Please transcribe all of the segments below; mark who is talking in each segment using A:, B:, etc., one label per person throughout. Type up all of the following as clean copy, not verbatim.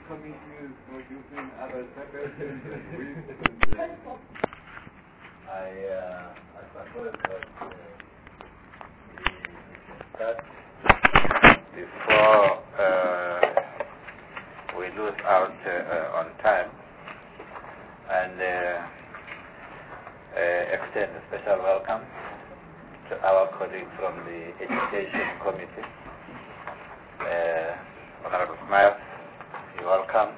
A: committees for using other services I suppose that we should start before we lose out on time and extend a special welcome to our colleague from the Education Committee. Honorable Myers, you're welcome.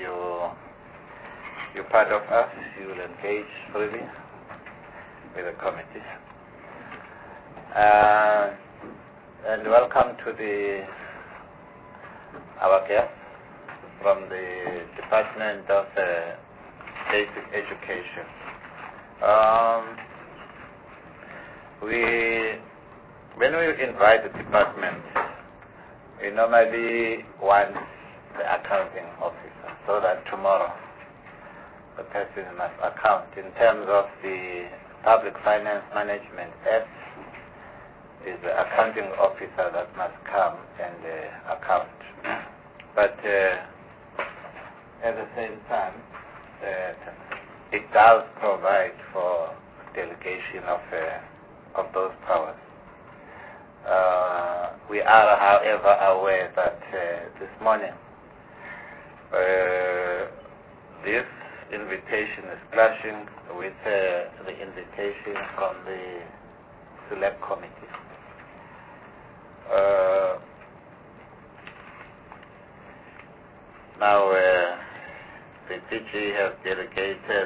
A: You're part of us. You will engage freely with the committee. And welcome to our guests from the Department of Basic Education. When we invite the department, we normally want the accounting officer, so that tomorrow the person must account in terms of the Public Finance Management Act. Is the accounting officer that must come and account. But at the same time, it does provide for delegation of those powers. We are, however, aware that this morning this invitation is clashing with the invitation from the Select Committee. Now, the DG has delegated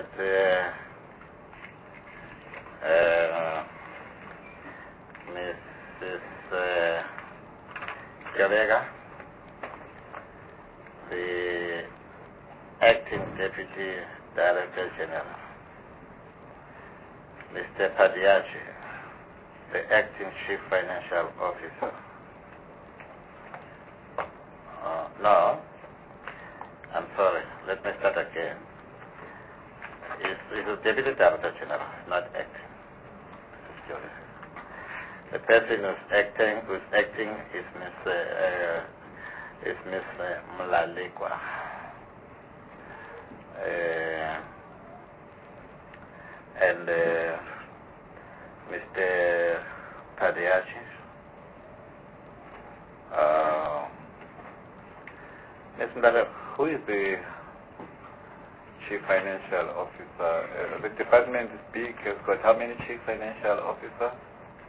A: Mrs. Galega, the Acting Deputy Director General, Mr. Padiachi, the Acting Chief Financial Officer. No, I'm sorry, let me start again. It's the Deputy Director General, not acting. The person who's acting is Miss Mulalekwa. And Mr. Padiachi. Ms. Mdala, who is the Chief Financial Officer? The department is big, has got how many Chief Financial Officers?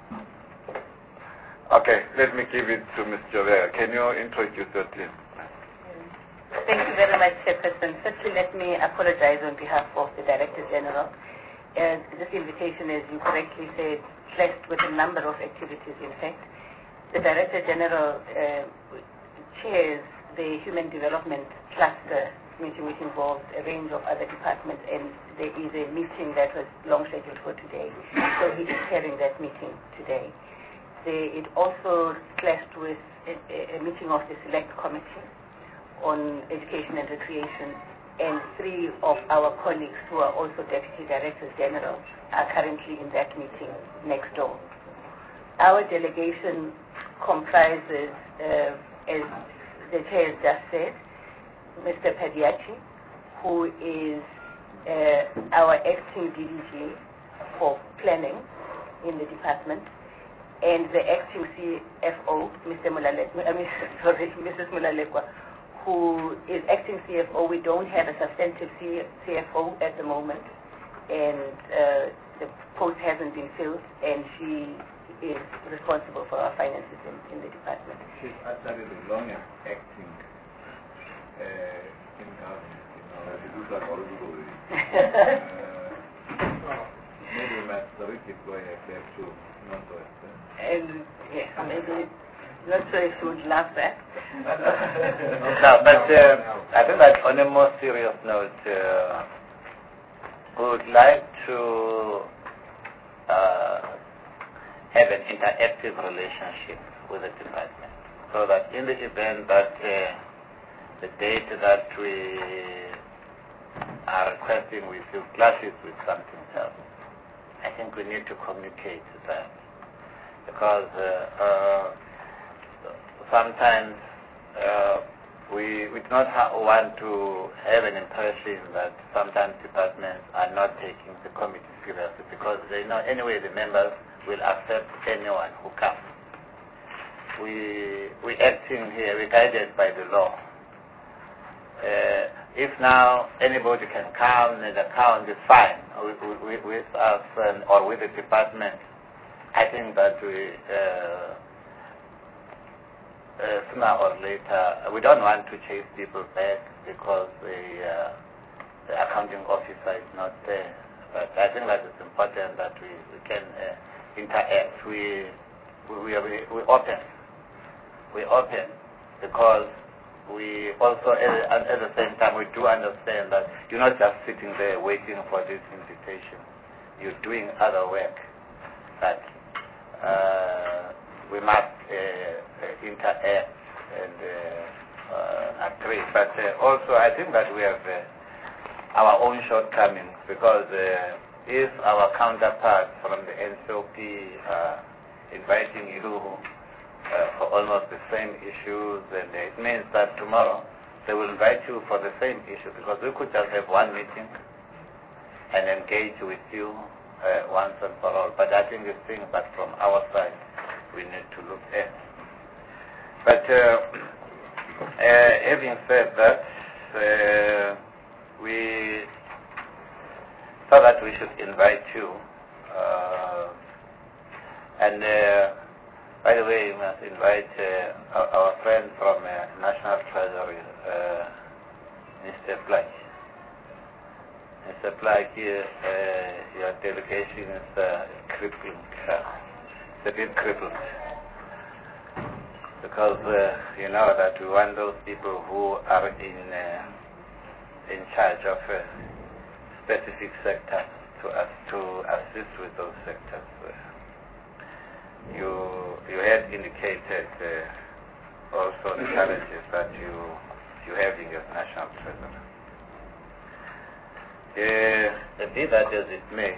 A: Okay, let me give it to Ms. Jovea. Can you introduce your team?
B: Thank you very much, Chairperson. Firstly, let me apologize on behalf of the Director General. This invitation, as you correctly said, clashed with a number of activities, in fact. The Director General chairs the Human Development Cluster meeting, which involves a range of other departments, and there is a meeting that was long scheduled for today. So he is chairing that meeting today. It also clashed with a meeting of the Select Committee on Education and Recreation, and three of our colleagues who are also Deputy Directors General are currently in that meeting next door. Our delegation comprises, as the Chair has just said, Mr. Padiachi, who is our acting DDG for planning in the department, and the acting CFO, Mrs. Mulalekwa, who is acting CFO. We don't have a substantive CFO at the moment, and the post hasn't been filled, and she is responsible for our finances in the department.
A: She's actually the longest acting in government. Maybe we might go ahead to Northwest.
B: And yes, maybe not sure if you would love that.
A: No, but I think that on a more serious note, we would like to have an interactive relationship with the department, so that in the event that the date that we are requesting with you clashes with something else, I think we need to communicate that, because sometimes we do not want to have an impression that sometimes departments are not taking the committee seriously, because they know anyway the members will accept anyone who comes. We acting here, we're guided by the law. If now anybody can come and account, is fine with us or with the department. I think that we sooner or later, we don't want to chase people back because the accounting officer is not there. But I think that it's important that we can interact. We open. We open because we also, at the same time, we do understand that you're not just sitting there waiting for this invitation. You're doing other work that we must interact and agree. But also, I think that we have our own shortcomings, because if our counterparts from the NCOP inviting you for almost the same issues, and it means that tomorrow they will invite you for the same issue, because we could just have one meeting and engage with you once and for all. But I think it's things that from our side we need to look at. But having said that, we thought that we should invite you. And by the way, we must invite our friend from National Treasury, Mr. Plak. Mr. Plak, your delegation is crippling. It's a bit crippled. Because you know that we want those people who are in charge of specific sectors to assist with those sectors. You had indicated also the challenges that you have in your national treasury. Be that as it may,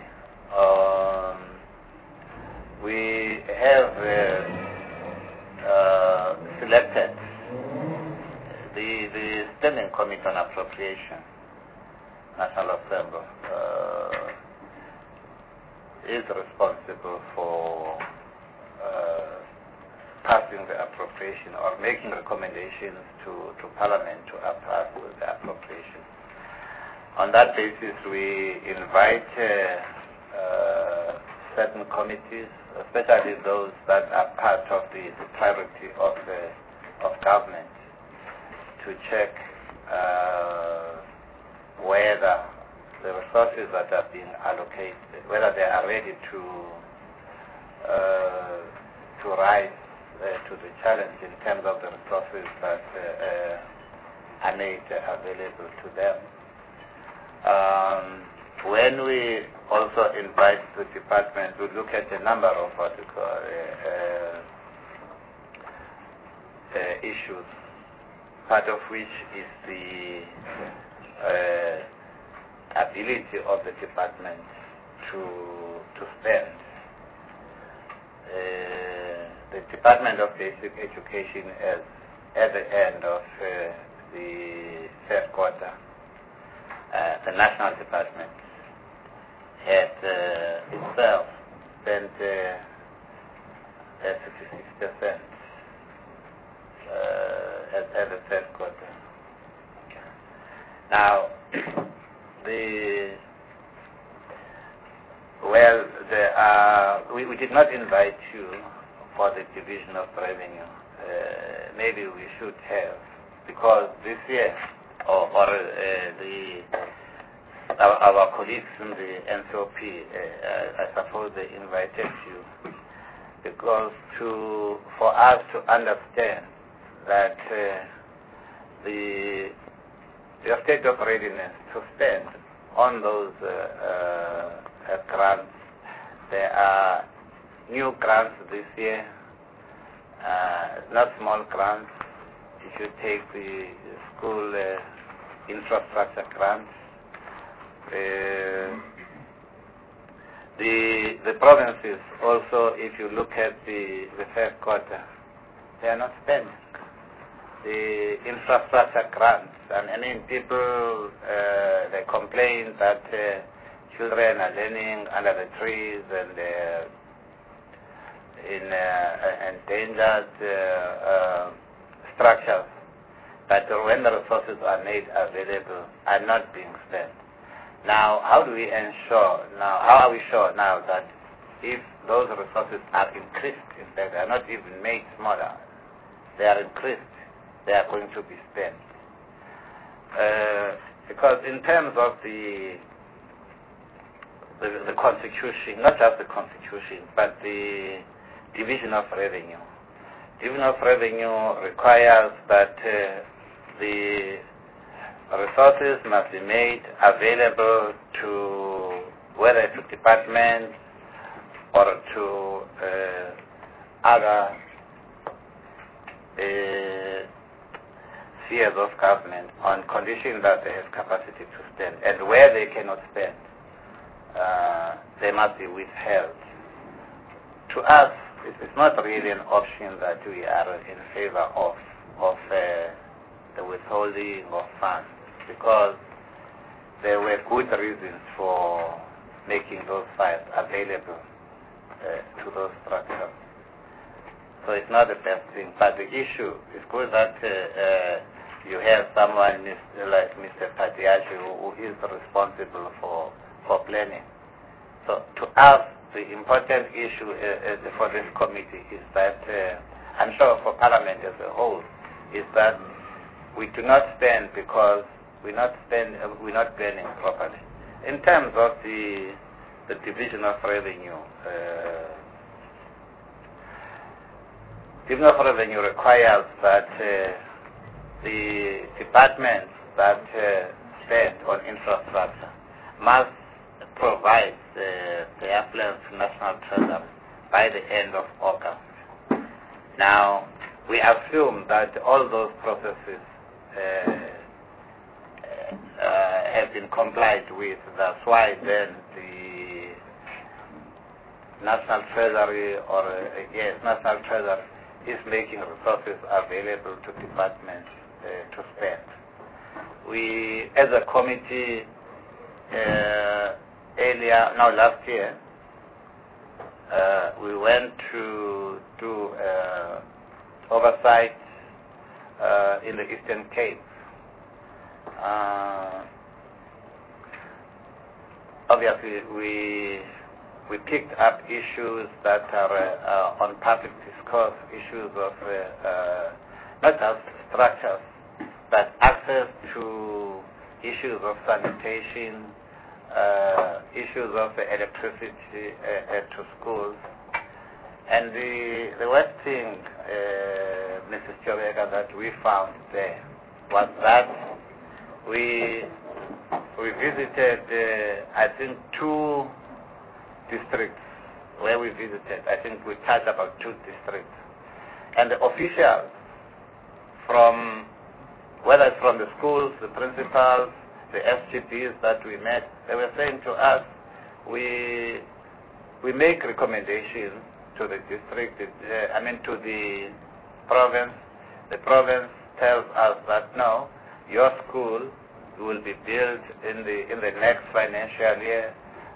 A: we have selected the Standing Committee on Appropriation, National Assembly, is responsible for passing the appropriation or making recommendations to Parliament to pass the appropriation. On that basis, we invite certain committees, especially those that are part of the priority of government, to check whether the resources that are being allocated, whether they are ready to rise to the challenge in terms of the resources that are made available to them. When we also invite the department, we look at a number of what we call issues, part of which is the ability of the department to spend. The Department of Basic Education is at the end of the third quarter. The National Department had itself spent 66% at the third quarter. Now, we did not invite you for the division of revenue. Maybe we should have, because this year, our colleagues in the NCOP, I suppose they invited you, because for us to understand that your state of readiness to spend on those grants. There are new grants this year, not small grants. If you take the school infrastructure grants, the provinces also, if you look at the third quarter, they are not spending. the infrastructure grants. I mean, people, they complain that children are learning under the trees and in endangered structures, that when the resources are made available are not being spent. Now, how do we ensure now, how are we sure now that if those resources are increased, in fact, they are not even made smaller, they are increased, they are going to be spent? Because in terms of the Constitution, not just the Constitution, but the division of revenue. Division of revenue requires that the resources must be made available to whether to departments or to other spheres of government on condition that they have capacity to spend, and where they cannot spend, they must be withheld. To us, it's not really an option that we are in favor of the withholding of funds, because there were good reasons for making those funds available to those structures. So it's not the best thing, but the issue is good that you have someone like Mr. Padiachi who is responsible for planning. So to us, the important issue for this committee is that, I'm sure for Parliament as a whole, is that we do not spend because we're not planning properly. In terms of the division of revenue, division of revenue requires that the departments that spend on infrastructure must provide their plans to National Treasury by the end of August. Now, we assume that all those processes have been complied with. That's why then the National Treasury National Treasury is making resources available to departments to spend. We, as a committee, last year, we went to do oversight in the Eastern Cape. Obviously, we picked up issues that are on public discourse, issues of not just structures, but access to issues of sanitation, issues of electricity to schools. And the worst thing, Mrs. Chobeka, that we found there was that we visited, I think, 2 districts where we visited. I think we touched about 2 districts. And the officials from, whether it's from the schools, the principals, the SGPs that we met, they were saying to us, we make recommendations to the district, to the province. The province tells us that no, your school will be built in the next financial year,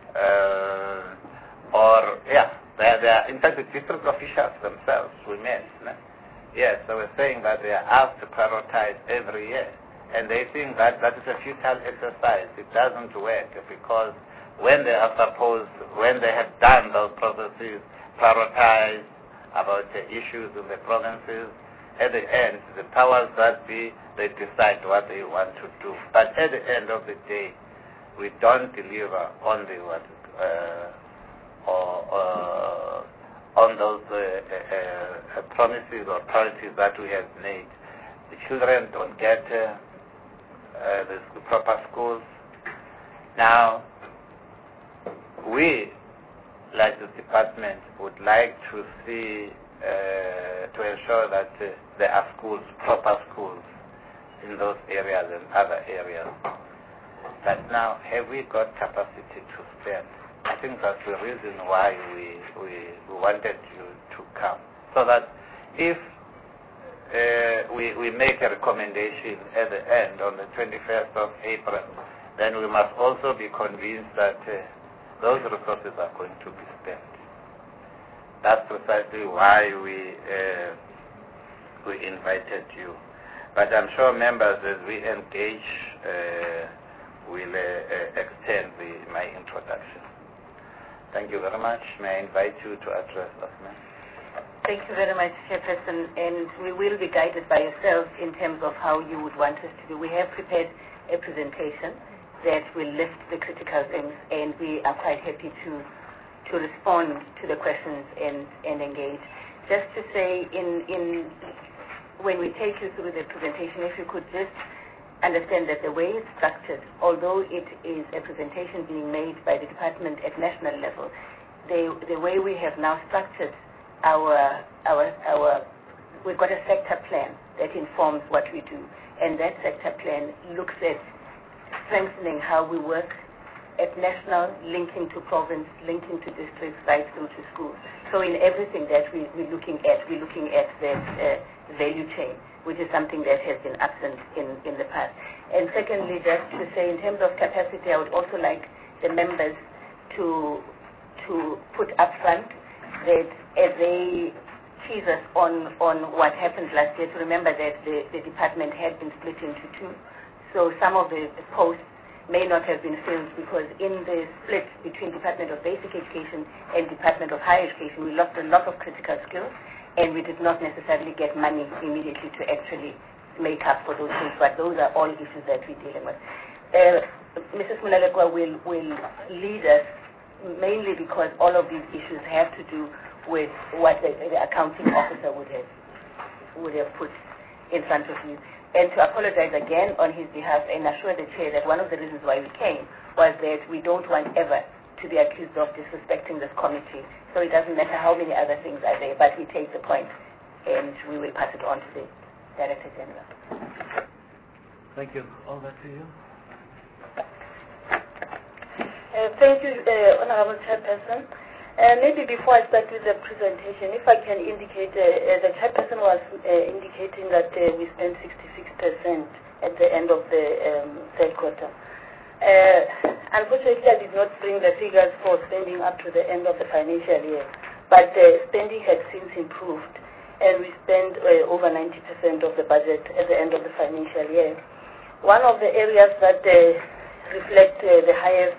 A: in fact, the district officials themselves we met. Yes, they were saying that they are asked to prioritize every year. And they think that is a futile exercise. It doesn't work, because when they have done those processes, prioritize about the issues in the provinces, at the end, the powers that be, they decide what they want to do. But at the end of the day, we don't deliver on those promises or priorities that we have made. The children don't get the proper schools. Now, we, like the department, would like to see, to ensure that there are schools, proper schools, in those areas and other areas. But now, have we got capacity to spend? I think that's the reason why we wanted you to come. So that if we make a recommendation at the end on the 21st of April, then we must also be convinced that those resources are going to be spent. That's precisely why we invited you. But I'm sure members, as we engage, will extend my introduction. Thank you very much. May I invite you to address us, ma'am?
B: Thank you very much, Chairperson, and we will be guided by yourselves in terms of how you would want us to do. We have prepared a presentation that will list the critical things, and we are quite happy to respond to the questions and engage. Just to say, when we take you through the presentation, if you could just understand that the way it's structured, although it is a presentation being made by the department at national level, the way we have now structured we've got a sector plan that informs what we do, and that sector plan looks at strengthening how we work at national, linking to province, linking to districts, right through to schools. So in everything that we're looking at that value chain, which is something that has been absent in the past. And secondly, just to say, in terms of capacity, I would also like the members to put up front that as they tease us on what happened last year, to remember that the department had been split into two. So some of the posts may not have been filled because in the split between Department of Basic Education and Department of Higher Education, we lost a lot of critical skills, and we did not necessarily get money immediately to actually make up for those things, but those are all issues that we're dealing with. Mrs. Munalekwa will lead us mainly because all of these issues have to do with what the accounting officer would have put in front of you. And to apologize again on his behalf and assure the chair that one of the reasons why we came was that we don't want ever to be accused of disrespecting this committee. So it doesn't matter how many other things are there, but we take the point and we will pass it on to the Director General.
C: Thank you. Over to you.
D: Thank you, Honorable Chairperson. Maybe before I start with the presentation, if I can indicate, the Chairperson was indicating that we spent 66% at the end of the third quarter. Unfortunately, I did not bring the figures for spending up to the end of the financial year, but spending had since improved, and we spent over 90% of the budget at the end of the financial year. One of the areas that reflect the highest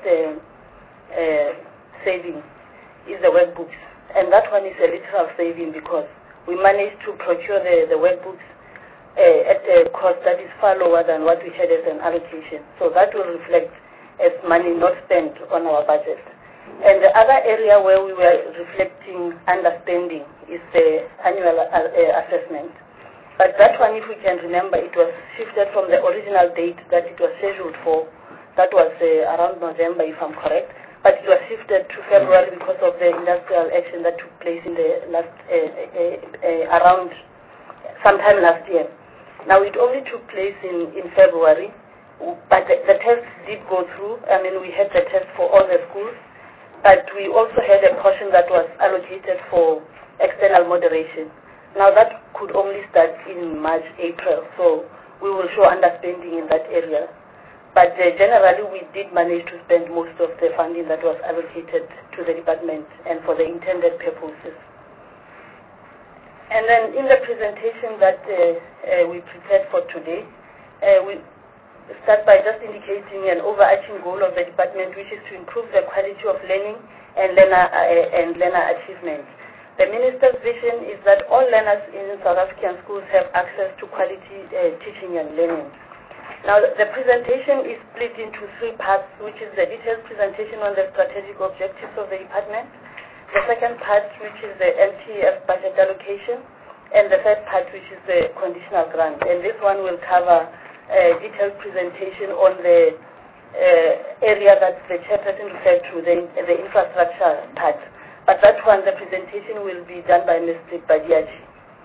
D: saving is the workbooks, and that one is a literal saving because we managed to procure the workbooks at a cost that is far lower than what we had as an allocation. So that will reflect as money not spent on our budget. And the other area where we were reflecting underspending is the annual assessment. But that one, if we can remember, it was shifted from the original date that it was scheduled for. That was around November, if I'm correct. But it was shifted to February because of the industrial action that took place in the last, around sometime last year. Now, it only took place in February, but the test did go through. I mean, we had the test for all the schools, but we also had a portion that was allocated for external moderation. Now, that could only start in March, April, so we will show underspending in that area. But generally, we did manage to spend most of the funding that was allocated to the department and for the intended purposes. And then in the presentation that we prepared for today, we start by just indicating an overarching goal of the department, which is to improve the quality of learning and learner achievement. The Minister's vision is that all learners in South African schools have access to quality teaching and learning. Now, the presentation is split into three parts, which is the detailed presentation on the strategic objectives of the department, the second part, which is the LTF budget allocation, and the third part, which is the conditional grant. And this one will cover a detailed presentation on the area that the chairperson referred to, the infrastructure part. But that one, the presentation will be done by Mr. Badiaji.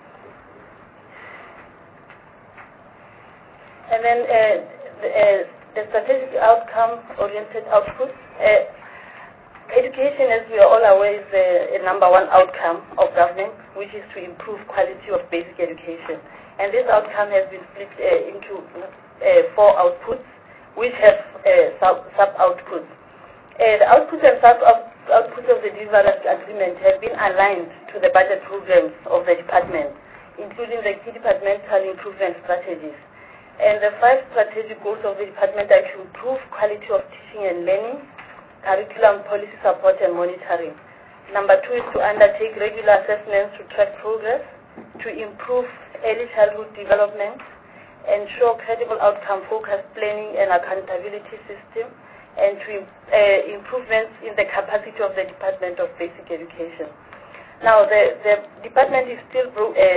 D: And then the strategic outcome-oriented output. Education, as we are all aware, is a number one outcome of government, which is to improve quality of basic education. And this outcome has been split into 4 outputs, which have sub-outputs. The outputs and sub-outputs of the deliverance agreement have been aligned to the budget programs of the department, including the key departmental improvement strategies. And the 5 strategic goals of the department are to improve quality of teaching and learning, curriculum, policy support, and monitoring. Number 2 is to undertake regular assessments to track progress, to improve early childhood development, ensure credible outcome-focused planning and accountability system, and to improvements in the capacity of the Department of Basic Education. Now, the department is still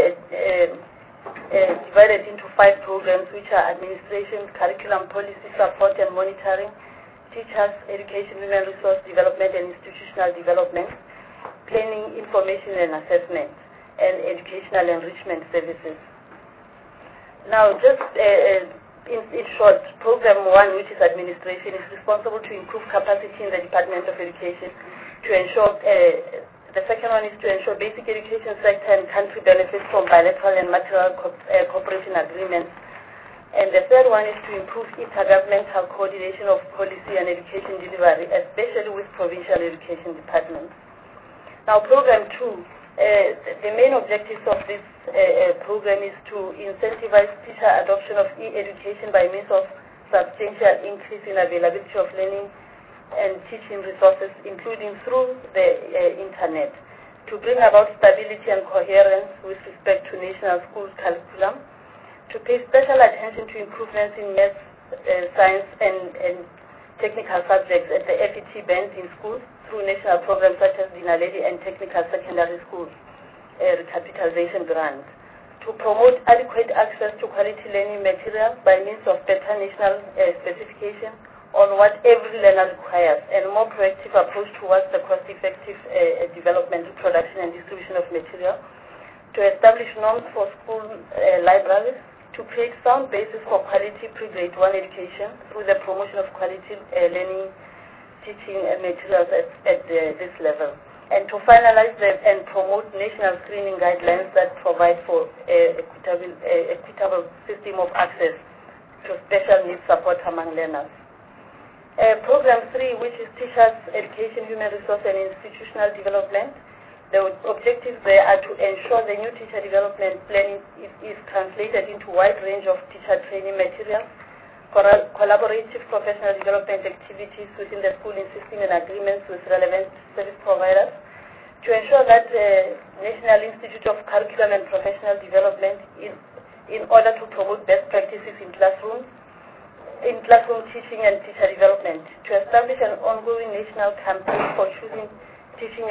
D: divided into 5 programs, which are administration, curriculum, policy support and monitoring, teachers, education, human resource development and institutional development, planning, information and assessment, and educational enrichment services. Now, just in short, Program 1, which is administration, is responsible to improve capacity in the Department of Education, to ensure, the second one is to ensure basic education sector and country benefits from bilateral and multilateral cooperation agreements. And the third one is to improve intergovernmental coordination of policy and education delivery, especially with provincial education departments. Now, Program 2, the main objectives of this program is to incentivize teacher adoption of e-education by means of substantial increase in availability of learning and teaching resources, including through the internet, to bring about stability and coherence with respect to national school curriculum, to pay special attention to improvements in math, science, and technical subjects at the FET band in schools through national programs such as Dinaledi and Technical Secondary Schools Recapitalization Grant, to promote adequate access to quality learning materials by means of better national specification on what every learner requires, and more proactive approach towards the cost-effective development, production, and distribution of material, to establish norms for school libraries, to create sound basis for quality pre-grade 1 education through the promotion of quality learning, teaching materials at this level, and to finalize and promote national screening guidelines that provide for equitable system of access to special needs support among learners. Program 3, which is Teachers, Education, Human Resource and Institutional Development, the objectives there are to ensure the new teacher development planning is translated into a wide range of teacher training materials, collaborative professional development activities within the school in system and agreements with relevant service providers, to ensure that the National Institute of Curriculum and Professional Development is in order to promote best practices in classroom teaching and teacher development, to establish an ongoing national campaign for choosing teaching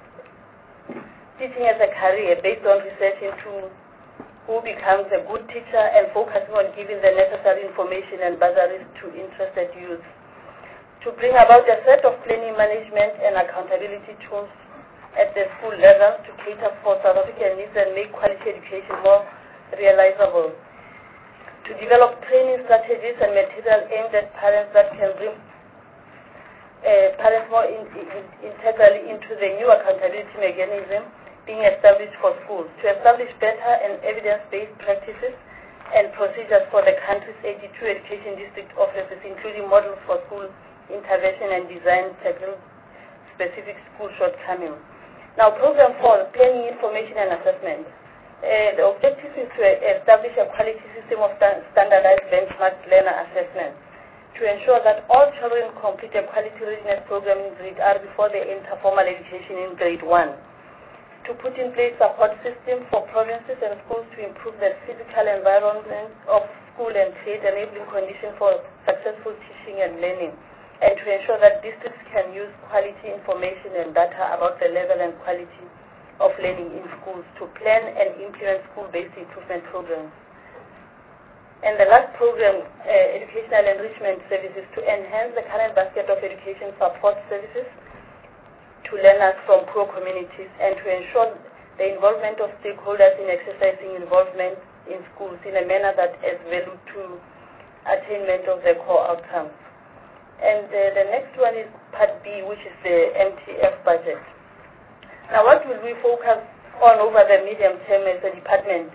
D: as a career based on research into who becomes a good teacher and focusing on giving the necessary information and bursaries to interested youth, to bring about a set of planning management and accountability tools at the school level to cater for South African needs and make quality education more realizable, to develop training strategies and material aimed at parents that can bring parents more integrally into the new accountability mechanism being established for schools, to establish better and evidence-based practices and procedures for the country's 82 education district offices, including models for school intervention and design tackling specific school shortcomings. Now, Program 4, Planning, Information and Assessment. The objective is to establish a quality system of standardized benchmark learner assessment to ensure that all children complete a quality readiness program in grade R before they enter formal education in grade 1. To put in place support systems for provinces and schools to improve the physical environment of school and create enabling conditions for successful teaching and learning, and to ensure that districts can use quality information and data about the level and quality of learning in schools to plan and implement school-based improvement programs. And the last program, Educational Enrichment Services, to enhance the current basket of education support services to learners from poor communities and to ensure the involvement of stakeholders in exercising involvement in schools in a manner that adds value to attainment of the core outcomes. And the next one is Part B, which is the MTF budget. Now, what will we focus on over the medium term as a department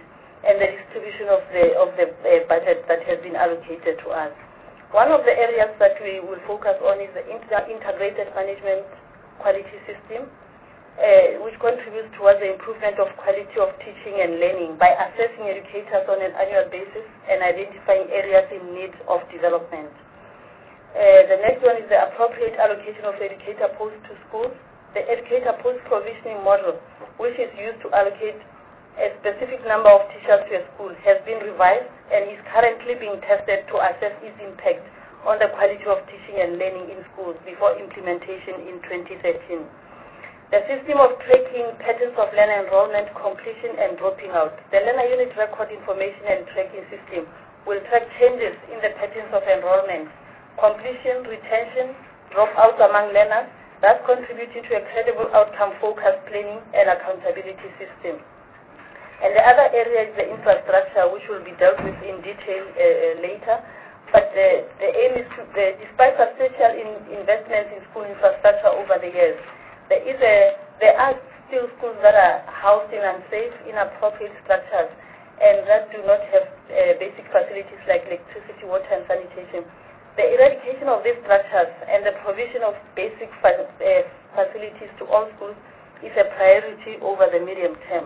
D: and the distribution of the budget that has been allocated to us. One of the areas that we will focus on is the integrated management quality system, which contributes towards the improvement of quality of teaching and learning by assessing educators on an annual basis and identifying areas in need of development. The next one is the appropriate allocation of educator posts to schools. The educator post provisioning model, which is used to allocate a specific number of teachers to a school, has been revised and is currently being tested to assess its impact on the quality of teaching and learning in schools before implementation in 2013. The system of tracking patterns of learner enrollment, completion, and dropping out. The learner unit record information and tracking system will track changes in the patterns of enrollment, completion, retention, dropouts among learners, thus contributing to a credible outcome-focused planning and accountability system. And the other area is the infrastructure, which will be dealt with in detail later. But the aim is to, despite substantial investments in school infrastructure over the years, there are still schools that are housed in unsafe, inappropriate structures, and that do not have basic facilities like electricity, water, and sanitation. The eradication of these structures and the provision of basic facilities to all schools is a priority over the medium term.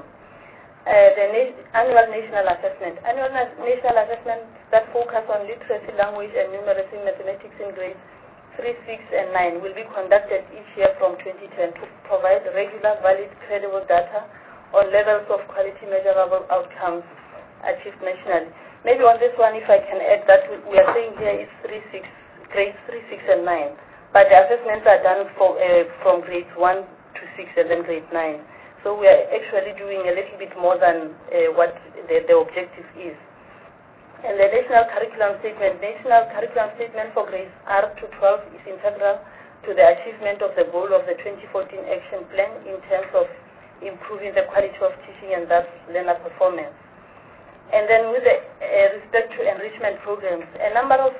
D: The annual national assessment. Annual national assessments that focus on literacy, language, and numeracy, mathematics in grades 3, 6, and 9 will be conducted each year from 2010 to provide regular, valid, credible data on levels of quality measurable outcomes achieved nationally. Maybe on this one, if I can add that we are saying here is grades 3, 6, and 9, but the assessments are done from grades 1 to 6 and then grade 9. So we are actually doing a little bit more than what the objective is. And the National Curriculum Statement for grades R to 12 is integral to the achievement of the goal of the 2014 Action Plan in terms of improving the quality of teaching and thus learner performance. And then with respect to enrichment programs, a number of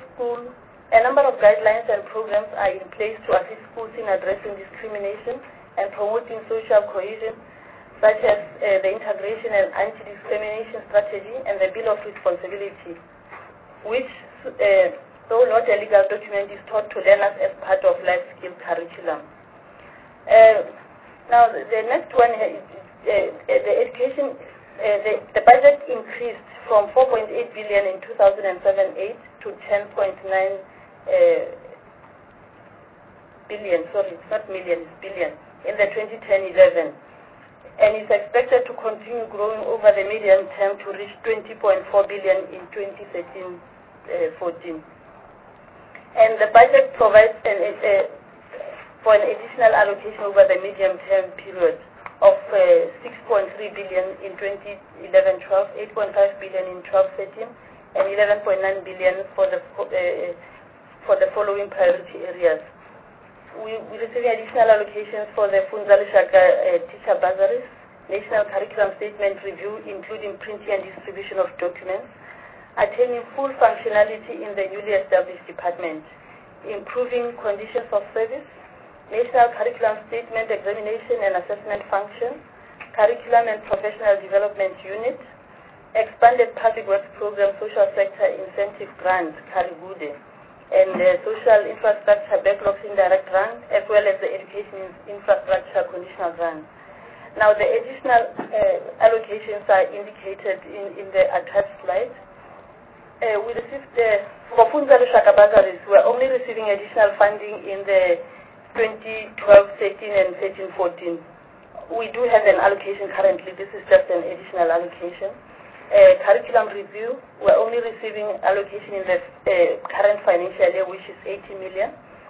D: guidelines and programs are in place to assist schools in addressing discrimination and promoting social cohesion, such as the Integration and Anti-Discrimination Strategy and the Bill of Responsibility, which, though not a legal document, is taught to learners as part of life skill curriculum. Now, the next one is the education. The budget increased from 4.8 billion in 2007-8 to 10.9 billion. Sorry, it's not million, it's billion in the 2010-11. And is expected to continue growing over the medium term to reach 20.4 billion in 2013-14. And the budget provides for an additional allocation over the medium term period of 6.3 billion in 2011-12, 8.5 billion in 12-13, and 11.9 billion for the following priority areas. We receiving additional allocations for the Funza Lushaka teacher bursaries, National Curriculum Statement Review, including printing and distribution of documents, attaining full functionality in the newly established department, improving conditions of service, National Curriculum Statement Examination and Assessment Function, Curriculum and Professional Development Unit, expanded public works program, social sector incentive grant, Karigude, and the social infrastructure backlogs indirect grant, as well as the education infrastructure conditional grant. Now, the additional allocations are indicated in the attached slide. We received, for Funza Lushaka bursaries, we are only receiving additional funding in the 2012-13 and 13-14. We do have an allocation currently. This is just an additional allocation. Curriculum review, we're only receiving allocation in the current financial year, which is 80 million.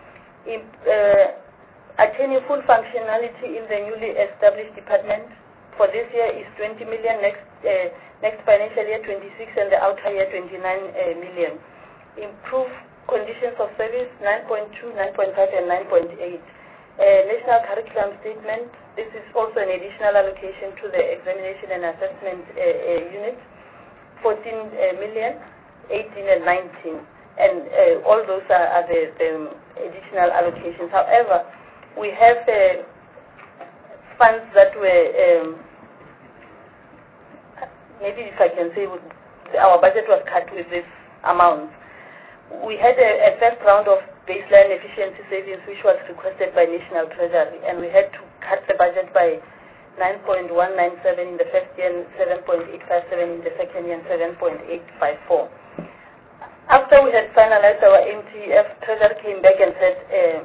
D: Attaining full functionality in the newly established department for this year is 20 million, next financial year 26, and the outer year 29 million. Improve conditions of service 9.2, 9.5, and 9.8. National Curriculum Statement, this is also an additional allocation to the Examination and Assessment Unit, 14 million, 18 and 19. And all those are the additional allocations. However, we have funds that were maybe if I can say, our budget was cut with this amount. We had a first round of baseline efficiency savings, which was requested by National Treasury, and we had to cut the budget by 9.197 in the first year, and 7.857 in the second year, and 7.854. After we had finalized our MTF, Treasury came back and said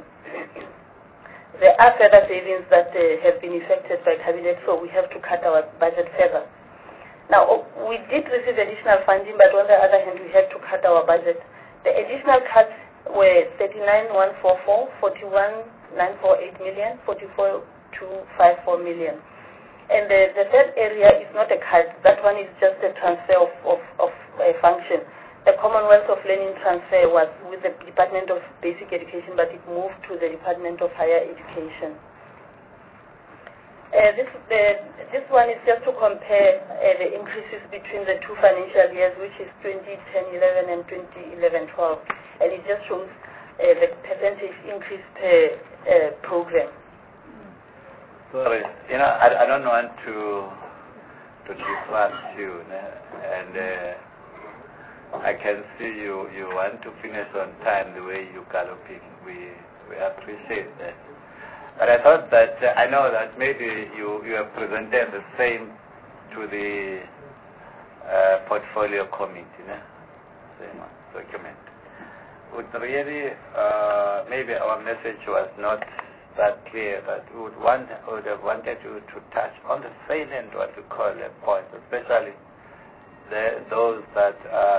D: there are further savings that have been effected by Cabinet, so we have to cut our budget further. Now, we did receive additional funding, but on the other hand, we had to cut our budget. The additional cuts were 39,144, 41,948 million, 44,254 million. And the third area is not a cut. That one is just a transfer of a function. The Commonwealth of Learning transfer was with the Department of Basic Education, but it moved to the Department of Higher Education. This one is just to compare the increases between the two financial years, which is 2010-11 and 2011-12, and it just shows the percentage increase per program.
A: Sorry, I don't want to distract you, and I can see you want to finish on time the way you're galloping. We appreciate that. But I thought that, I know that maybe you have presented the same to the portfolio committee, same document. Would really, maybe our message was not that clear, but we would have wanted you to touch on the salient, what we call the points, especially those that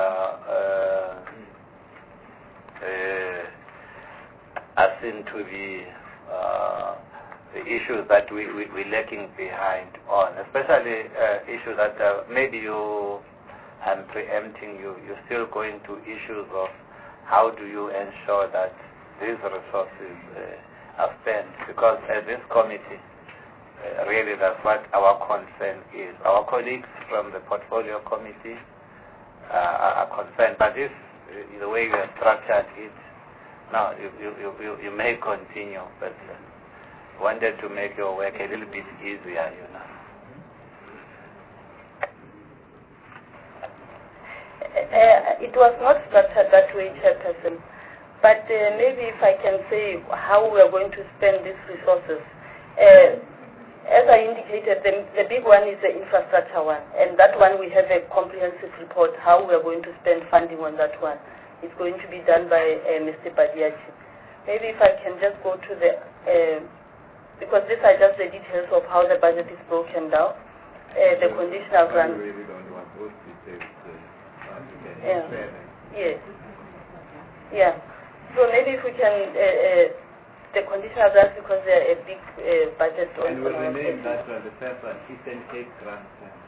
A: are seen to be the issues that we're lacking behind on, especially issues that maybe I'm preempting you. You're still going to issues of how do you ensure that these resources are spent, because as this committee, really that's what our concern is. Our colleagues from the portfolio committee are concerned, but this, the way you have structured it, now you may continue, but wanted to make your work a little bit easier,
D: It was not structured that way, Chairperson, but maybe if I can say how we are going to spend these resources. As I indicated, the big one is the infrastructure one, and that one we have a comprehensive report how we are going to spend funding on that one. It's going to be done by Mr. Badiachi. Maybe if I can just go to the, because these are just the details of how the budget is broken down, the conditional grant.
A: I really don't want those details.
D: Yes. Yeah. So maybe if we can, the conditional grants, because they're a big budget.
A: And we'll rename that one, the first one, Eastern Cape Grant.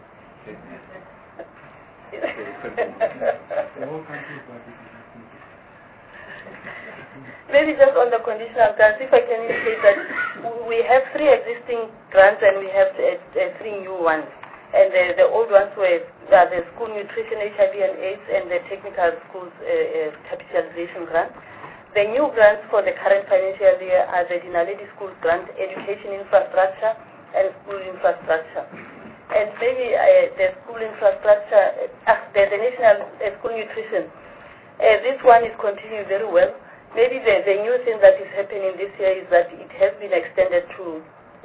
D: Maybe just on the conditional grants, if I can indicate that we have 3 existing grants and we have 3 new ones. And the old ones were the school nutrition, HIV and AIDS, and the technical schools capitalization grant. The new grants for the current financial year are the Dinaledi Schools Grant, Education Infrastructure, and School Infrastructure. And maybe the school infrastructure, the National School Nutrition, this one is continuing very well. Maybe the new thing that is happening this year is that it has been extended to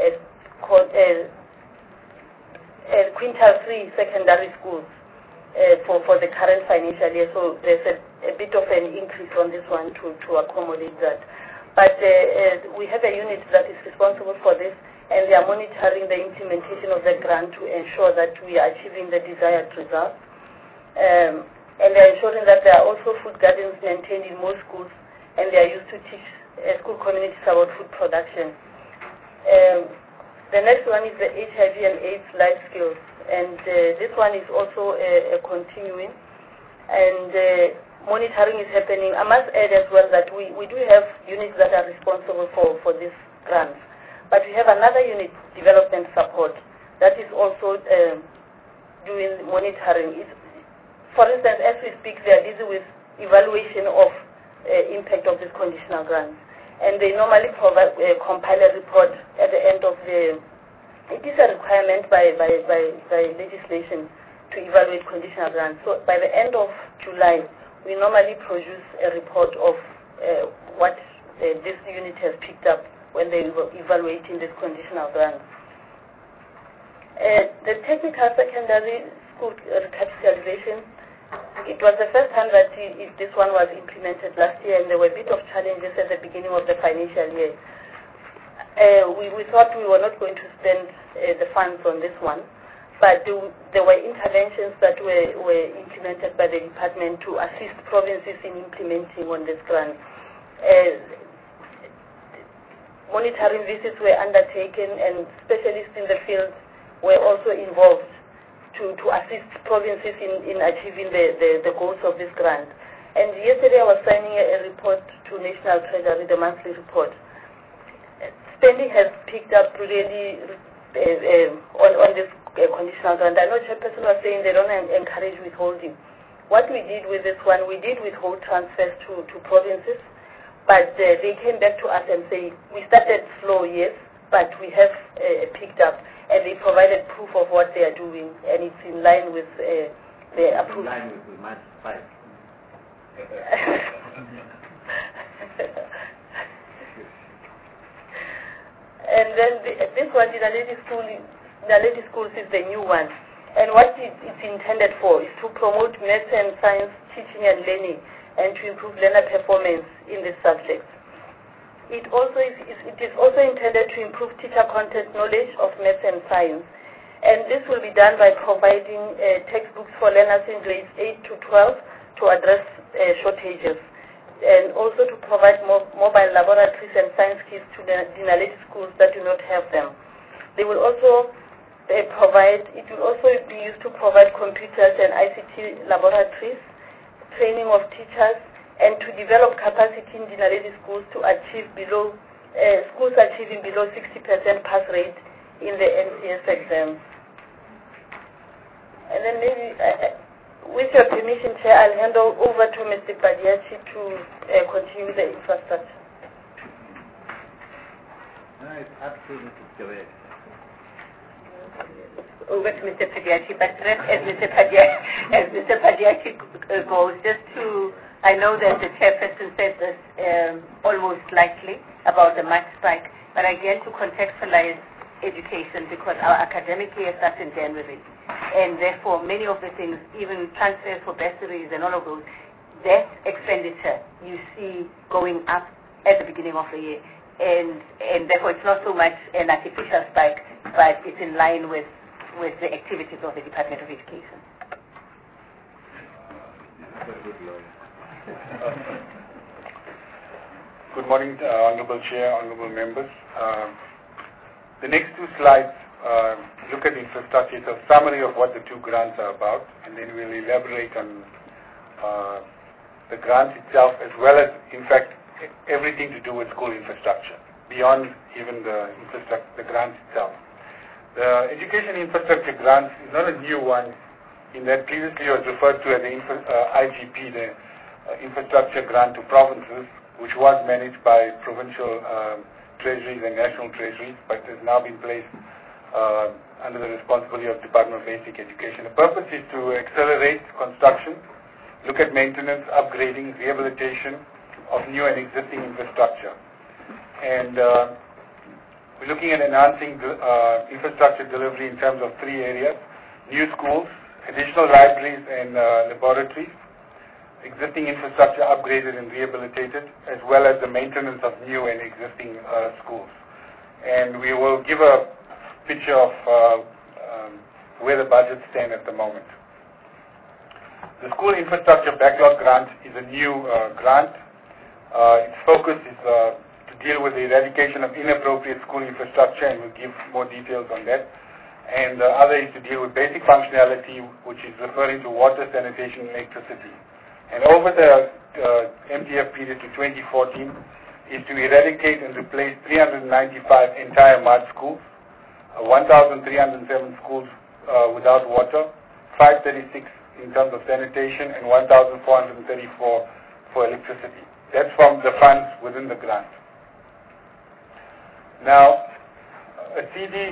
D: Quintile 3 secondary schools for the current financial year. So there's a bit of an increase on this one to accommodate that. But we have a unit that is responsible for this, and they are monitoring the implementation of the grant to ensure that we are achieving the desired results. And they are ensuring that there are also food gardens maintained in most schools, and they are used to teach school communities about food production. The next one is the HIV and AIDS life skills, and this one is also continuing, and monitoring is happening. I must add as well that we do have units that are responsible for these grants, but we have another unit, development support, that is also doing monitoring. For instance, as we speak, they are busy with evaluation of impact of this conditional grant. And they normally compile a report at the end of the. It is a requirement by legislation to evaluate conditional grants. So by the end of July, we normally produce a report of what this unit has picked up when they were evaluating this conditional grant. The technical secondary school recapitalization, it was the first time that this one was implemented last year, and there were a bit of challenges at the beginning of the financial year. We thought we were not going to spend the funds on this one, but there were interventions that were implemented by the department to assist provinces in implementing on this grant. Monitoring visits were undertaken, and specialists in the field were also involved to assist provinces in achieving the goals of this grant. And yesterday I was signing a report to National Treasury, the monthly report. Spending has picked up really on this conditional grant. I know Chairperson was saying they don't encourage withholding. What we did with this one, we did withhold transfers to provinces, but they came back to us and say, we started slow, yes, but we have picked up, and they provided proof of what they are doing, and it's in line with the approved.
C: In line with March 5.
D: And then this one, the lady schools is the new one. And what it's intended for is to promote maths and science teaching and learning, and to improve learner performance in this subject. It is also intended to improve teacher content knowledge of maths and science. And this will be done by providing textbooks for learners in grades 8 to 12 to address shortages, and also to provide mobile laboratories and science kits to the Dinaledi schools that do not have them. They will also it will also be used to provide computers and ICT laboratories, training of teachers, and to develop capacity in Dinaledi schools to achieve schools achieving below 60% pass rate in the NCS exam. And then maybe, with your permission, Chair, I'll hand over to Mr. Padiachi to continue the infrastructure.
C: No, it's absolutely correct.
B: Over to Mr. Padiachi, but as Mr. Padiachi goes, just to, I know that the chairperson said this almost likely about the max spike, but again to contextualize education, because our academic year starts in January, and therefore many of the things, even transfers for bursaries and all of those, that expenditure you see going up at the beginning of the year, and therefore it's not so much an artificial spike, but it's in line with the activities of the Department of Education.
E: Good morning, Honorable Chair, Honorable Members. The next two slides look at infrastructure. It's a summary of what the two grants are about, and then we'll elaborate on the grant itself, as well as, in fact, everything to do with school infrastructure, beyond even the grant itself. The Education Infrastructure Grant is not a new one, in that previously it was referred to as the IGP, the Infrastructure Grant to Provinces, which was managed by provincial treasuries and national treasuries, but has now been placed under the responsibility of Department of Basic Education. The purpose is to accelerate construction, look at maintenance, upgrading, rehabilitation of new and existing infrastructure. And we're looking at enhancing infrastructure delivery in terms of three areas: new schools, additional libraries and laboratories, existing infrastructure upgraded and rehabilitated, as well as the maintenance of new and existing schools. And we will give a picture of where the budgets stand at the moment. The School Infrastructure Backlog Grant is a new grant. Its focus is to deal with the eradication of inappropriate school infrastructure, and we'll give more details on that. And the other is to deal with basic functionality, which is referring to water, sanitation, and electricity. And over the MTF period to 2014 is to eradicate and replace 395 entire mud schools, 1,307 schools without water, 536 in terms of sanitation, and 1,434 for electricity. That's from the funds within the grant. Now, a CD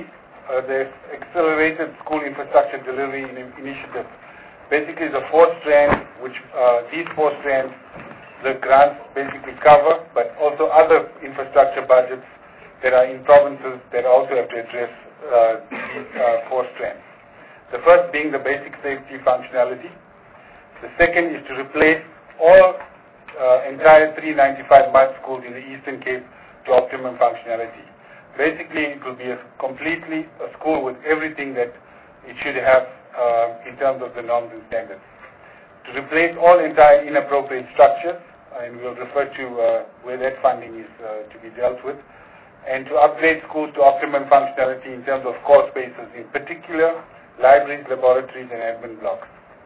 E: the Accelerated School Infrastructure Delivery Initiative. Basically, the 4 strands, which these 4 strands, the grants basically cover, but also other infrastructure budgets that are in provinces that also have to address these 4 strands. The first being the basic safety functionality. The second is to replace all entire 395 mud schools in the Eastern Cape to optimum functionality. Basically, it will be a school with everything that it should have in terms of the norms and standards. To replace all entire inappropriate structures, and we'll refer to where that funding is to be dealt with, and to upgrade schools to optimum functionality in terms of core spaces, in particular libraries, laboratories, and admin blocks.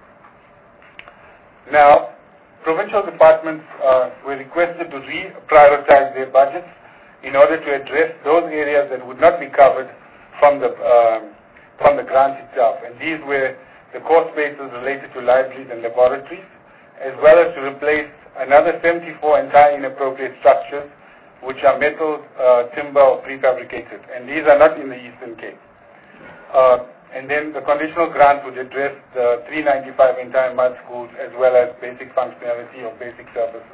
E: Now, provincial departments were requested to reprioritize their budgets in order to address those areas that would not be covered from the grant itself. And these were the core spaces related to libraries and laboratories, as well as to replace another 74 entire inappropriate structures, which are metal, timber, or prefabricated. And these are not in the Eastern Cape. And then the conditional grant would address the 395 entire mud schools, as well as basic functionality of basic services.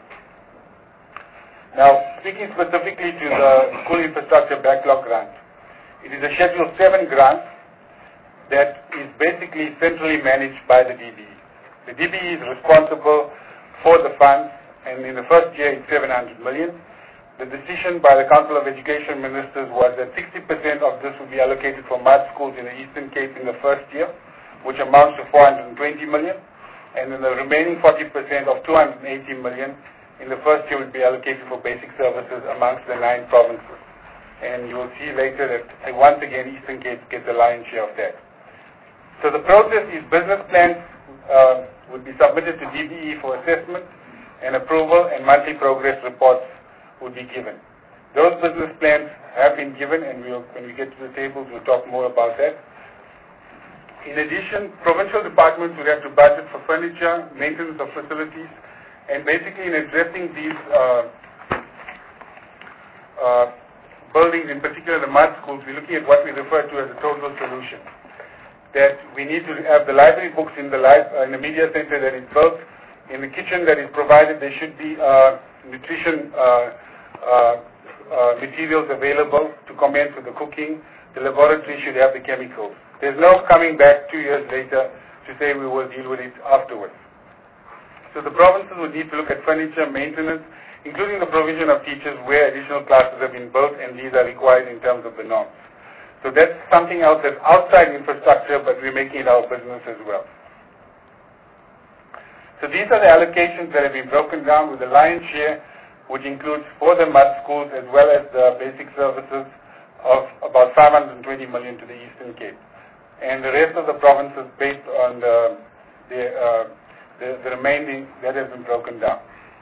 E: Now, speaking specifically to the School Infrastructure Backlog Grant, it is a Schedule 7 grant that is basically centrally managed by the DBE. The DBE is responsible for the funds, and in the first year it's 700 million. The decision by the Council of Education Ministers was that 60% of this would be allocated for mud schools in the Eastern Cape in the first year, which amounts to 420 million, and then the remaining 40% of 280 million in the first year would be allocated for basic services amongst the 9 provinces. And you will see later that once again Eastern Cape gets the lion's share of that. So the process is business plans would be submitted to DBE for assessment and approval, and monthly progress reports would be given. Those business plans have been given, and when we get to the tables, we'll talk more about that. In addition, provincial departments would have to budget for furniture, maintenance of facilities, and basically in addressing these buildings, in particular the mud schools, we're looking at what we refer to as a total solution. That we need to have the library books in the media center that is built. In the kitchen that is provided, there should be nutrition materials available to commence with the cooking. The laboratory should have the chemicals. There's no coming back 2 years later to say we will deal with it afterwards. So the provinces would need to look at furniture, maintenance, including the provision of teachers where additional classes have been built, and these are required in terms of the norms. So that's something else that's outside infrastructure, but we're making it our business as well. So these are the allocations that have been broken down, with the lion's share, which includes for the mud schools as well as the basic services, of about 520 million to the Eastern Cape. And the rest of the provinces based on the remaining that has been broken down.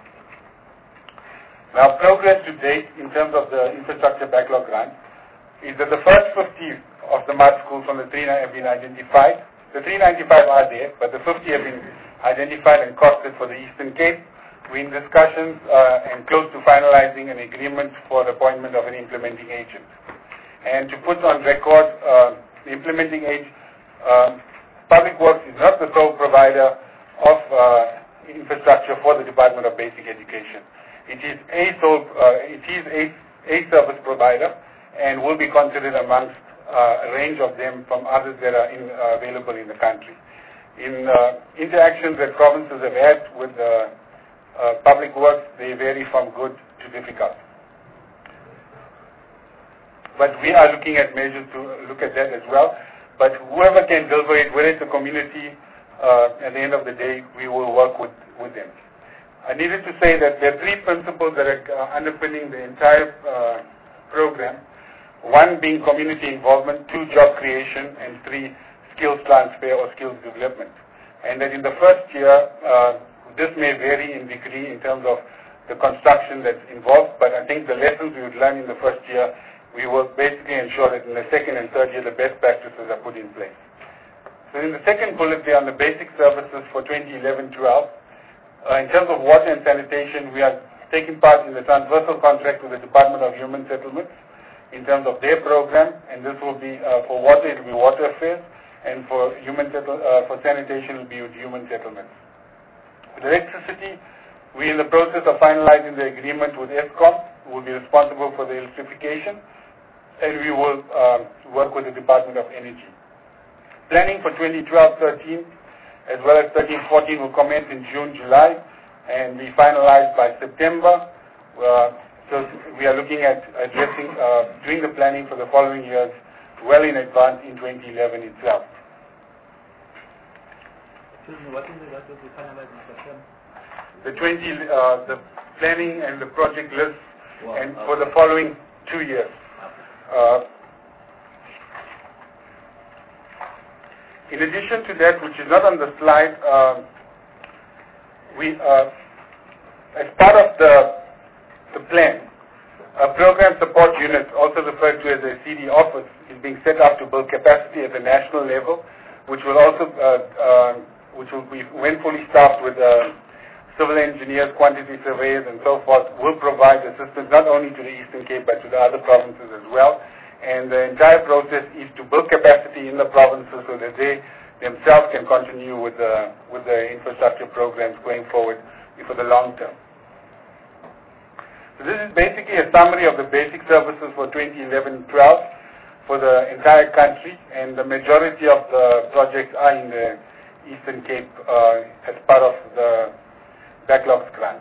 E: Now, progress to date in terms of the infrastructure backlog grant is that the first 50 of the mud schools from the 3 have been identified. The 395 are there, but the 50 have been identified and costed for the Eastern Cape. We're in discussions and close to finalizing an agreement for the appointment of an implementing agent. And to put on record, the implementing agent, Public Works is not the sole provider of infrastructure for the Department of Basic Education. It is a service provider, and will be considered amongst a range of them from others that are available in the country. In interactions that provinces have had with Public Works, they vary from good to difficult. But we are looking at measures to look at that as well. But whoever can deliver it, whether it's a community, at the end of the day, we will work with them. I needed to say that there are 3 principles that are underpinning the entire program. 1 being community involvement, 2 job creation, and 3 skills transfer or skills development. And that in the first year, this may vary in degree in terms of the construction that's involved, but I think the lessons we would learn in the first year, we will basically ensure that in the second and third year, the best practices are put in place. So in the second bullet there on the basic services for 2011-12, in terms of water and sanitation, we are taking part in the transversal contract with the Department of Human Settlements, in terms of their program, and this will be for water, it will be water affairs, and for for sanitation, it will be with human settlements. With electricity, we're in the process of finalizing the agreement with ESCOM, who will be responsible for the electrification, and we will work with the Department of Energy. Planning for 2012-13, as well as 13-14, will commence in June, July, and be finalized by September. So we are looking at addressing, doing the planning for the following years well in advance in 2011 itself.
C: Excuse me, what will be finalized in September?
E: The planning and the project list, and for the following 2 years. In addition to that, which is not on the slide, as part of the plan, a program support unit, also referred to as a CD office, is being set up to build capacity at the national level, which will also be when fully staffed with civil engineers, quantity surveyors, and so forth, will provide assistance not only to the Eastern Cape but to the other provinces as well. And the entire process is to build capacity in the provinces so that they themselves can continue with the infrastructure programs going forward for the long term. So this is basically a summary of the basic services for 2011-12 for the entire country, and the majority of the projects are in the Eastern Cape as part of the backlogs grant.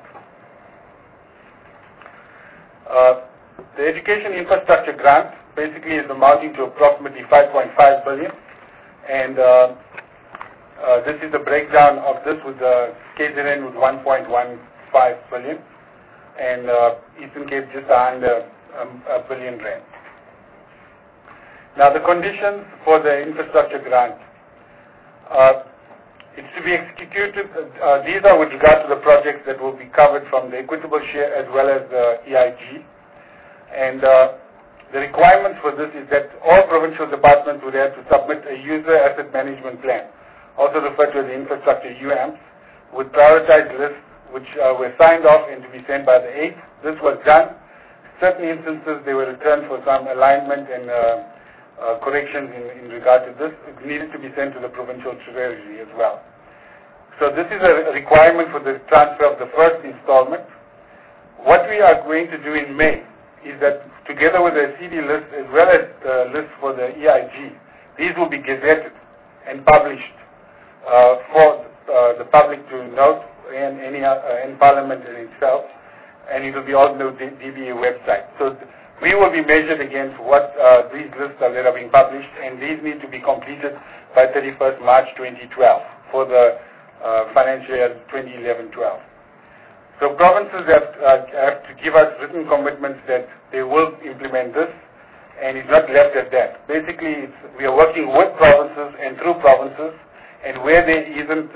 E: The education infrastructure grant basically is amounting to approximately 5.5 billion, and this is the breakdown of this, with KZN with 1.15 billion, and Eastern Cape just under a billion rand. Now the conditions for the infrastructure grant. It's to be executed, these are with regard to the projects that will be covered from the equitable share as well as the EIG. And the requirement for this is that all provincial departments would have to submit a user asset management plan, also referred to as the infrastructure UAMs, with prioritized lists which were signed off and to be sent by the 8th. This was done. Certain instances they were returned for some alignment and corrections in regard to this. It needed to be sent to the provincial treasury as well. So this is a requirement for the transfer of the first installment. What we are going to do in May is that together with the CD list as well as the list for the EIG, these will be gazetted and published for the public to note in Parliament itself, and it will be on the DBA website. So we will be measured against what these lists are that are being published, and these need to be completed by 31st March 2012 for the financial year 2011-12. So provinces have to give us written commitments that they will implement this, and it's not left at that. Basically, we are working with provinces and through provinces, and where there isn't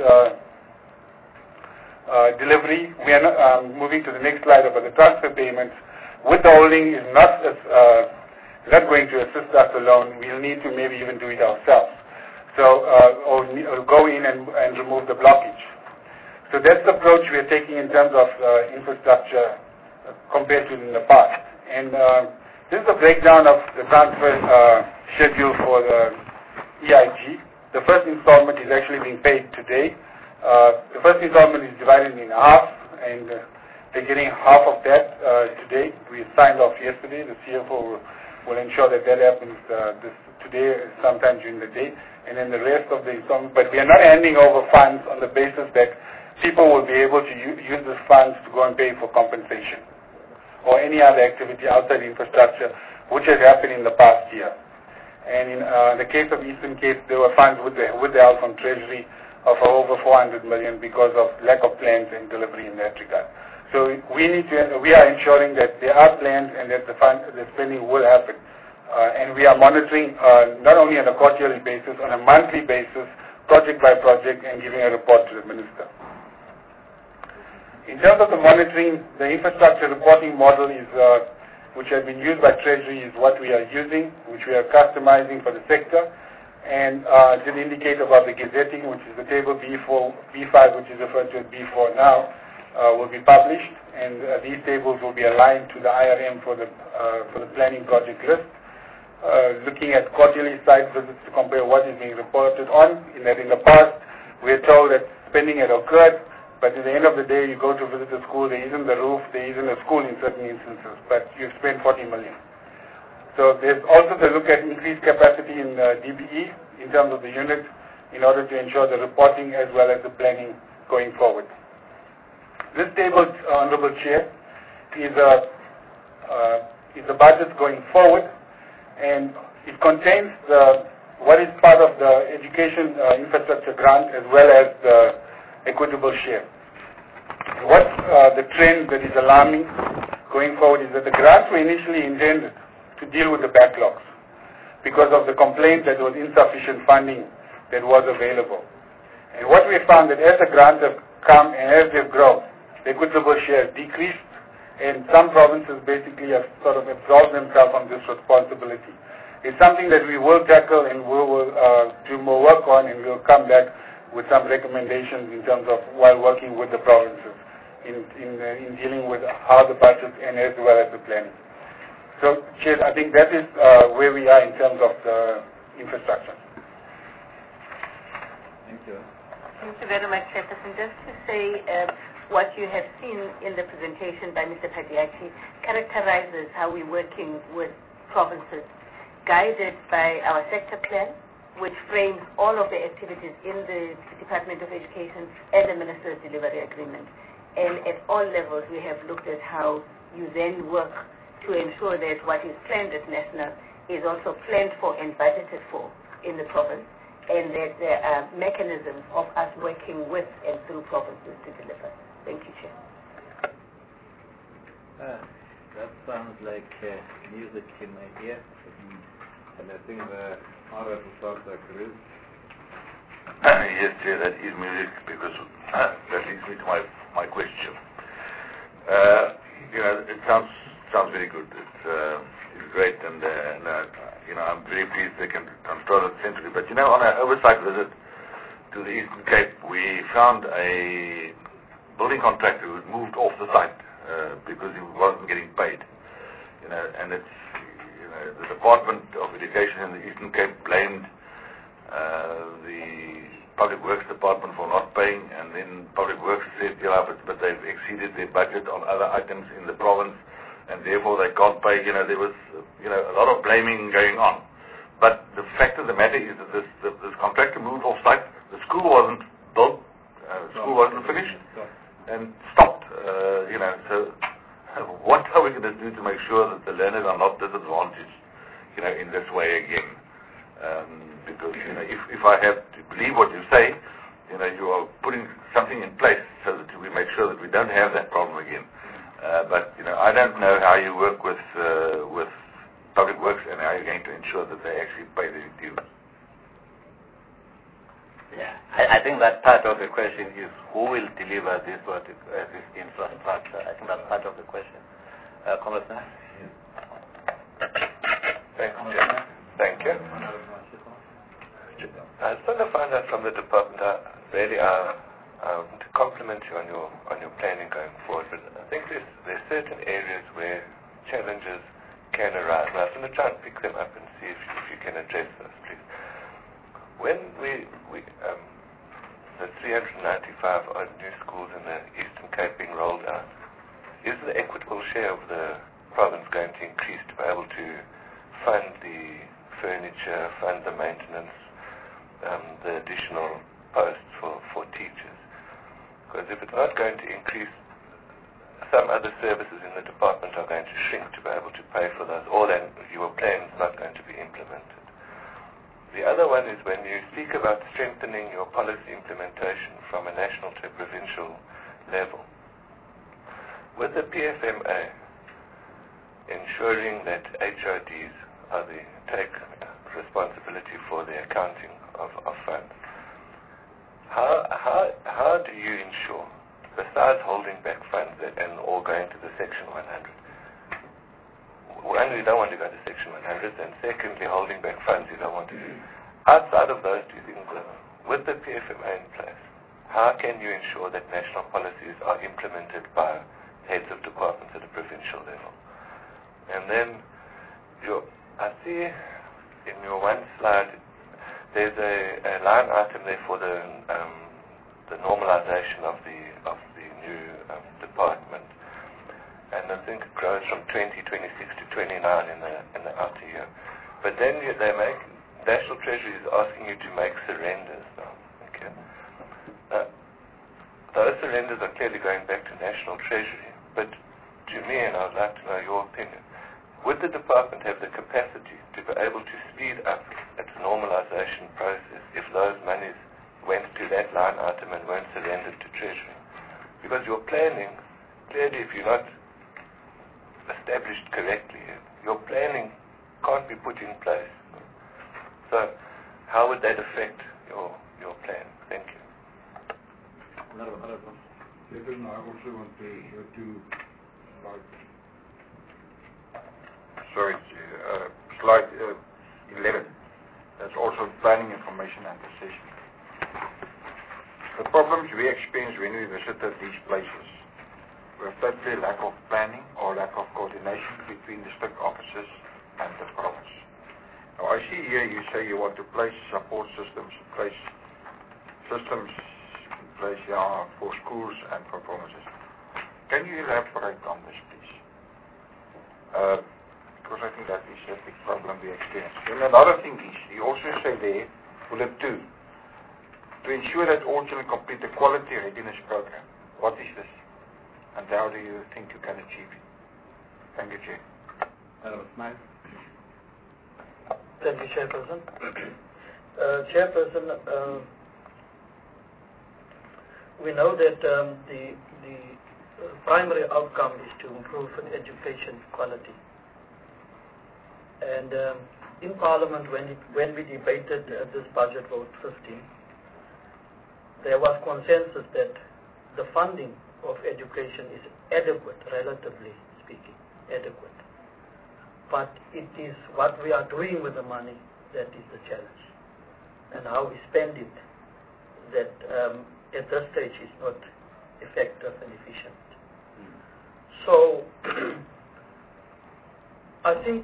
E: delivery, we are not, moving to the next slide about the transfer payments. Withholding is not going to assist us alone. We'll need to maybe even do it ourselves. So, or go in and remove the blockage. So that's the approach we are taking in terms of infrastructure compared to in the past. And this is a breakdown of the transfer schedule for the EIG. The first installment is actually being paid today. The first installment is divided in half, and they're getting half of that today. We signed off yesterday. The CFO will ensure that happens today, sometime during the day, and then the rest of the installment. But we are not handing over funds on the basis that people will be able to use these funds to go and pay for compensation or any other activity outside infrastructure, which has happened in the past year. And in the case of Eastern Cape, there were funds with the help from Treasury of over 400 million because of lack of plans and delivery in that regard. So we are ensuring that there are plans and that the spending will happen. And we are monitoring not only on a quarterly basis, on a monthly basis, project by project, and giving a report to the Minister. In terms of the monitoring, the infrastructure reporting model is, which has been used by Treasury, is what we are using, which we are customizing for the sector. And did indicate about the gazetting, which is the table B4, B5, which is referred to as B4 now. will be published, and these tables will be aligned to the IRM for the planning project list. Looking at quarterly site visits to compare what is being reported on. In the past, we are told that spending had occurred, but at the end of the day, you go to visit a school, there isn't the roof, there isn't a school in certain instances, but you've spent 40 million. So there's also the look at increased capacity in DBE in terms of the units in order to ensure the reporting as well as the planning going forward. This table, Honorable Chair, is a budget going forward, and it contains what is part of the education infrastructure grant as well as the equitable share. What the trend that is alarming going forward is that the grants were initially intended to deal with the backlogs because of the complaint that there was insufficient funding that was available. And what we found that as the grants have come and as they've grown, the equitable share decreased, and some provinces basically have sort of absolved themselves from this responsibility. It's something that we will tackle and we will do more work on, and we'll come back with some recommendations in terms of while working with the provinces in dealing with how the budget and as well as the planning. So, Chair, I think that is where we are in terms of the infrastructure.
C: Thank you.
B: Thank you very much, Chairperson. Just to say, what you have seen in the presentation by Mr. Phadiachi characterizes how we're working with provinces, guided by our sector plan, which frames all of the activities in the Department of Education and the Minister's Delivery Agreement. And at all levels, we have looked at how you then work to ensure that what is planned at national is also planned for and budgeted for in the province, and that there are mechanisms of us working with and through provinces to deliver. Thank you, Chair.
C: That sounds like music in my ear, and I think the Honorable Dr. Cruz.
F: Yes, Chair, that is music, because that leads me to my question. It sounds very good. It's great, and I'm very pleased they can control it centrally. But on our oversight visit to the Eastern Cape, we found a building contractor who had moved off the site because he wasn't getting paid. And it's the Department of Education in the Eastern Cape blamed the Public Works Department for not paying, and then Public Works said, but they've exceeded their budget on other items in the province, and therefore they can't pay. There was a lot of blaming going on. But the fact of the matter is that this contractor moved off site. The school wasn't built. The school wasn't finished and stopped. So what are we going to do to make sure that the learners are not disadvantaged, in this way again? Because if I have to believe what you say, you are putting something in place so that we make sure that we don't have that problem again. But I don't know how you work with Public Works and how you're going to ensure that they actually pay their dues.
A: Yeah, I think that part of the question is who will deliver this infrastructure. I think that's part of the question. Commissioner?
G: Thank you. I just want to find out from the department, really, to compliment you on your planning going forward, but I think there's certain areas where challenges can arise. Now, I'm going to try and pick them up and see if you can address those, please. When the 395 odd new schools in the Eastern Cape being rolled out, is the equitable share of the province going to increase to be able to fund the furniture, fund the maintenance, the additional posts for teachers? Because if it's not going to increase, some other services in the department are going to shrink to be able to pay for those, or then your plan is not going to be implemented. The other one is when you speak about strengthening your policy implementation from a national to a provincial level. With the PFMA ensuring that HODs take responsibility for the accounting of funds, how do you ensure, besides holding back funds or going to the Section 100? One, you don't want to go to Section 100, and secondly, holding back funds you don't want to do. Outside of those two things, with the PFMA in place, how can you ensure that national policies are implemented by heads of departments at a provincial level? And then, I see in your one slide, there's a line item there for the normalization of the new department, and I think it grows from 26 to 29 in the outer year. But then National Treasury is asking you to make surrenders now. Okay, those surrenders are clearly going back to National Treasury. But to me, and I'd like to know your opinion, would the department have the capacity to be able to speed up its normalization process if those monies went to that line item and weren't surrendered to Treasury? Because your planning, clearly if you're not established correctly, your planning can't be put in place. So how would that affect your plan? Thank you.
C: Honorable.
H: I also want to hear slide 11. That's also planning information and decision. The problems we experience when we visited these places were totally lack of planning or lack of coordination between district offices and the province. Now I see here you say you want to place support systems in place, for schools and performances. Can you elaborate on this, please? Because I think that is a big problem we experience. And another thing is, you also say there, bullet 2, to ensure that all children complete the quality readiness program. What is this? And how do you think you can achieve it? Thank you, Chair.
I: Thank you, Chairperson. Chairperson, we know that the primary outcome is to improve education quality. And in Parliament, when we debated this budget vote 15, there was consensus that the funding of education is adequate, relatively speaking, adequate. But it is what we are doing with the money that is the challenge, and how we spend it that at this stage is not effective and efficient. So I think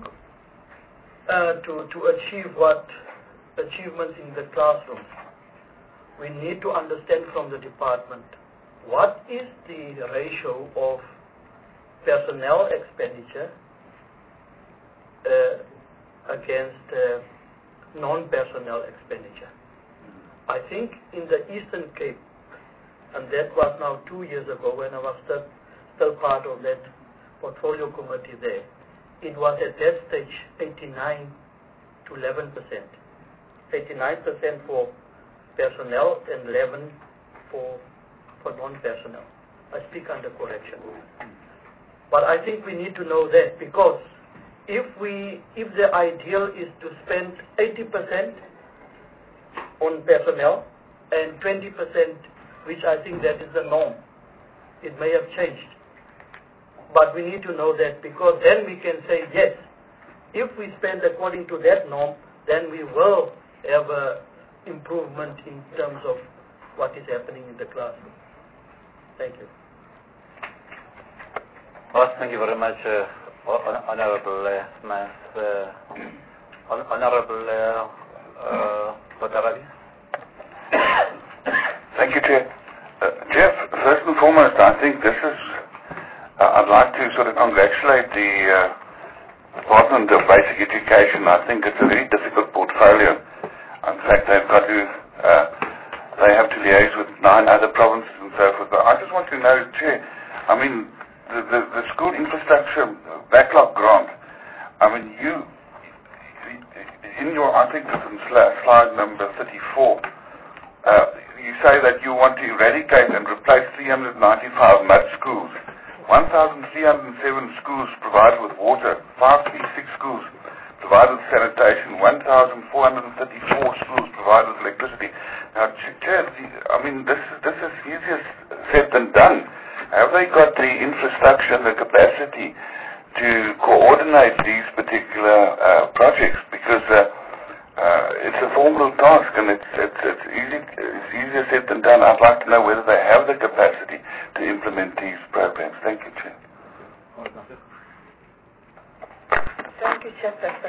I: to achieve achievements in the classroom, we need to understand from the department what is the ratio of personnel expenditure against non-personnel expenditure. I think in the Eastern Cape, and that was now 2 years ago when I was still part of that portfolio committee there, it was at that stage 89 to 11%. 89% for personnel and 11 for non-personnel. I speak under correction. But I think we need to know that, because if the ideal is to spend 80% on personnel and 20%, which I think that is the norm, it may have changed. But we need to know that, because then we can say, yes, if we spend according to that norm, then we will have an improvement in terms of what is happening in the classroom. Thank you.
A: Well, thank you very much, Honorable Smith. Honorable Potarabi.
H: Thank you, Chair. Jeff, first and foremost, I think this is, I'd like to sort of congratulate the Department of Basic Education. I think it's a very difficult portfolio. In fact, they have to liaise with 9 other provinces and so forth. But I just want to know, Chair, I mean, the school infrastructure backlog grant, I mean, in your, I think it's in slide number 34, you say that you want to eradicate and replace 395 mud schools, 1,307 schools provided with water, 536 schools provided with sanitation, 1,434 schools provided with electricity. Now, Chair, I mean, this is easier said than done. Have they got the infrastructure and the capacity to coordinate these particular projects? Because It's a formal task, and it's easier said than done. I'd like to know whether they have the capacity to implement these programs. Thank you, Chair.
J: Thank you, Chairperson.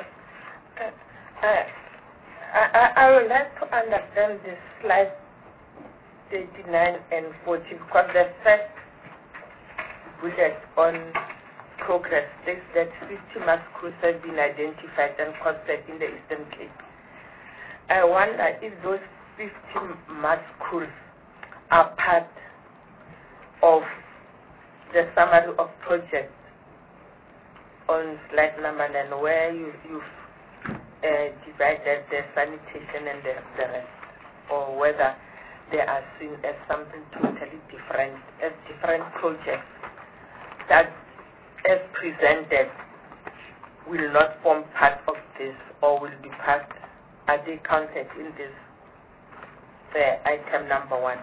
J: I would like to understand this slide 39 and 40, because the first bullet on progress states that 50 mass schools have been identified and constructed in the Eastern Cape. I wonder if those 50 mass schools are part of the summary of projects on slide number 9, where you've divided the sanitation and the rest, or whether they are seen as something totally different, as different projects that, as presented, will not form part of this, or will be part, are they counted in this item number 1?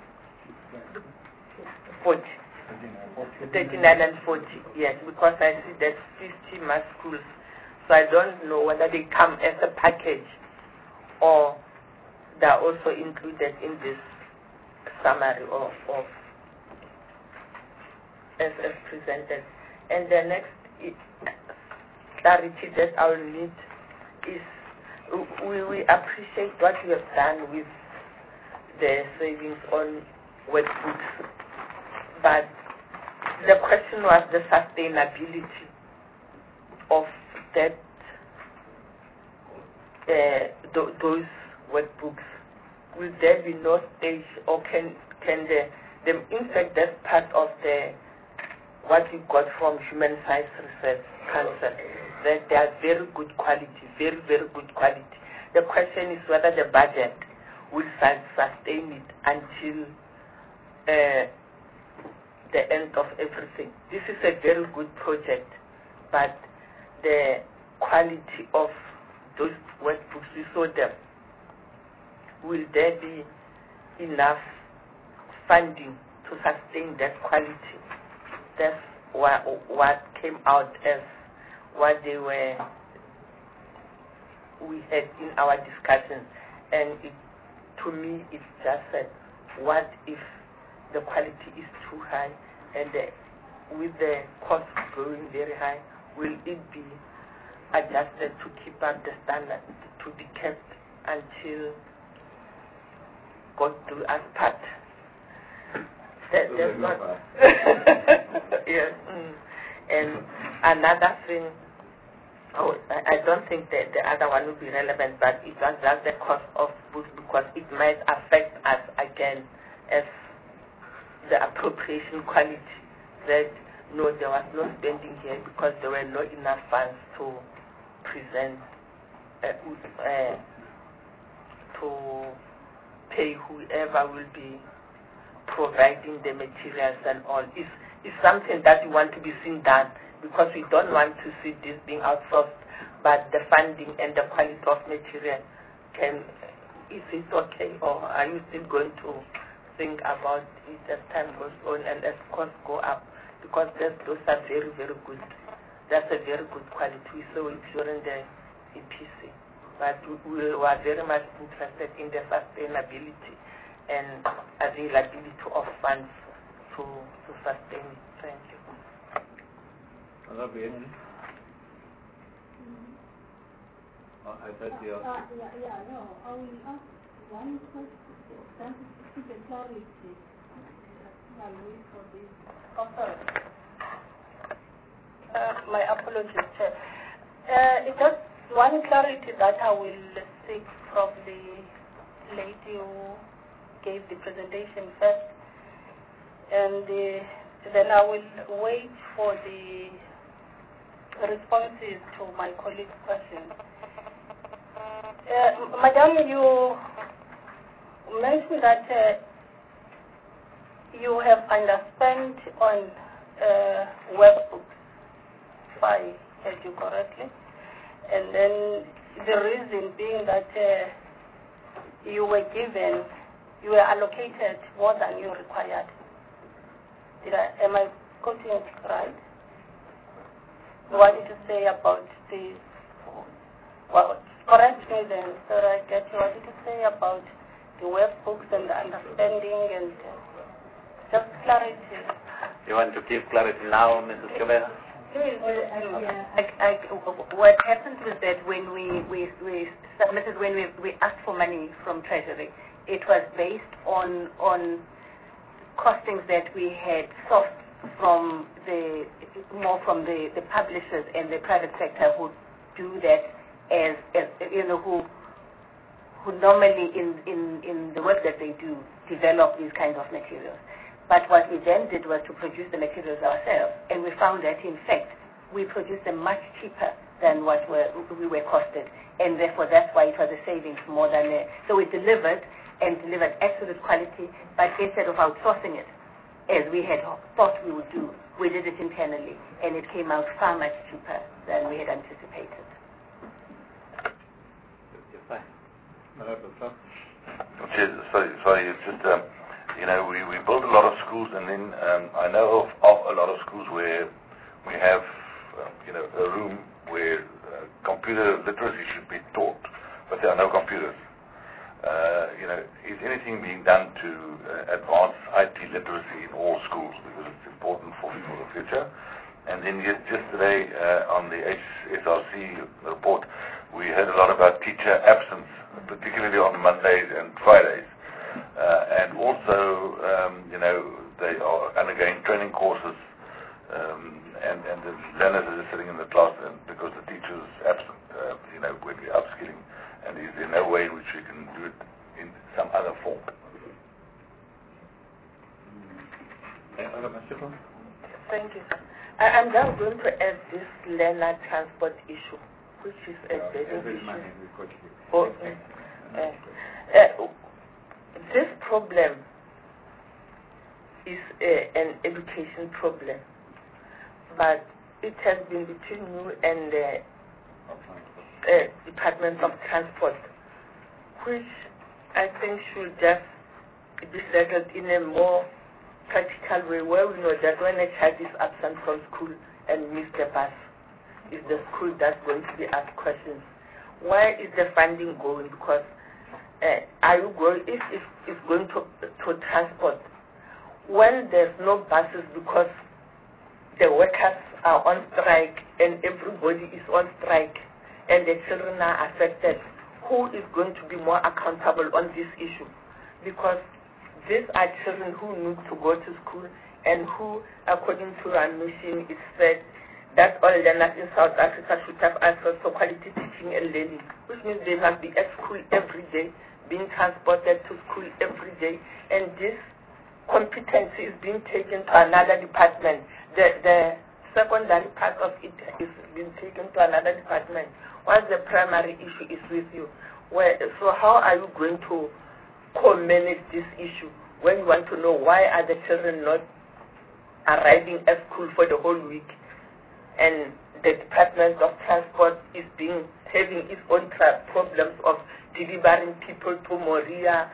J: 40. 39 and 40, yes, because I see that 50 mass schools, so I don't know whether they come as a package or they are also included in this summary of as presented. And the next clarity that I will need is we appreciate what you have done with the savings on workbooks, but the question was the sustainability of that those workbooks. Will there be no stage, or can the in fact that's part of the what we got from Human Science Research Council, that they are very good quality, very, very good quality. The question is whether the budget will sustain it until the end of everything. This is a very good project, but the quality of those workbooks, we saw them. Will there be enough funding to sustain that quality? That's what came out as what we had in our discussions, and to me it just said, what if the quality is too high, and with the cost going very high, will it be adjusted to keep up the standard, to be kept until God do us part? That's not. Yes. And another thing, I don't think that the other one will be relevant, but it was just the cost of books, because it might affect us again as the appropriation quality, that no, there was no spending here because there were not enough funds to present, to pay whoever will be providing the materials and all. It's something that we want to be seen done, because we don't want to see this being outsourced, but the funding and the quality of material is it okay, or are you still going to think about it as time goes on and as costs go up? Because those are very, very good. That's a very good quality. We saw it during the EPC. But we were very much interested in the sustainability and availability of funds to sustain it. Thank you.
C: I thought you
K: no. I will ask one question to the clarity. I'll wait for this.
D: Oh, sorry. My apologies, Chair. It's just one clarity that I will seek from the lady who gave the presentation first, and then I will wait for the responses to my colleague's question. Madam, you mentioned that you have underspent on workbooks, if I heard you correctly, and then the reason being that you were allocated more than you required. Am I quoting it right? What did you say about the correct me then, so I get what you say about the workbooks and the understanding and just clarity.
A: You want to give clarity now, Mrs. Kabela?
B: What happened was that when we submitted, when we asked for money from Treasury, it was based on costings that we had sourced from the publishers and the private sector who do that as who normally in the work that they do develop these kinds of materials. But what we then did was to produce the materials ourselves, and we found that in fact we produced them much cheaper than what we were costed, and therefore that's why it was a savings more than so we delivered absolute quality, but instead of outsourcing it as we had thought we would do, we did it internally, and it came out far much cheaper than we had anticipated.
F: Sorry, it's just, we built a lot of schools, and then I know of a lot of schools where we have, a room where computer literacy should be taught, but there are no computers. Is anything being done to advance IT literacy in all schools, because it's important for the future? And then just today on the SRC report, we heard a lot about teacher absence, particularly on Mondays and Fridays. And also, they are undergoing training courses, and the learners are just sitting in the class because the teacher is absent, when we're upskilling. And is there no way in which we can do it in some other form?
J: Thank you, sir. I'm just going to add this learner transport issue, which is a very issue. This problem is an education problem, but it has been between you and the Department of Transport, which I think should just be settled in a more practical way, where we know that when a child is absent from school and missed the bus, is the school that's going to be asked questions. Where is the funding going? Because are you going, if it's going to transport, when there's no buses because the workers are on strike and everybody is on strike and the children are affected, who is going to be more accountable on this issue? Because these are children who need to go to school and who, according to our mission, it said that all learners in South Africa should have access to quality teaching and learning, which means they must be at school every day, being transported to school every day, and this competency is being taken to another department. The secondary part of it is being taken to another department, while the primary issue is with you. So how are you going to co-manage this issue when you want to know why are the children not arriving at school for the whole week, and the Department of Transport is having its own problems of delivering people to Moria,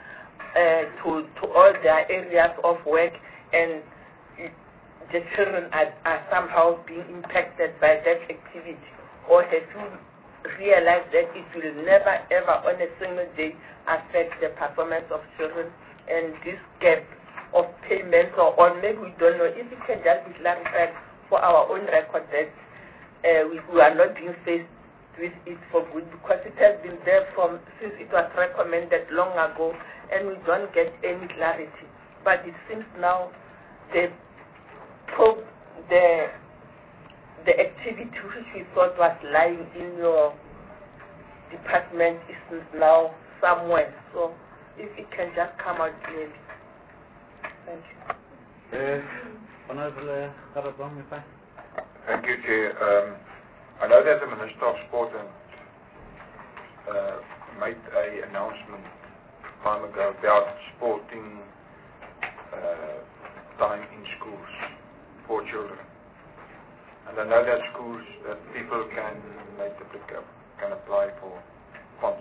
J: to all their areas of work, and the children are somehow being impacted by that activity? Or have you realized that it will never ever on a single day affect the performance of children, and this gap of payments, or maybe we don't know, if it can just be clarified for our own record that we are not being faced with it for good, because it has been there since it was recommended long ago, and we don't get any clarity. But it seems now the activity which we thought was lying in your department is now somewhere. So if it can just come out clearly. Thank you.
C: Honorable Karabong, if I...
E: Thank you, Chair. I know that the Minister of Sport made an announcement a time ago about sporting time in schools for children. And I know that schools, that people can apply for funds.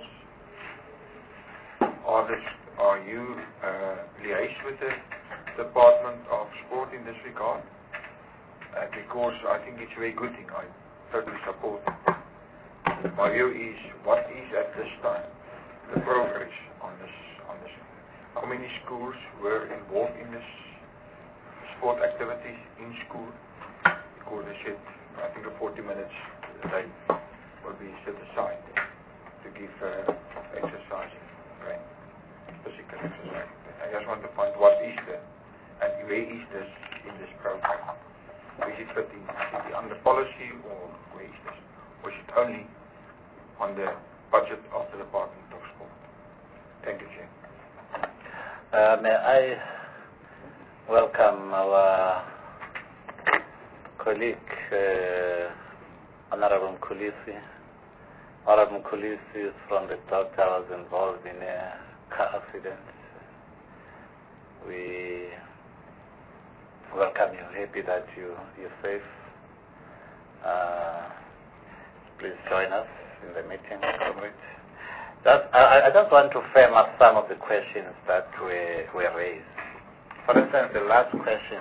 E: Are you liaised with the Department of Sport in this regard? Because I think it's a very good thing. I totally support it.
L: My view is, what is at this time the progress on this? How many schools were involved in this sport activities in school? Because they said, I think the 40 minutes a day will be set aside to give exercising, right? Physical exercise. I just want to find what is there and where is this in this program. Is it fitting under policy or where is this? Or is it only on the budget of the Department of Sport? Thank you, Chair.
A: May I welcome our colleague, Honorable Mkhulisi. Honorable Mkhulisi is from the doctor I was involved in a car accident. We welcome you, happy that you're safe. Please join us in the meeting, comrades. I just want to frame up some of the questions that were raised. For instance, the last question,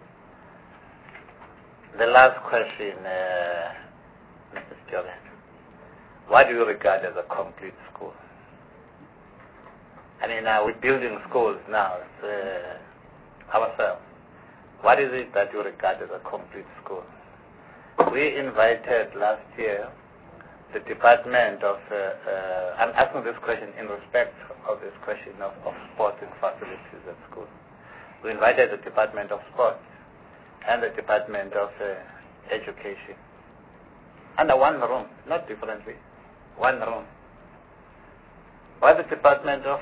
A: Mr. Stewart, what do you regard as a complete school? I mean, we're building schools now ourselves. What is it that you regard as a complete school? We invited last year the Department of, I'm asking this question in respect of this question of sporting facilities at school. We invited the Department of Sport and the Department of Education under one room, not differently, one room. Why the Department of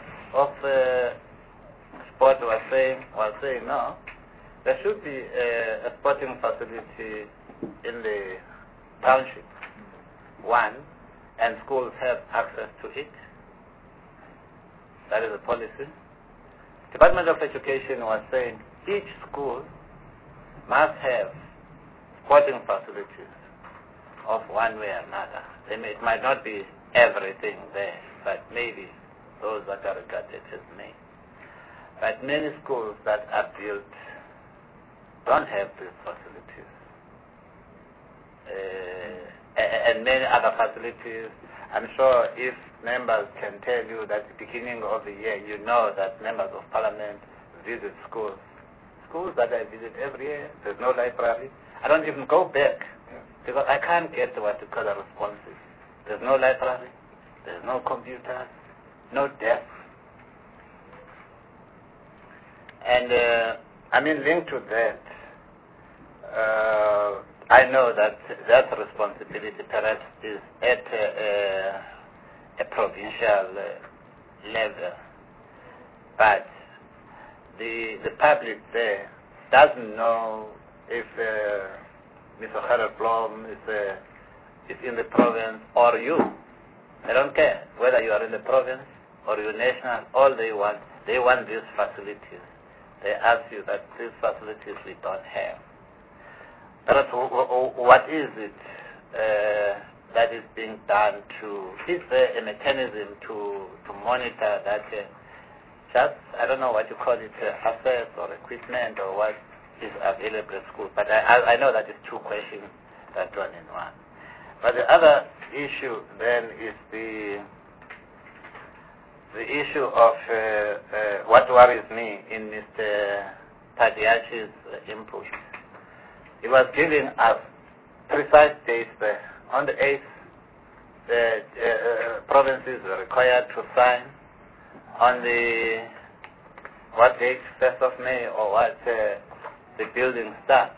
A: Sport was saying no, there should be a sporting facility in the township, one, and schools have access to it. That is a policy. Department of Education was saying each school must have sporting facilities of one way or another. It might not be everything there, but maybe those that are regarded as main. But many schools that are built don't have these facilities. And many other facilities. I'm sure if members can tell you that at the beginning of the year, you know that members of parliament visit schools. Schools that I visit every year, there's no library. I don't even go back because I can't get what you call the responses. There's no library, there's no computers, no desks. And linked to that, I know that responsibility perhaps is at a provincial level, but the public there doesn't know if Mr. Harold Blom is in the province or you. They don't care whether you are in the province or you're national. All they want these facilities. They ask you that these facilities we don't have. But what is it that is being done is there a mechanism to monitor that I don't know what you call it, assets or equipment or what is available at school. But I know that it's two questions that one in one. But the other issue then is the issue of what worries me in Mr. Padiachi's input. He was giving us precise dates there. On the 8th, the provinces were required to sign. On the, what date, 1st of May, or what, the building starts.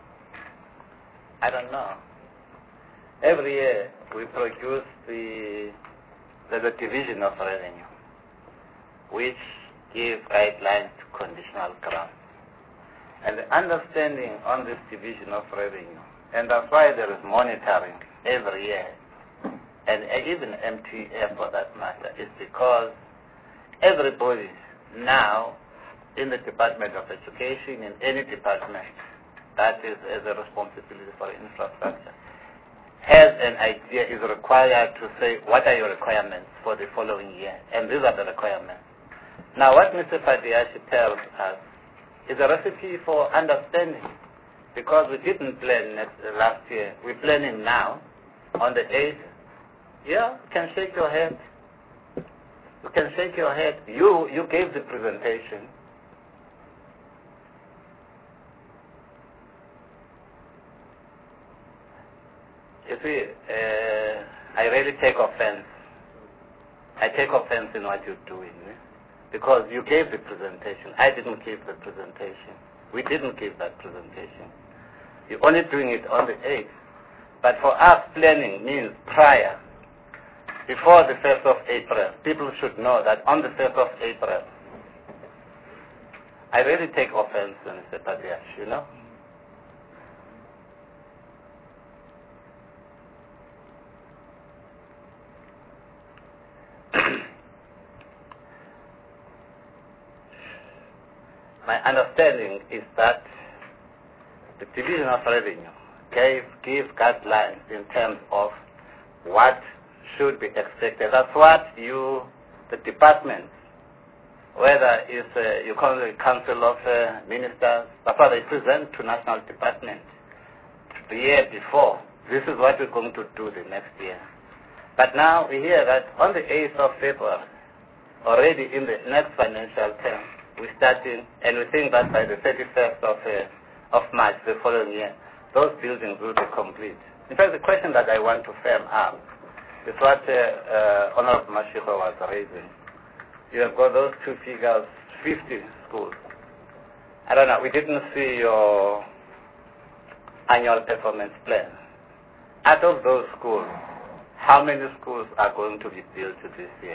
A: I don't know. Every year, we produce the division of revenue, which give guidelines to conditional grants. And the understanding on this division of revenue, and that's why there is monitoring every year, and even MTF for that matter, is because everybody now in the Department of Education, in any department that is as a responsibility for infrastructure, has an idea, is required to say, what are your requirements for the following year? And these are the requirements. Now, what Mr. Padiachi tells us is a recipe for understanding, because we didn't plan last year. We're planning now. On the 8th, Yeah, you can shake your head. You can shake your head. You gave the presentation. You see, I really take offense. I take offense in what you're doing. Because you gave the presentation. I didn't give the presentation. We didn't give that presentation. You're only doing it on the 8th. But for us, planning means prior. Before the 1st of April, people should know that on the 1st of April, I really take offense, Mr. Padiash, you know. My understanding is that the Division of Revenue give guidelines in terms of what should be expected. That's what the department, whether it's you call it Council of Ministers, that's what they present to National Department the year before. This is what we're going to do the next year. But now we hear that on the 8th of February, already in the next financial term, we're starting, and we think that by the 31st of March the following year, those buildings will be complete. In fact, the question that I want to firm up is what Honorable Mashiko was raising. You have got those two figures, 50 schools. I don't know, we didn't see your annual performance plan. Out of those schools, how many schools are going to be built this year?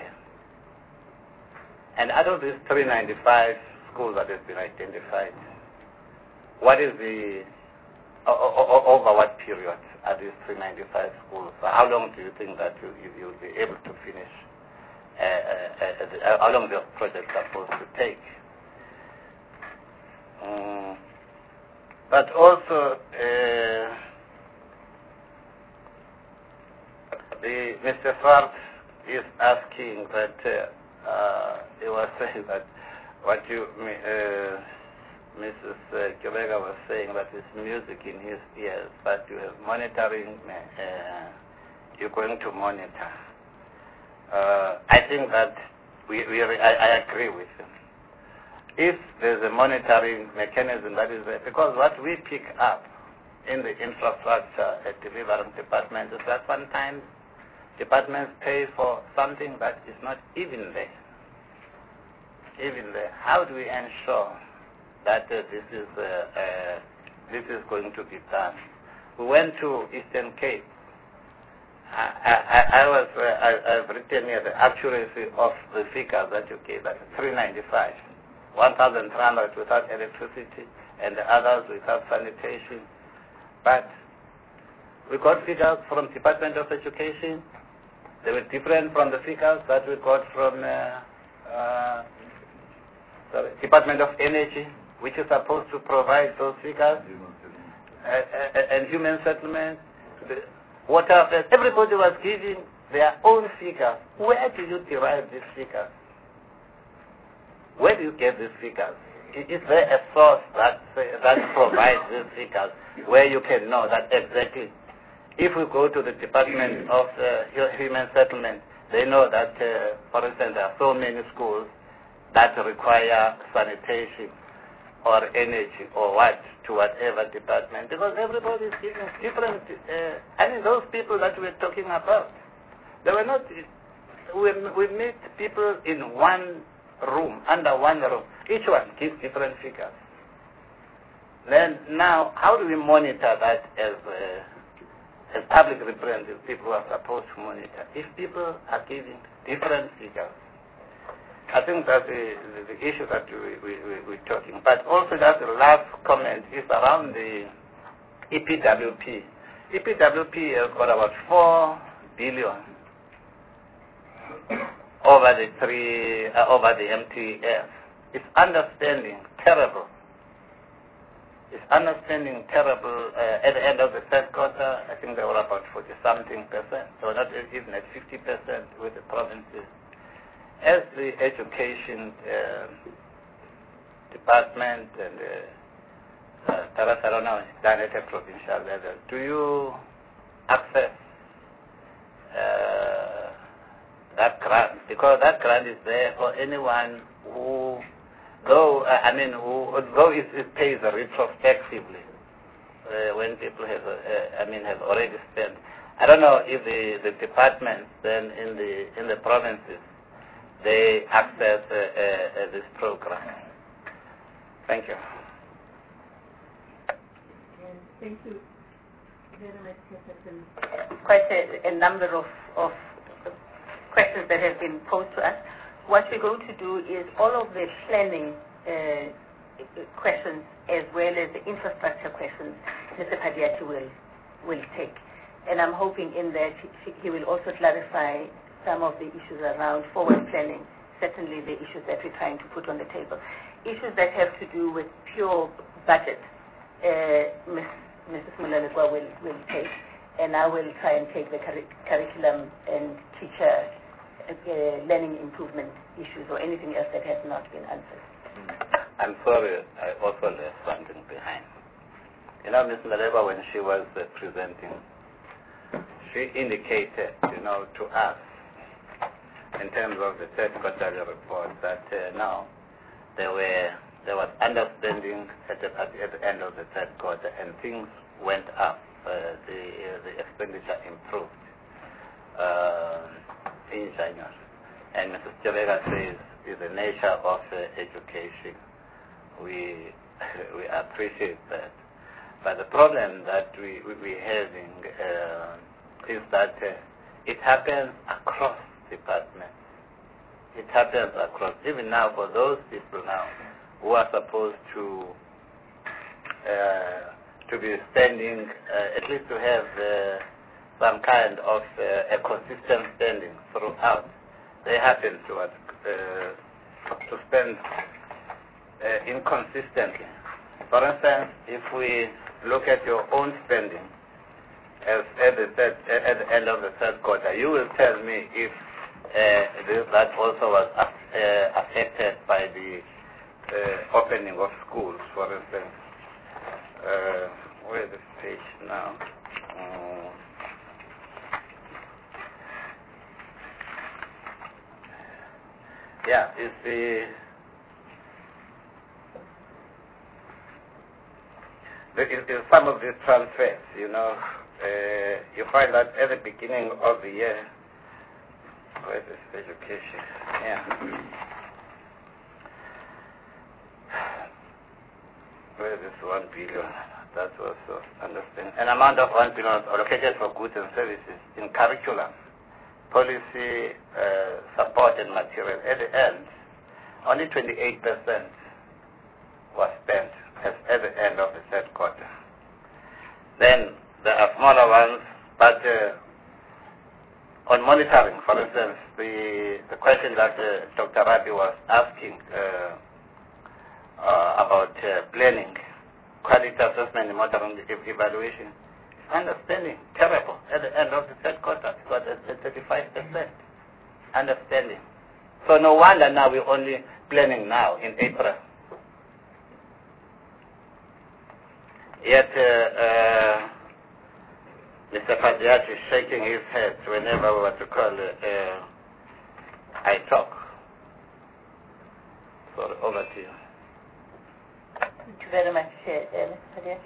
A: And out of these 395 schools that have been identified, what is the, over what period are these 395 schools? How long do you think that you'll be able to finish? How long the project is supposed to take? But also, Mr. Farb is asking that he was saying that what Mrs. Kibega was saying, that is music in his ears, but you have monitoring, you're going to monitor. I think that I agree with him. If there's a monitoring mechanism that is there, because what we pick up in the infrastructure at delivering department is that sometimes departments pay for something that is not even there. Even there. How do we ensure that this is going to be done? We went to Eastern Cape. I've written here the accuracy of the figures that you gave, that 395, 1,300 without electricity, and the others without sanitation. But we got figures from Department of Education. They were different from the figures that we got from Department of Energy, which is supposed to provide those figures, and human settlement, the water affairs. Everybody was giving their own figures. Where do you derive these figures? Where do you get these figures? Is there a source that provides these figures where you can know that exactly? If we go to the Department of Human Settlement, they know that, for instance, there are so many schools that require sanitation or energy or what to whatever department, because everybody is giving different. I mean, those people that we're talking about, they were not. We meet people in one room, under one roof. Each one gives different figures. Then now, how do we monitor that as public representatives, people who are supposed to monitor? If people are giving different figures, I think that's the issue that we're talking. But also that the last comment is around the EPWP. EPWP has got about 4 billion over the MTF. It's understanding terrible. It's understanding terrible. At the end of the third quarter, I think they were about 40-something%. They were not even at 50% with the provinces. As the education department and perhaps, I don't know, done at a provincial level, do you access because that grant is there for anyone who, though it pays retrospectively when people have have already spent. I don't know if the departments then in the provinces they access this program. Thank you.
B: Thank you very much, Chairperson. Quite a number of questions that have been posed to us. What we're going to do is all of the planning questions as well as the infrastructure questions Mr. Padiati will take. And I'm hoping in that he will also clarify some of the issues around forward planning, certainly the issues that we're trying to put on the table. Issues that have to do with pure budget, Mrs. Mulalekwa will take, and I will try and take the curriculum and teacher learning improvement issues or anything else that has not been answered.
A: I'm sorry, I also left something behind. Ms. Mulalekwa, when she was presenting, she indicated, to us, in terms of the third quarterly report, that now there was understanding at the end of the third quarter, and things went up. The expenditure improved in January. And Mrs. Chebeka says, is the nature of education. We appreciate that. But the problem that we're having is that it happens across departments. It happens across, even now for those people now who are supposed to be standing, at least to have some kind of a consistent standing throughout. They happen to spend inconsistently. For instance, if we look at your own spending as at the end of the third quarter, you will tell me if that also was affected by the opening of schools, for instance. Where is this page now? Yeah, it's some of these transfers, you find that at the beginning of the year, where is this education? Yeah. Where is this 1 billion? That was understand. An amount of 1 billion allocated for goods and services in curriculum, policy, support and material. At the end, only 28% was spent at the end of the third quarter. Then there are smaller ones, but on monitoring, for instance, the question that Dr. Rabi was asking about planning, quality assessment and monitoring evaluation, understanding, terrible at the end of the third quarter, because it's 35% understanding. So no wonder now we're only planning now in April. Yet Mr. Padiati is shaking his head whenever we want to call I talk. So over to you.
B: Thank you very much, Mr. Padiati.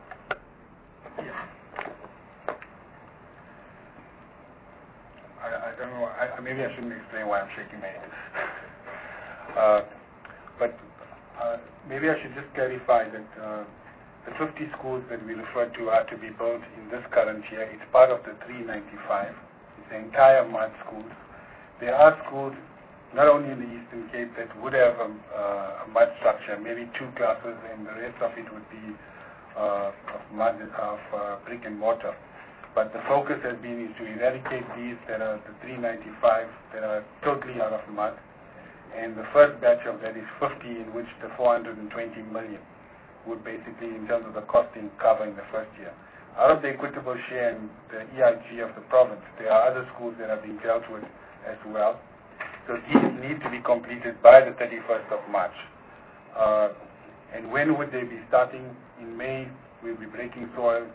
E: I don't know, maybe I shouldn't explain why I'm shaking my head. But maybe I should just clarify that the 50 schools that we referred to are to be built in this current year. It's part of the 395. It's the entire mud schools. There are schools, not only in the Eastern Cape, that would have a mud structure, maybe 2 classes, and the rest of it would be of brick and mortar. But the focus has been is to eradicate these that are the 395 that are totally out of mud. And the first batch of that is 50, in which the 420 million would basically, in terms of the costing, cover in the first year. Out of the equitable share in the EIG of the province, there are other schools that are being dealt with as well. So these need to be completed by the 31st of March. And when would they be starting? In May, we'll be breaking soil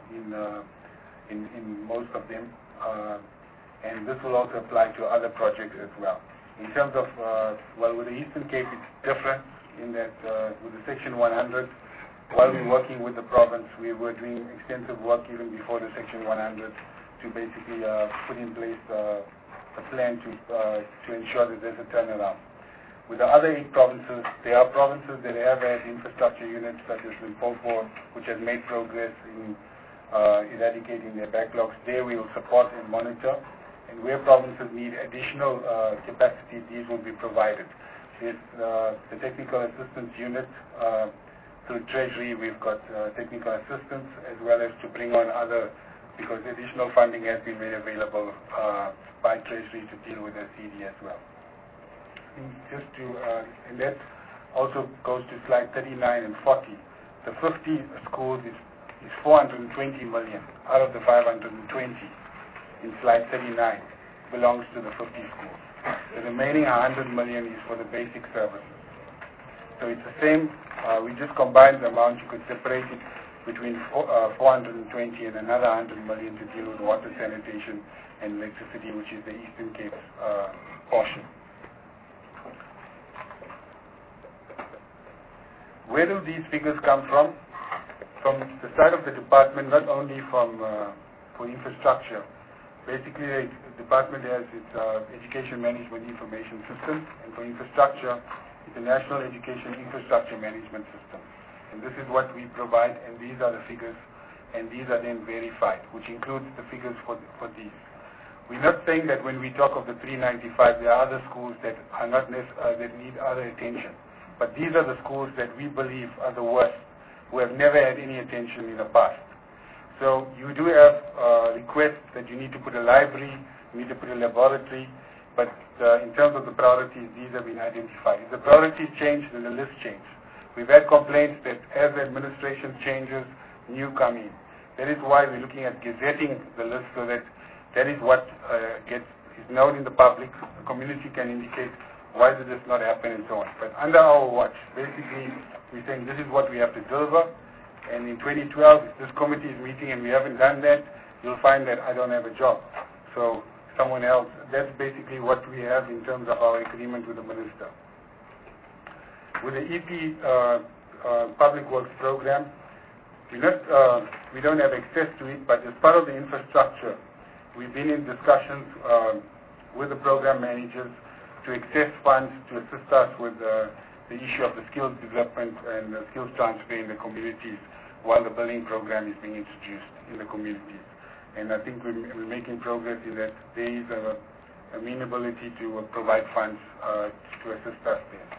E: in most of them. And this will also apply to other projects as well. In terms of, with the Eastern Cape, it's different in that with the Section 100, while we're working with the province, we were doing extensive work even before the Section 100 to basically put in place a plan to ensure that there's a turnaround. With the other 8 provinces, there are provinces that have had infrastructure units such as Limpopo, which has made progress in eradicating their backlogs. There we will support and monitor. And where provinces need additional capacity, these will be provided. There's the technical assistance unit. Through Treasury, we've got technical assistance as well as to bring on other, because additional funding has been made available by Treasury to deal with the CD as well. And that also goes to slide 39 and 40. The 50 schools is 420 million out of the 520 in slide 39 belongs to the 50 schools. The remaining 100 million is for the basic services. So it's the same, we just combined the amount. You could separate it between 420 and another 100 million to deal with water, sanitation and electricity, which is the Eastern Cape portion. Where do these figures come from? From the side of the department, not only from for infrastructure. Basically, the department has its Education Management Information System, and for infrastructure, it's the National Education Infrastructure Management System. And this is what we provide, and these are the figures, and these are then verified, which includes the figures for these. We're not saying that when we talk of the 395, there are other schools that are not that need other attention. But these are the schools that we believe are the worst, who have never had any attention in the past. So you do have requests that you need to put a library, you need to put a laboratory, but in terms of the priorities, these have been identified. If the priorities change, then the list changes. We've had complaints that as the administration changes, new come in. That is why we're looking at gazetting the list so that is what is known in the public. The community can indicate why did this not happen and so on. But under our watch, basically, we're saying this is what we have to deliver. And in 2012, if this committee is meeting and we haven't done that, you'll find that I don't have a job. So someone else, that's basically what we have in terms of our agreement with the minister. With the EP Public Works Program, we don't have access to it, but as part of the infrastructure, we've been in discussions with the program managers to access funds to assist us with the issue of the skills development and the skills transfer in the communities while the building program is being introduced in the communities. And I think we're making progress in that there is a amenability to provide funds to assist us there.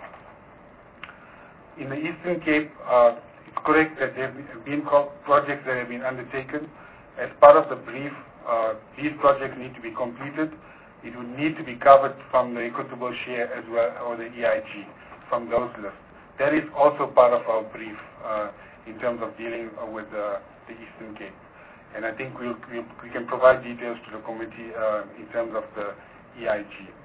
E: In the Eastern Cape, it's correct that there have been projects that have been undertaken. As part of the brief, these projects need to be completed. It would need to be covered from the equitable share as well, or the EIG, from those lists. That is also part of our brief in terms of dealing with the Eastern Cape. And I think we can provide details to the committee in terms of the EIG.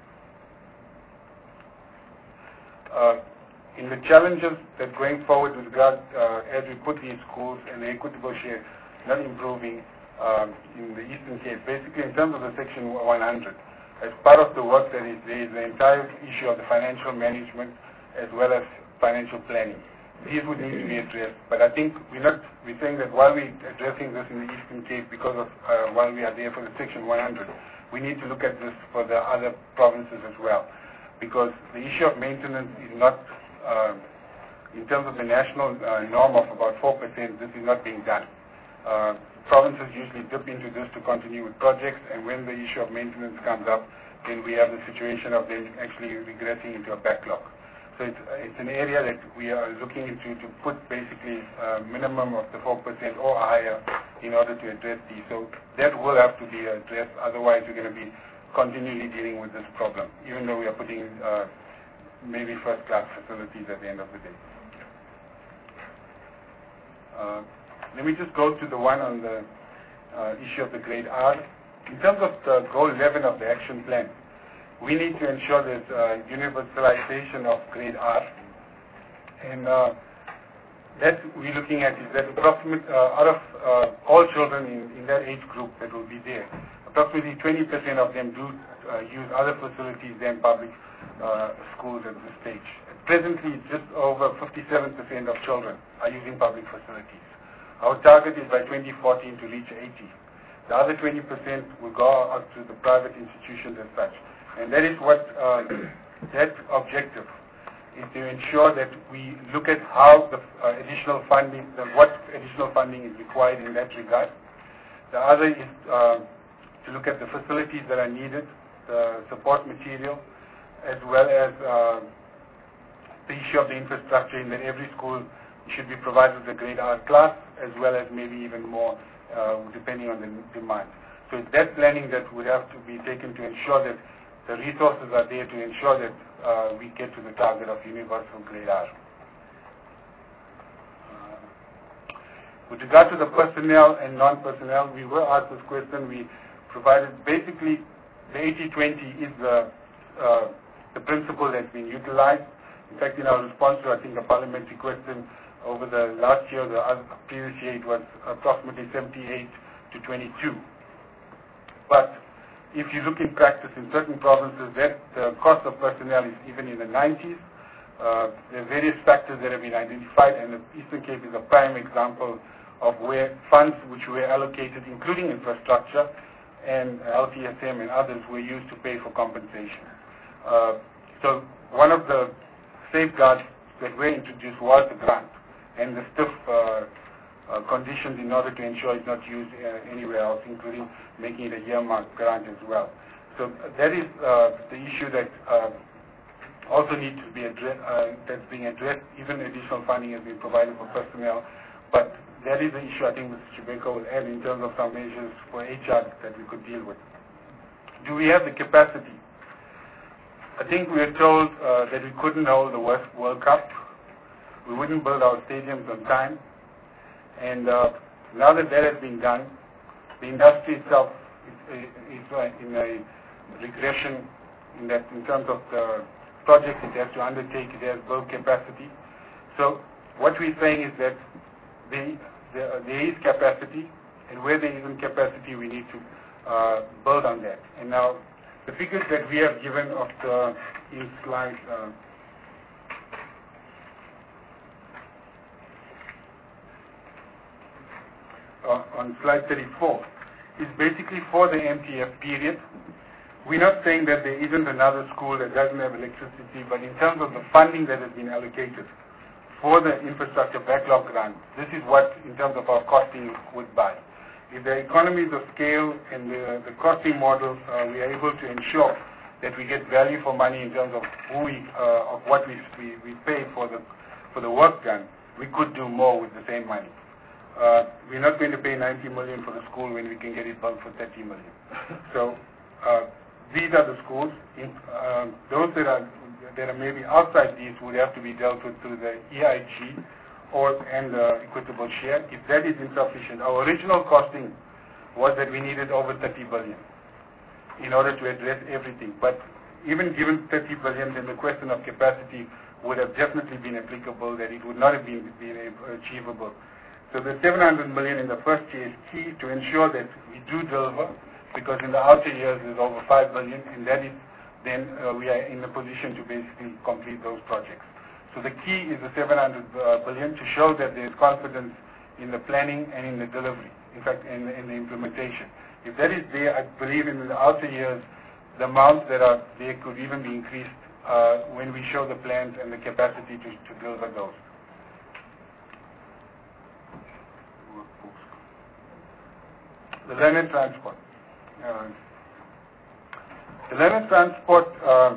E: In the challenges that going forward with regard, as we put these schools and the equitable share not improving in the Eastern Cape, basically in terms of the Section 100, as part of the work that is there is the entire issue of the financial management as well as financial planning. These would need to be addressed, but I think we're saying that while we're addressing this in the Eastern Cape because of while we are there for the Section 100, we need to look at this for the other provinces as well, because the issue of maintenance is not, in terms of the national norm of about 4%, this is not being done. Provinces usually dip into this to continue with projects, and when the issue of maintenance comes up, then we have the situation of them actually regressing into a backlog. So it's an area that we are looking into to put basically a minimum of the 4% or higher in order to address these. So that will have to be addressed, otherwise we're going to be continually dealing with this problem, even though we are putting maybe first-class facilities at the end of the day. Let me just go to the one on the issue of the grade R. In terms of the goal 11 of the action plan, we need to ensure there's universalization of grade R. And that we're looking at is that approximately out of all children in that age group that will be there, approximately 20% of them do use other facilities than public schools at this stage. Presently, just over 57% of children are using public facilities. Our target is by 2014 to reach 80. The other 20% will go out to the private institutions as such. And that is what, that objective is to ensure that we look at how the additional funding, what additional funding is required in that regard. The other is to look at the facilities that are needed, the support material, as well as the issue of the infrastructure in that every school should be provided with a grade R class, as well as maybe even more, depending on the demand. So it's that planning that would have to be taken to ensure that the resources are there to ensure that we get to the target of universal grade R. With regard to the personnel and non-personnel, we were asked this question. We provided basically the 80-20 is the principle that's been utilized. In fact, in our response to, I think, a parliamentary question over the last year, the previous year, it was approximately 78 to 22. But if you look in practice in certain provinces, that the cost of personnel is even in the 90s. There are various factors that have been identified, and the Eastern Cape is a prime example of where funds which were allocated, including infrastructure and LTSM and others, were used to pay for compensation. So one of the safeguards that were introduced was the grant and the stiff conditions in order to ensure it's not used anywhere else, including making it a earmark grant as well. So that is the issue that also needs to be addressed, that's being addressed. Even additional funding has been provided for personnel, but that is the issue I think Mr. Chibeko will add in terms of some measures for HR that we could deal with. Do we have the capacity? I think we were told that we couldn't hold the World Cup. We wouldn't build our stadiums on time. And now that that has been done, the industry itself is in a regression in terms of the projects it has to undertake. It has built capacity. So what we're saying is that there is capacity, and where there isn't capacity, we need to build on that. And now, the figures that we have given in slide on slide 34 is basically for the MTF period. We're not saying that there isn't another school that doesn't have electricity, but in terms of the funding that has been allocated for the infrastructure backlog grant, this is what, in terms of our costing, would buy. If the economies of scale and the costing models, we are able to ensure that we get value for money in terms of of what we pay for the work done, we could do more with the same money. We're not going to pay 90 million for the school when we can get it built for 30 million. So these are the schools. Those that are maybe outside these would have to be dealt with through the EIG and equitable share. If that is insufficient, our original costing was that we needed over 30 billion in order to address everything. But even given 30 billion, then the question of capacity would have definitely been applicable, that it would not have been achievable. So the 700 million in the first year is key to ensure that we do deliver, because in the outer years there's over 5 billion, and that is then we are in a position to basically complete those projects. So the key is the 700 billion to show that there is confidence in the planning and in the delivery, in fact, in the implementation. If that is there, I believe in the outer years, the amounts that are there could even be increased when we show the plans and the capacity to deliver those. The learner transport. The learner transport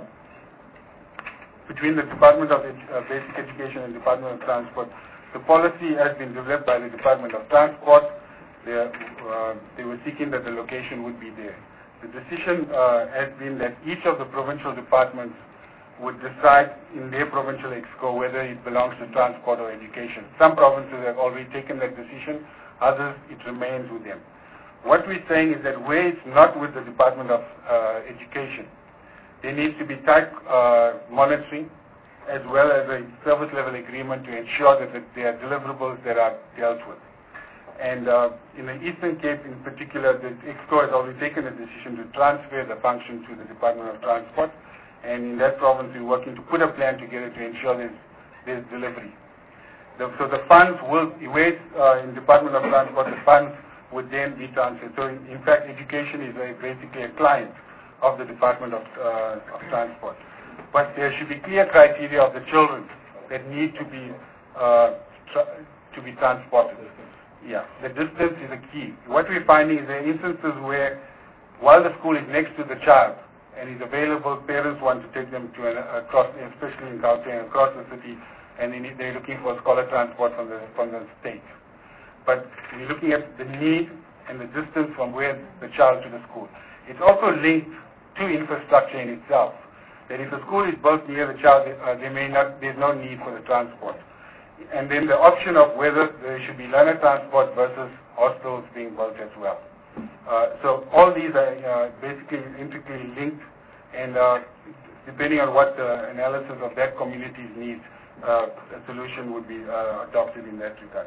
E: between the Department of Basic Education and Department of Transport, the policy has been developed by the Department of Transport. They were seeking that the location would be there. The decision has been that each of the provincial departments would decide in their provincial exco whether it belongs to transport or education. Some provinces have already taken that decision, others it remains with them. What we're saying is that where it's not with the Department of Education, there needs to be tight monitoring as well as a service level agreement to ensure that there are deliverables that are dealt with. And in the Eastern Cape in particular, the EXCO has already taken a decision to transfer the function to the Department of Transport, and in that province we're working to put a plan together to ensure there's delivery. So the funds will, in Department of Transport, the funds would then be transferred. So in fact, education is basically a client of the Department of Transport. But there should be clear criteria of the children that need to be transported. Yeah, the distance is a key. What we're finding is there are instances where, while the school is next to the child and is available, parents want to take them to across, especially in Gauteng, across the city, and they're looking for scholar transport from the state. But we're looking at the need and the distance from where the child to the school. It's also linked to infrastructure in itself. That if the school is built near the child, there's no need for the transport. And then the option of whether there should be learner transport versus hostels being built as well. So all these are basically intricately linked, and depending on what the analysis of that community's needs, a solution would be adopted in that regard.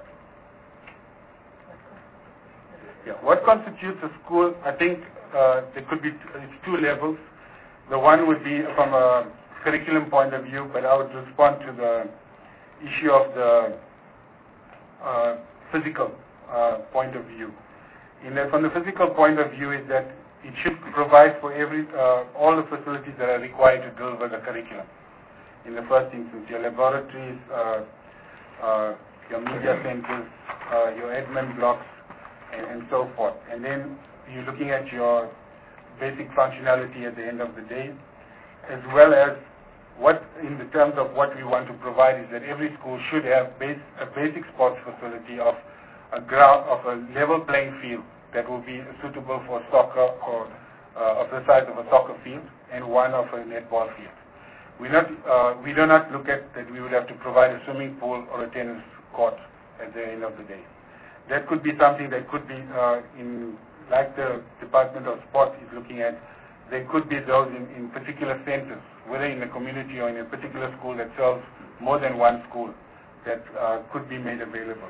E: Yeah. What constitutes a school? I think there could be it's two levels. The one would be from a curriculum point of view, but I would respond to the issue of the physical point of view. From the physical point of view is that it should provide for all the facilities that are required to deliver the curriculum. In the first instance, your laboratories, your media centers, your admin blocks, and so forth. And then you're looking at your basic functionality at the end of the day, as well as what, in the terms of what we want to provide, is that every school should have a basic sports facility of a level playing field that will be suitable for soccer, or of the size of a soccer field, and one of a netball field. We do not look at that we would have to provide a swimming pool or a tennis court at the end of the day. That could be something that could be like the Department of Sport is looking at. There could be those in particular centers, whether in a community or in a particular school that serves more than one school, that could be made available.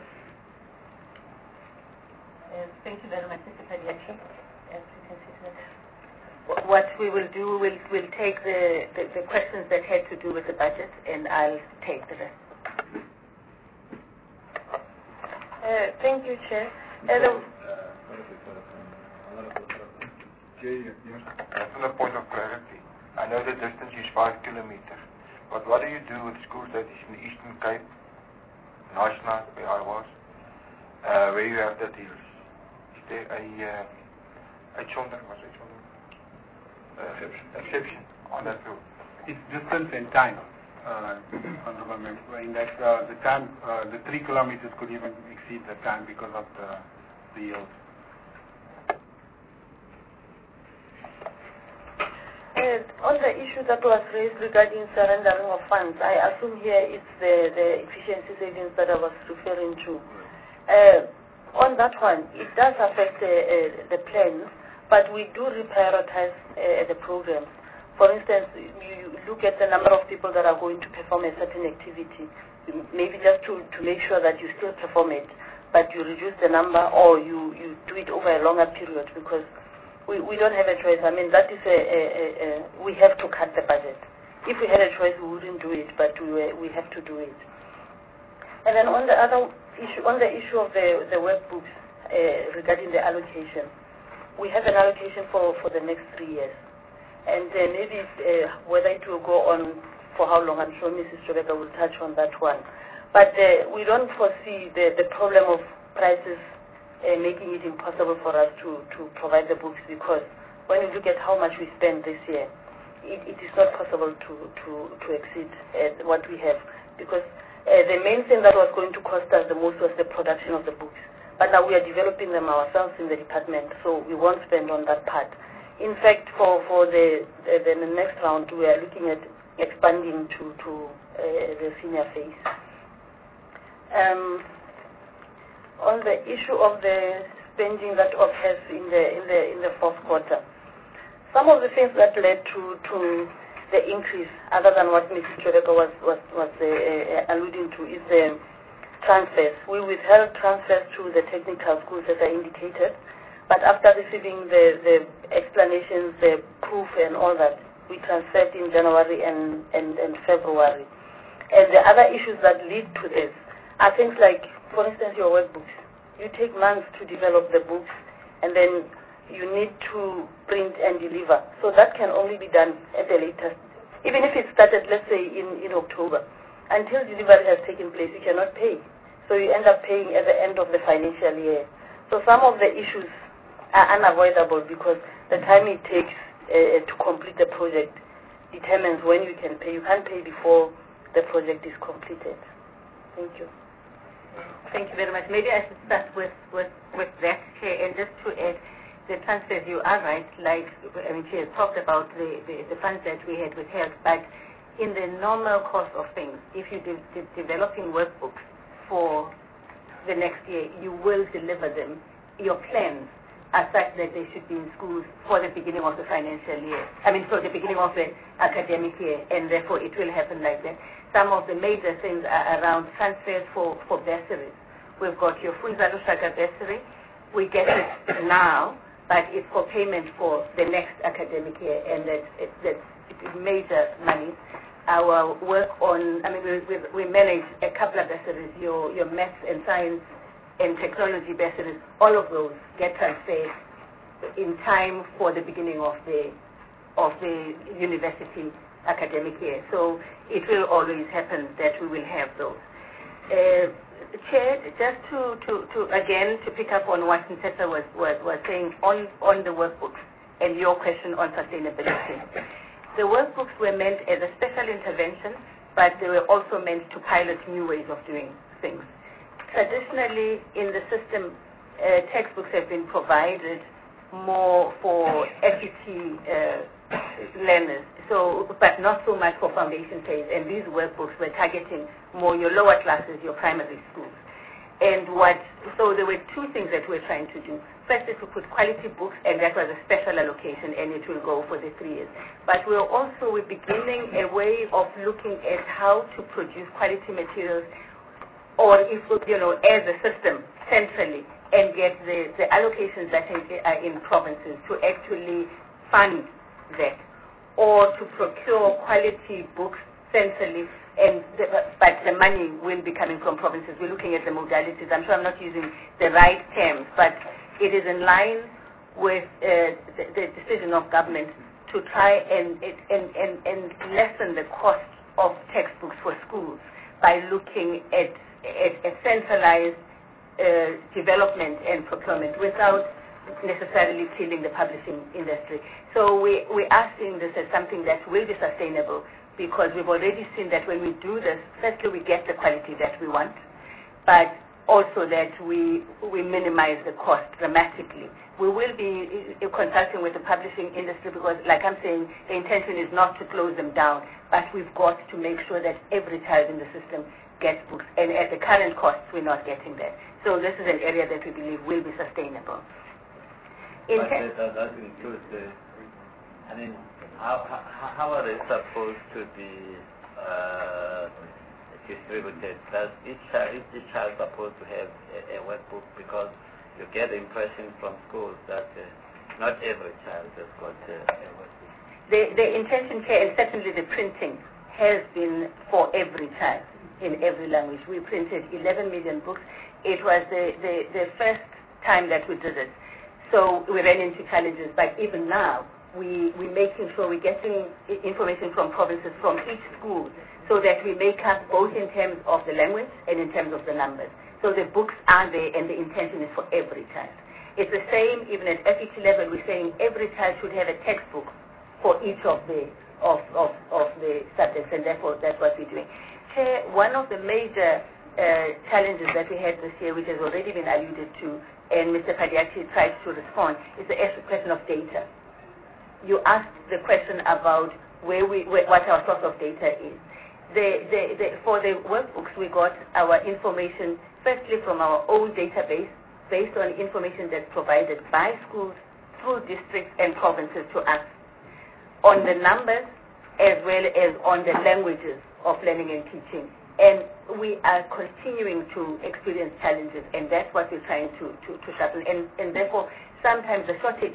B: Thank you very much, Mr. Padiachi. What we will do, we'll take the questions that had to do with the budget, and I'll take the rest.
J: Thank you, Chair.
L: On a point of clarity, I know the distance is 5 kilometers, but what do you do with schools that is in the Eastern Cape, National, where I was, where you have that hills? Is there a exception on that route?
E: It's distance and time, Honorable Member. In that the time, the 3 kilometers could even exceed the time because of the yield.
D: On the issue that was raised regarding surrendering of funds, I assume here it's the efficiency savings that I was referring to. On that one, it does affect the plans, but we do reprioritize the programs. For instance, you look at the number of people that are going to perform a certain activity, maybe just to make sure that you still perform it, but you reduce the number, or you do it over a longer period, because we don't have a choice. I mean, that is we have to cut the budget. If we had a choice, we wouldn't do it, but we have to do it. And then on the other issue, on the issue of the workbooks regarding the allocation, we have an allocation for the next 3 years. And maybe whether it will go on for how long, I'm sure Mrs. Chobeka will touch on that one. But we don't foresee the problem of prices making it impossible for us to provide the books, because when you look at how much we spend this year, it is not possible to exceed what we have, because the main thing that was going to cost us the most was the production of the books. But now we are developing them ourselves in the department, so we won't spend on that part. In fact, for the next round, we are looking at expanding to the senior phase. On the issue of the spending that occurs in the fourth quarter, some of the things that led to the increase, other than what Mrs. Chobeka was alluding to, is the transfers. We withheld transfers to the technical schools, as I indicated, but after receiving the explanations, the proof, and all that, we transferred in January and February. And the other issues that lead to this are things like, for instance, your workbooks. You take months to develop the books, and then you need to print and deliver. So that can only be done at the latest. Even if it started, let's say, in October, until delivery has taken place, you cannot pay. So you end up paying at the end of the financial year. So some of the issues are unavoidable because the time it takes to complete the project determines when you can pay. You can't pay before the project is completed. Thank you.
B: Thank you very much. Maybe I should start with that, Chair, and just to add the transfers, you are right, like, Chair talked about the funds that we had withheld, but in the normal course of things, if you're developing workbooks for the next year, you will deliver them. Your plans are such that they should be in schools for the beginning of the financial year. For the beginning of the academic year, and therefore it will happen like that. Some of the major things are around transfers for bursaries. We've got your Funza Lushaka bursary. We get it now, but it's for payment for the next academic year, and that's major money. Our work on, we manage a couple of bursaries, your maths and science and technology bursaries, all of those get transferred in time for the beginning of the university academic year. So it will always happen that we will have those. Chair, just to again to pick up on what Ntesa was saying on the workbooks and your question on sustainability. The workbooks were meant as a special intervention, but they were also meant to pilot new ways of doing things. Traditionally, in the system, textbooks have been provided more for FET learners, but not so much for foundation phase. And these workbooks were targeting more your lower classes, your primary schools. So there were two things that we're trying to do. First is to put quality books, and that was a special allocation, and it will go for the 3 years. But we're beginning a way of looking at how to produce quality materials, or if, as a system centrally, and get the allocations that are in provinces to actually fund that, or to procure quality books centrally, but the money will be coming from provinces. We're looking at the modalities. I'm sure I'm not using the right terms, but it is in line with the decision of government to try and lessen the cost of textbooks for schools by looking at a centralized development and procurement without necessarily killing the publishing industry. So we are seeing this as something that will be sustainable, because we've already seen that when we do this, firstly we get the quality that we want, but also that we minimize the cost dramatically. We will be consulting with the publishing industry because, like I'm saying, the intention is not to close them down, but we've got to make sure that every child in the system gets books, and at the current costs, we're not getting that. So this is an area that we believe will be sustainable.
C: That includes how are they supposed to be distributed? Does each child supposed to have a workbook? Because you get the impression from schools that not every child has got a workbook.
B: The intention here, and certainly the printing, has been for every child in every language. We printed 11 million books. It was the first time that we did it. So we ran into challenges, but even now, we're making sure we're getting information from provinces, from each school, so that we make up both in terms of the language and in terms of the numbers. So the books are there, and the intention is for every child. It's the same even at FET level. We're saying every child should have a textbook for each of the subjects, and therefore that's what we're doing. Chair, one of the major challenges that we had this year, which has already been alluded to, and Mr. Padiachi tried to respond, is the question of data. You asked the question about what our source of data is. For the workbooks, we got our information firstly from our own database, based on information that's provided by schools through districts and provinces to us, on the numbers as well as on the languages of learning and teaching. And we are continuing to experience challenges, and that's what we're trying to sharpen. And therefore, sometimes the shortages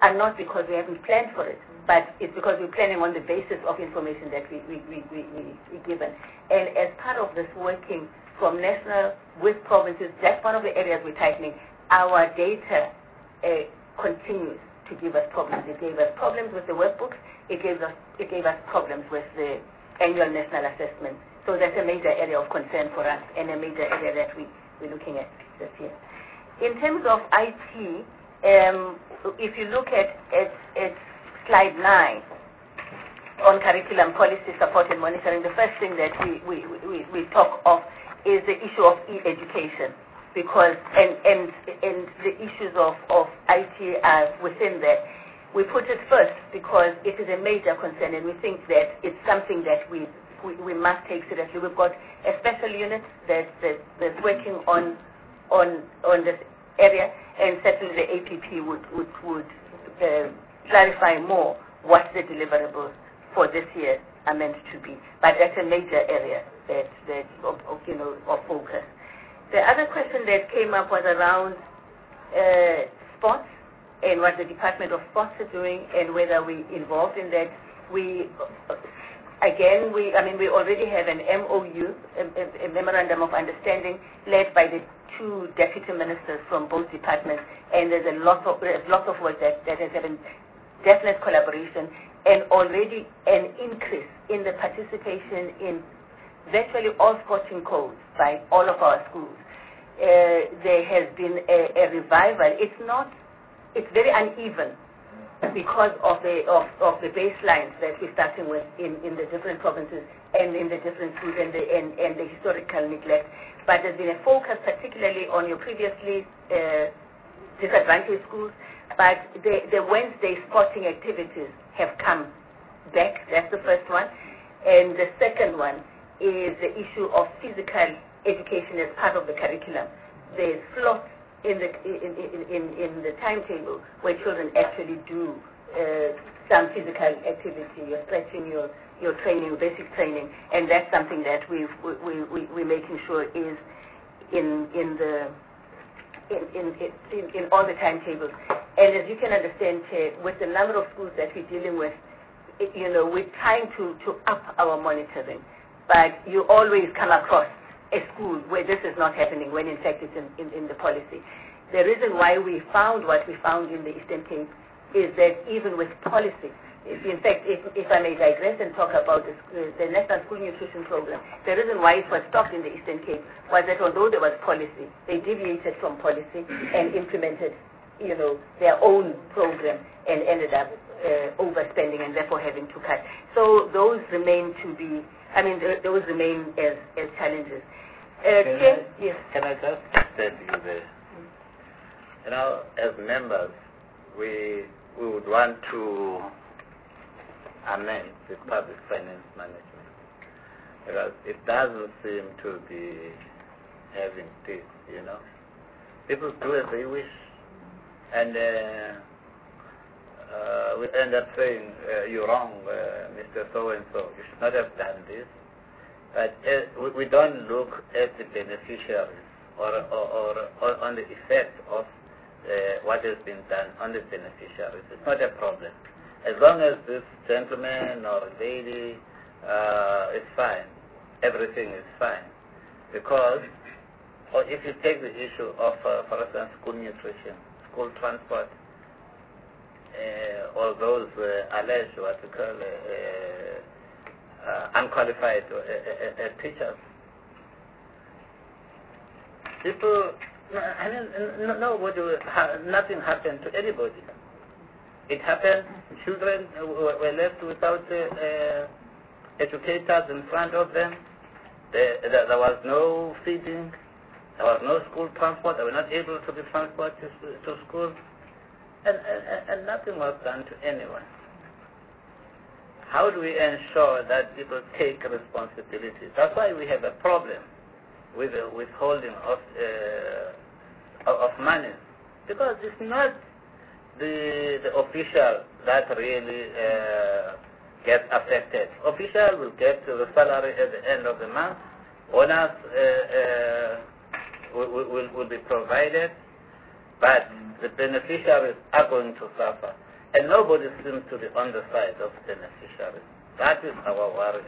B: are not because we haven't planned for it, but it's because we're planning on the basis of information that we given. And as part of this working from national with provinces, that's one of the areas we're tightening. Our data continues to give us problems. It gave us problems with the workbooks. It gave us problems with the annual national assessment. So that's a major area of concern for us and a major area that we're looking at this year. In terms of IT, if you look at slide 9 on curriculum policy support and monitoring, the first thing that we talk of is the issue of e-education, because and the issues of IT are within that. We put it first because it is a major concern, and we think that it's something that we must take seriously. We've got a special unit that's working on this area, and certainly the APP would clarify more what the deliverables for this year are meant to be. But that's a major area of focus. The other question that came up was around sports and what the Department of Sports is doing and whether we're involved in that. We already have an MOU, a Memorandum of Understanding, led by the 2 deputy ministers from both departments, and there's lots of work that has happened, definite collaboration, and already an increase in the participation in virtually all sporting codes by all of our schools. There has been a revival. It's very uneven because of the baselines that we're starting with in the different provinces and in the different schools and the historical neglect. But there's been a focus particularly on your previously disadvantaged schools, but the Wednesday sporting activities have come back. That's the first one. And the second one is the issue of physical education as part of the curriculum. There's slots in the timetable where children actually do some physical activity, your stretching, your training, basic training, and that's something that we're making sure is in all the timetables. And as you can understand, with the number of schools that we're dealing with, we're trying to up our monitoring, but you always come across a school where this is not happening when in fact it's in the policy. The reason why we found what we found in the Eastern Cape is that even with policy, in fact, if I may digress and talk about the National School Nutrition Program, the reason why it was stopped in the Eastern Cape was that although there was policy, they deviated from policy and implemented, their own program and ended up overspending and therefore having to cut. So those remain those remain as challenges. Yes.
C: Can I just say to you there? As members, we would want to amend the public finance management because it doesn't seem to be having teeth, People do as they wish, and we end up saying, you're wrong, Mr. So-and-so, you should not have done this. But we don't look at the beneficiaries or on the effect of what has been done on the beneficiaries. It's not a problem. As long as this gentleman or lady is fine, everything is fine. Because if you take the issue of, for instance, school nutrition, school transport, or those alleged what we call unqualified teachers, people, nothing happened to anybody. It happened, children were left without educators in front of them. There was no feeding, there was no school transport, they were not able to be transported to school, and nothing was done to anyone. How do we ensure that people take responsibility? That's why we have a problem with the withholding of money, because it's not the official that really gets affected. Official will get the salary at the end of the month. Bonus will be provided, but the beneficiaries are going to suffer. And nobody seems to be on the side of beneficiaries. That is our worry.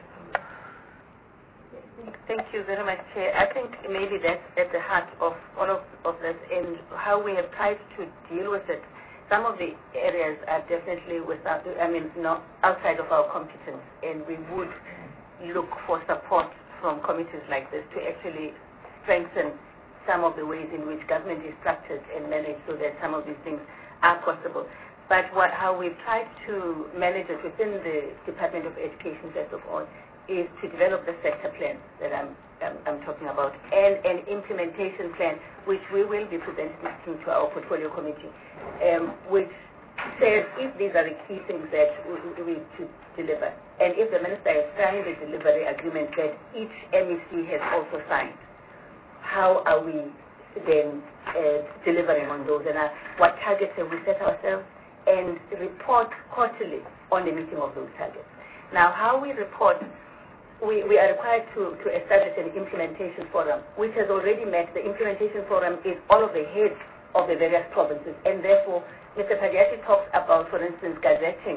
B: Thank you very much, Chair. I think maybe that's at the heart of all of this and how we have tried to deal with it. Some of the areas are definitely not outside of our competence, and we would look for support from committees like this to actually strengthen some of the ways in which government is structured and managed so that some of these things are possible. But how we've tried to manage it within the Department of Education, first of all, is to develop the sector plan that I'm talking about and an implementation plan which we will be presenting to our portfolio committee, which says if these are the key things that we should deliver, and if the minister has signed the delivery agreement that each MEC has also signed, how are we then delivering on those, and what targets have we set ourselves, and report quarterly on the meeting of those targets. Now, how we report, we are required to establish an implementation forum, which has already met. The implementation forum is all of the heads of the various provinces, and therefore, Mr. Padiati talks about, for instance, gazetting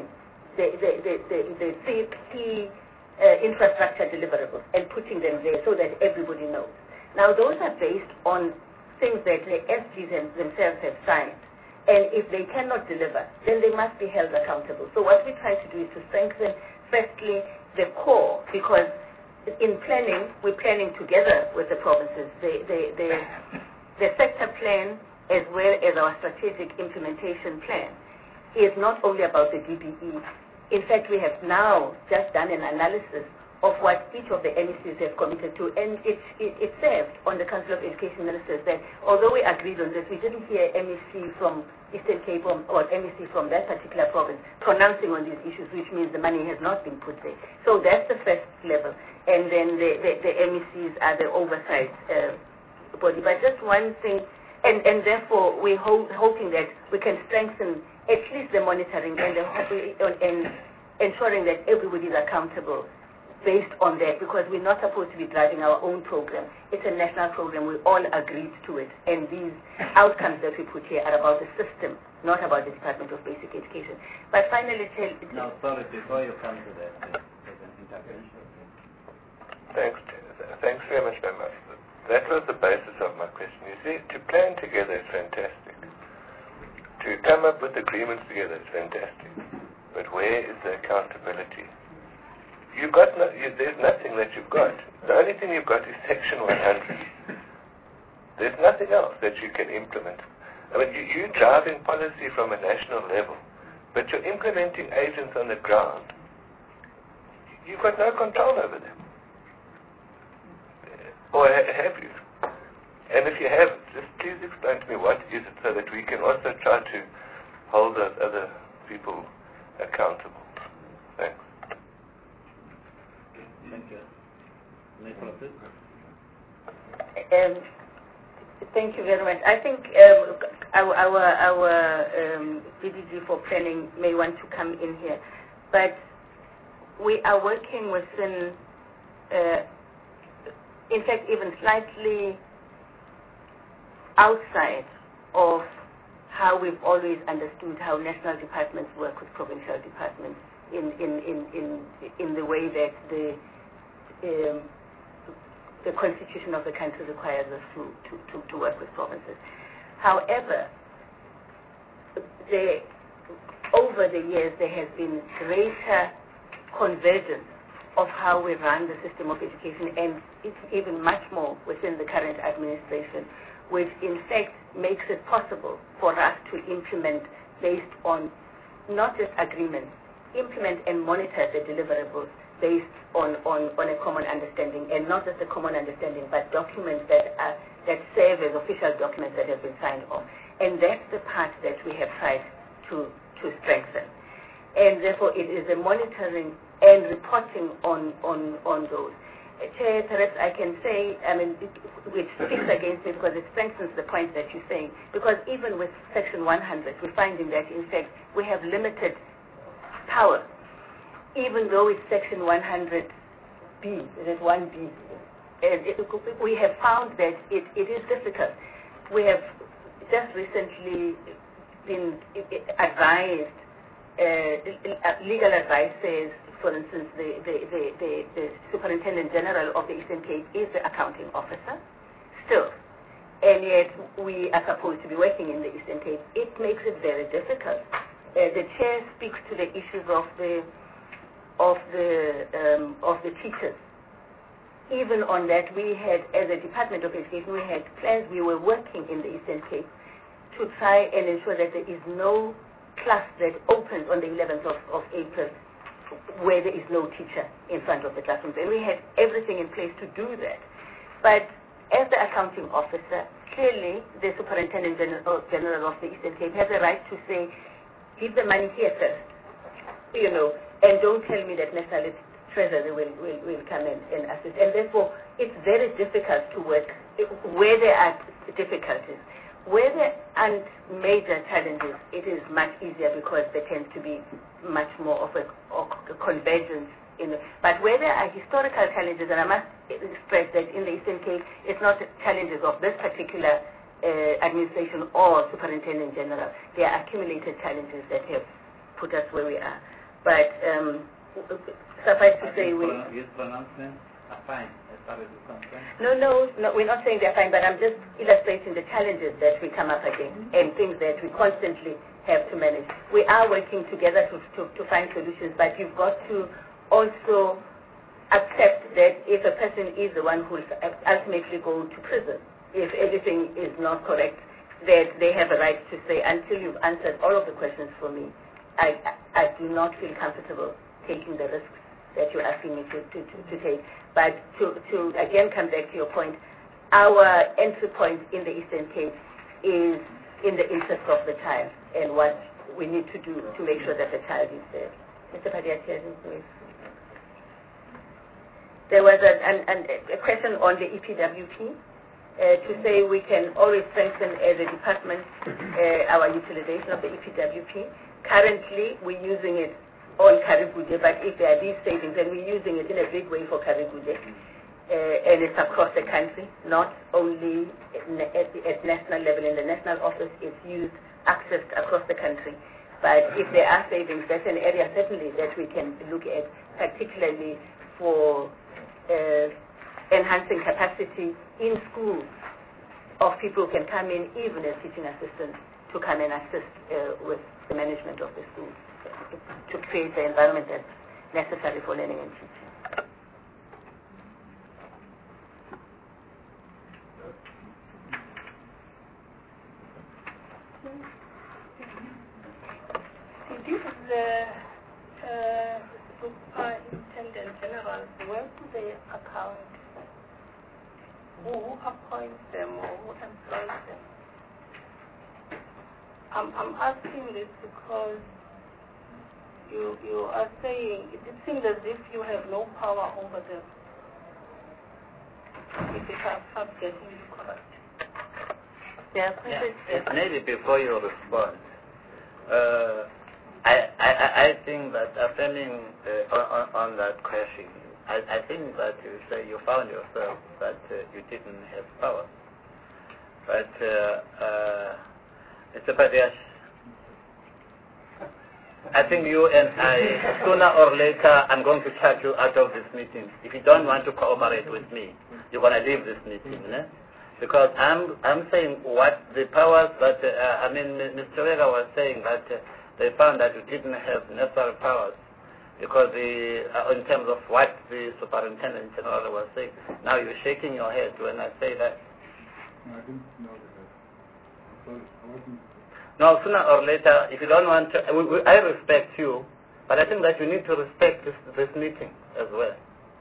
B: the key infrastructure deliverables and putting them there so that everybody knows. Now, those are based on things that the SGs themselves have signed, and if they cannot deliver, then they must be held accountable. So what we try to do is to strengthen, firstly, the core, because in planning, we're planning together with the provinces. The sector plan, as well as our strategic implementation plan, is not only about the DBE. In fact, we have now just done an analysis of what each of the MECs have committed to, and it served on the Council of Education Ministers that although we agreed on this, we didn't hear MEC from Eastern Cape or MEC from that particular province pronouncing on these issues, which means the money has not been put there. So that's the first level, and then the MECs are the oversight body. But just one thing, and therefore we're hoping that we can strengthen at least the monitoring and ensuring that everybody is accountable based on that, because we're not supposed to be driving our own program. It's a national program. We all agreed to it. And these outcomes that we put here are about the system, not about the Department of Basic Education. But finally,
C: No, sorry, before you come to that, there's an intervention.
G: Thanks very much, Mama. That was the basis of my question. You see, to plan together is fantastic. To come up with agreements together is fantastic. But where is the accountability? There's nothing that you've got. The only thing you've got is Section 100. There's nothing else that you can implement. I mean, you're driving policy from a national level, but you're implementing agents on the ground. You've got no control over them. Or have you? And if you have, just please explain to me what is it so that we can also try to hold those other people accountable. Thanks.
C: Thank you.
B: Thank you very much. I think our BDG for planning may want to come in here, but we are working within, in fact, even slightly outside of how we've always understood how national departments work with provincial departments in the way that the constitution of the country requires us to work with provinces. However, over the years there has been greater convergence of how we run the system of education, and it's even much more within the current administration, which in fact makes it possible for us to implement based on not just agreements, implement and monitor the deliverables based on a common understanding, and not just a common understanding, but documents that serve as official documents that have been signed off. And that's the part that we have tried to strengthen. And therefore it is the monitoring and reporting on those. Chair, perhaps I can say, which speaks against me because it strengthens the point that you're saying, because even with Section 100, we're finding that, in fact, we have limited power, even though it's Section 100B, it is 1B. And we have found that it is difficult. We have just recently been advised legal advice says, for instance, the Superintendent General of the Eastern Cape is the accounting officer still, and yet we are supposed to be working in the Eastern Cape. It makes it very difficult. The chair speaks to the issues of the teachers. Even on that, we had, as a Department of Education, we had plans. We were working in the Eastern Cape to try and ensure that there is no class that opens on the 11th of April where there is no teacher in front of the classrooms. And we had everything in place to do that. But as the accounting officer, clearly the Superintendent General of the Eastern Cape has a right to say, give the money here first, and don't tell me that National Treasury will come and assist. And therefore, it's very difficult to work where there are difficulties. Where there aren't major challenges, it is much easier because there tends to be much more of a convergence. But where there are historical challenges, and I must stress that in the Eastern Cape, it's not challenges of this particular administration or Superintendent General. They are accumulated challenges that have put us where we are. But suffice to say,
C: Youth pronouncements are fine as far as you're concerned?
B: No, we're not saying they're fine, but I'm just illustrating the challenges that we come up against and things that we constantly have to manage. We are working together to find solutions, but you've got to also accept that if a person is the one who will ultimately go to prison, if everything is not correct, that they have a right to say, until you've answered all of the questions for me, I do not feel comfortable taking the risks that you're asking me to take. But to again come back to your point, our entry point in the Eastern Cape is in the interest of the child and what we need to do to make sure that the child is there. Mr. Padiati, please. There was a question on the EPWP to say we can always strengthen as a department our utilization of the EPWP. Currently, we're using it on Kariboude, but if there are these savings, then we're using it in a big way for Kariboude. And it's across the country, not only at national level. In the national office, it's used, accessed across the country. But if there are savings, that's an area certainly that we can look at, particularly for enhancing capacity in schools of people who can come in, even as teaching assistants, to come and assist with the management of the schools, to create the environment that's necessary for learning and teaching.
K: Did the Superintendent General, where do they account? Who appoints them or who employs them? I'm asking this because you are saying, it seems as if you have no power over them. If I'm getting you correct.
B: Yeah,
C: maybe before you respond, I think that affirming on that question, I think that you say you found yourself that you didn't have power. But Mr. Padiash, I think you and I, sooner or later, I'm going to charge you out of this meeting. If you don't want to cooperate with me, you're going to leave this meeting, because I'm saying what the powers that, Mr. Vega was saying that they found that you didn't have necessary powers, because in terms of what the Superintendent General was saying. Now you're shaking your head when I say that.
E: No, I didn't know that. Sorry, I wasn't.
C: No, sooner or later, if you don't want to, I respect you, but I think that you need to respect this meeting as well.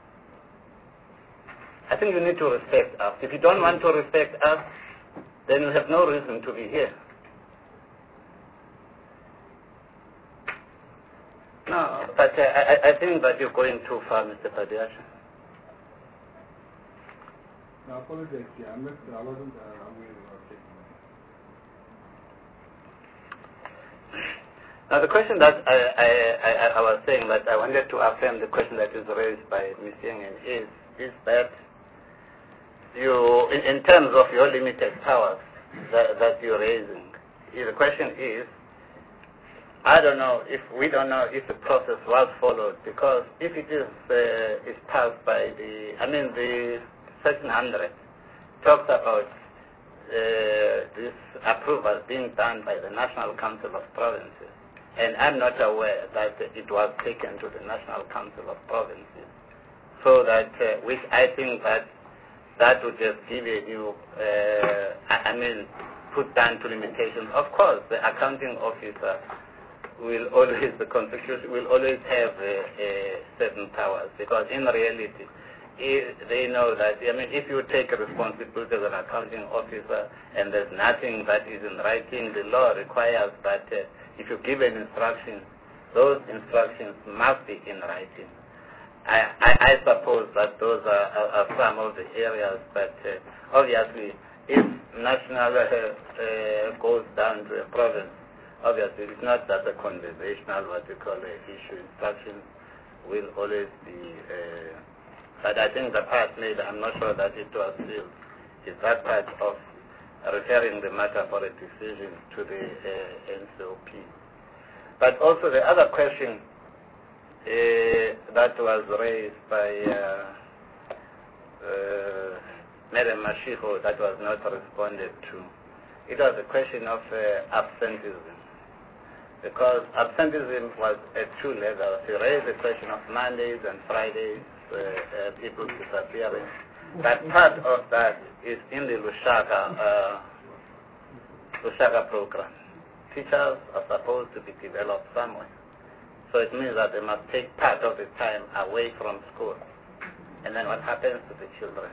C: I think you need to respect us. If you don't want to respect us, then you have no reason to be here. No, but I think that you're going too far, Mr. Padiash.
E: No, I apologize, yeah, I wasn't aware of taking
C: Now the question that I was saying that I wanted to affirm the question that is raised by Ms. Yengen is that you, in terms of your limited powers that you're raising, the question is, I don't know if we don't know if the process was followed, because if it is passed by the Section 100 talks about this approval being done by the National Council of Provinces, and I'm not aware that it was taken to the National Council of Provinces, so that which I think that would just give a new put down to limitations. Of course, the accounting officer will always, the Constitution will always have certain powers, because in reality, they know that, if you take a responsibility as an accounting officer and there's nothing that is in writing, the law requires that if you give an instruction, those instructions must be in writing. I suppose that those are some of the areas that, obviously, if national goes down to a province, obviously it's not that a conversational, what we call issue. Instructions will always be, but I think the part made, I'm not sure that it was sealed, is that part of referring the matter for a decision to the NCOP. But also the other question that was raised by Madam Mashiko that was not responded to, it was a question of absenteeism. Because absenteeism was at two levels. You raised the question of Mondays and Fridays, people disappearing. But part of that is in the Lushaka program. Teachers are supposed to be developed somewhere. So it means that they must take part of the time away from school. And then what happens to the children?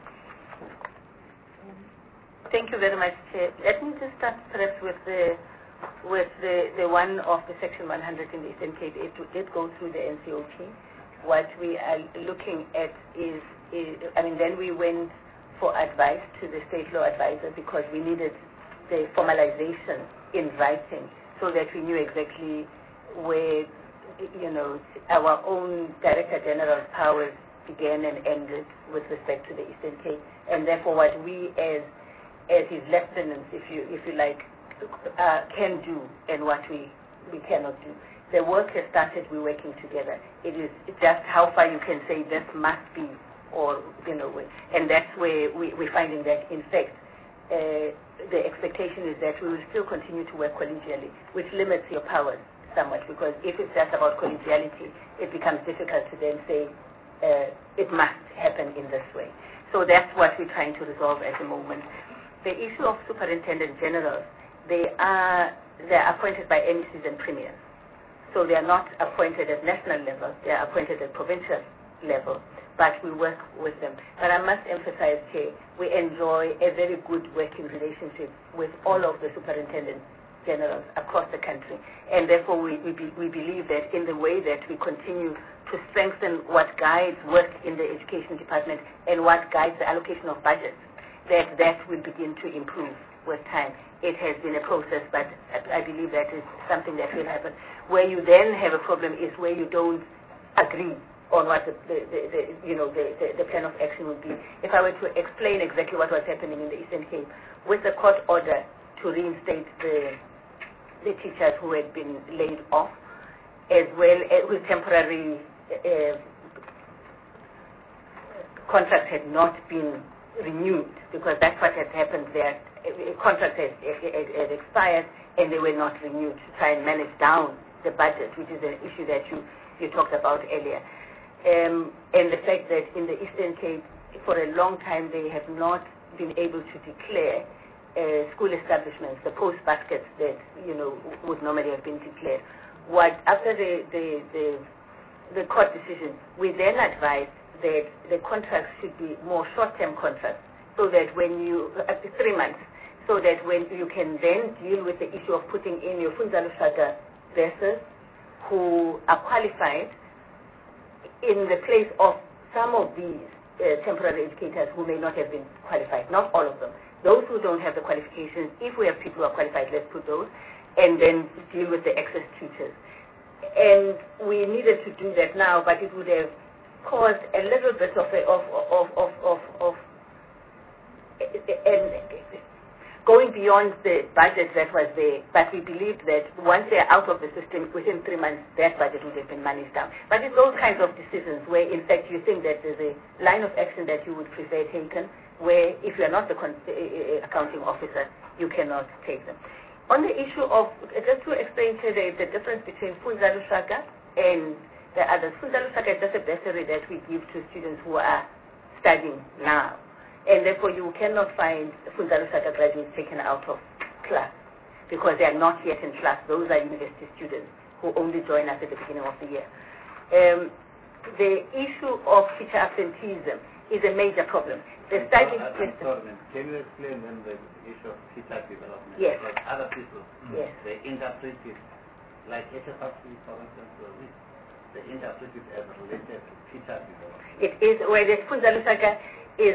B: Thank you very much, Chair. Let me just start perhaps with the one of the Section 100 in the Eastern Cape. It did go through the NCOP. What we are looking at is then we went for advice to the state law advisor, because we needed the formalization in writing so that we knew exactly where, our own Director General's powers began and ended with respect to the Eastern Cape, and therefore what we as his lieutenants, if you like, can do and what we cannot do. The work has started, we're working together. It is just how far you can say this must be, or, and that's where we're finding that, in fact, the expectation is that we will still continue to work collegially, which limits your powers somewhat, because if it's just about collegiality, it becomes difficult to then say it must happen in this way. So that's what we're trying to resolve at the moment. The issue of superintendent generals, they are appointed by MECs and premiers. So they are not appointed at national level, they are appointed at provincial level, but we work with them. But I must emphasize here, we enjoy a very good working relationship with all of the superintendent generals across the country. And therefore we believe that in the way that we continue to strengthen what guides work in the education department and what guides the allocation of budgets, that will begin to improve with time. It has been a process, but I believe that is something that will happen. Where you then have a problem is where you don't agree on what the plan of action would be. If I were to explain exactly what was happening in the Eastern Cape, with the court order to reinstate the teachers who had been laid off, as well as with temporary contracts had not been renewed, because that's what had happened there. Contracts had expired and they were not renewed to try and manage down the budget, which is an issue that you talked about earlier. And the fact that in the Eastern Cape, for a long time, they have not been able to declare school establishments, the post baskets that would normally have been declared. After the court decision, we then advised that the contracts should be more short-term contracts, so that when you, up to 3 months, so that when you can then deal with the issue of putting in your Funza Lushaka vessels who are qualified in the place of some of these temporary educators who may not have been qualified, not all of them. Those who don't have the qualifications, if we have people who are qualified, let's put those, and then deal with the excess tutors. And we needed to do that now, but it would have caused a little bit of going beyond the budget that was there, but we believed that once they're out of the system, within 3 months, that budget would have been managed down. But it's those kinds of decisions where, in fact, you think that there's a line of action that you would prefer taken, where if you're not the accounting officer, you cannot take them. On the issue of, just to explain to the difference between Funza Lushaka and the others, Funza Lushaka is just a bursary that we give to students who are studying now. And therefore, you cannot find Funza Lushaka graduates taken out of class because they are not yet in class. Those are university students who only join us at the beginning of the year. The issue of teacher absenteeism is a major problem. The study
M: can you explain then the issue of teacher development?
B: Yes.
M: Like other people,
B: yes,
M: they interpret it, like HFRC, for instance, they interpret it as related to teacher development.
B: It is, where the Funza Lushaka is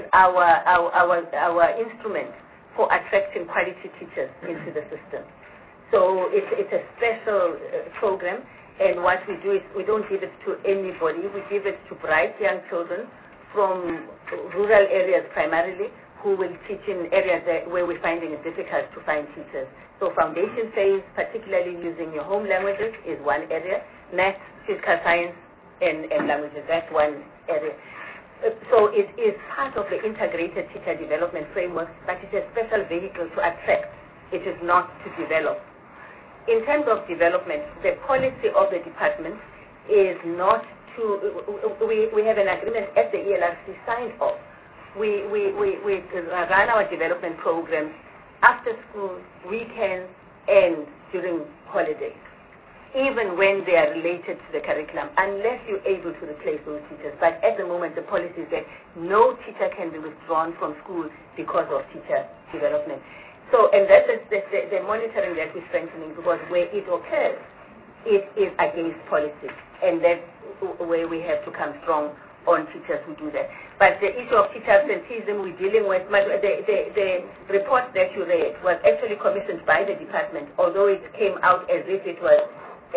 B: our instrument for attracting quality teachers into the system. So it's a special program, and what we do is we don't give it to anybody. We give it to bright young children from rural areas primarily, who will teach in areas where we're finding it difficult to find teachers. So foundation phase, particularly using your home languages, is one area. Math, physical science, and languages, that's one area. So it is part of the integrated teacher development framework, but it's a special vehicle to attract. It is not to develop. In terms of development, the policy of the department is not to, we have an agreement as the ELRC signed off. We run our development programs after school, weekends, and during holidays, even when they are related to the curriculum, unless you're able to replace those teachers. But at the moment, the policy is that no teacher can be withdrawn from school because of teacher development. So, and that is the monitoring that we're strengthening, because where it occurs, it is against policy. And that's where we have to come strong on teachers who do that. But the issue of teacher absenteeism we're dealing with, the report that you read was actually commissioned by the department, although it came out as if it was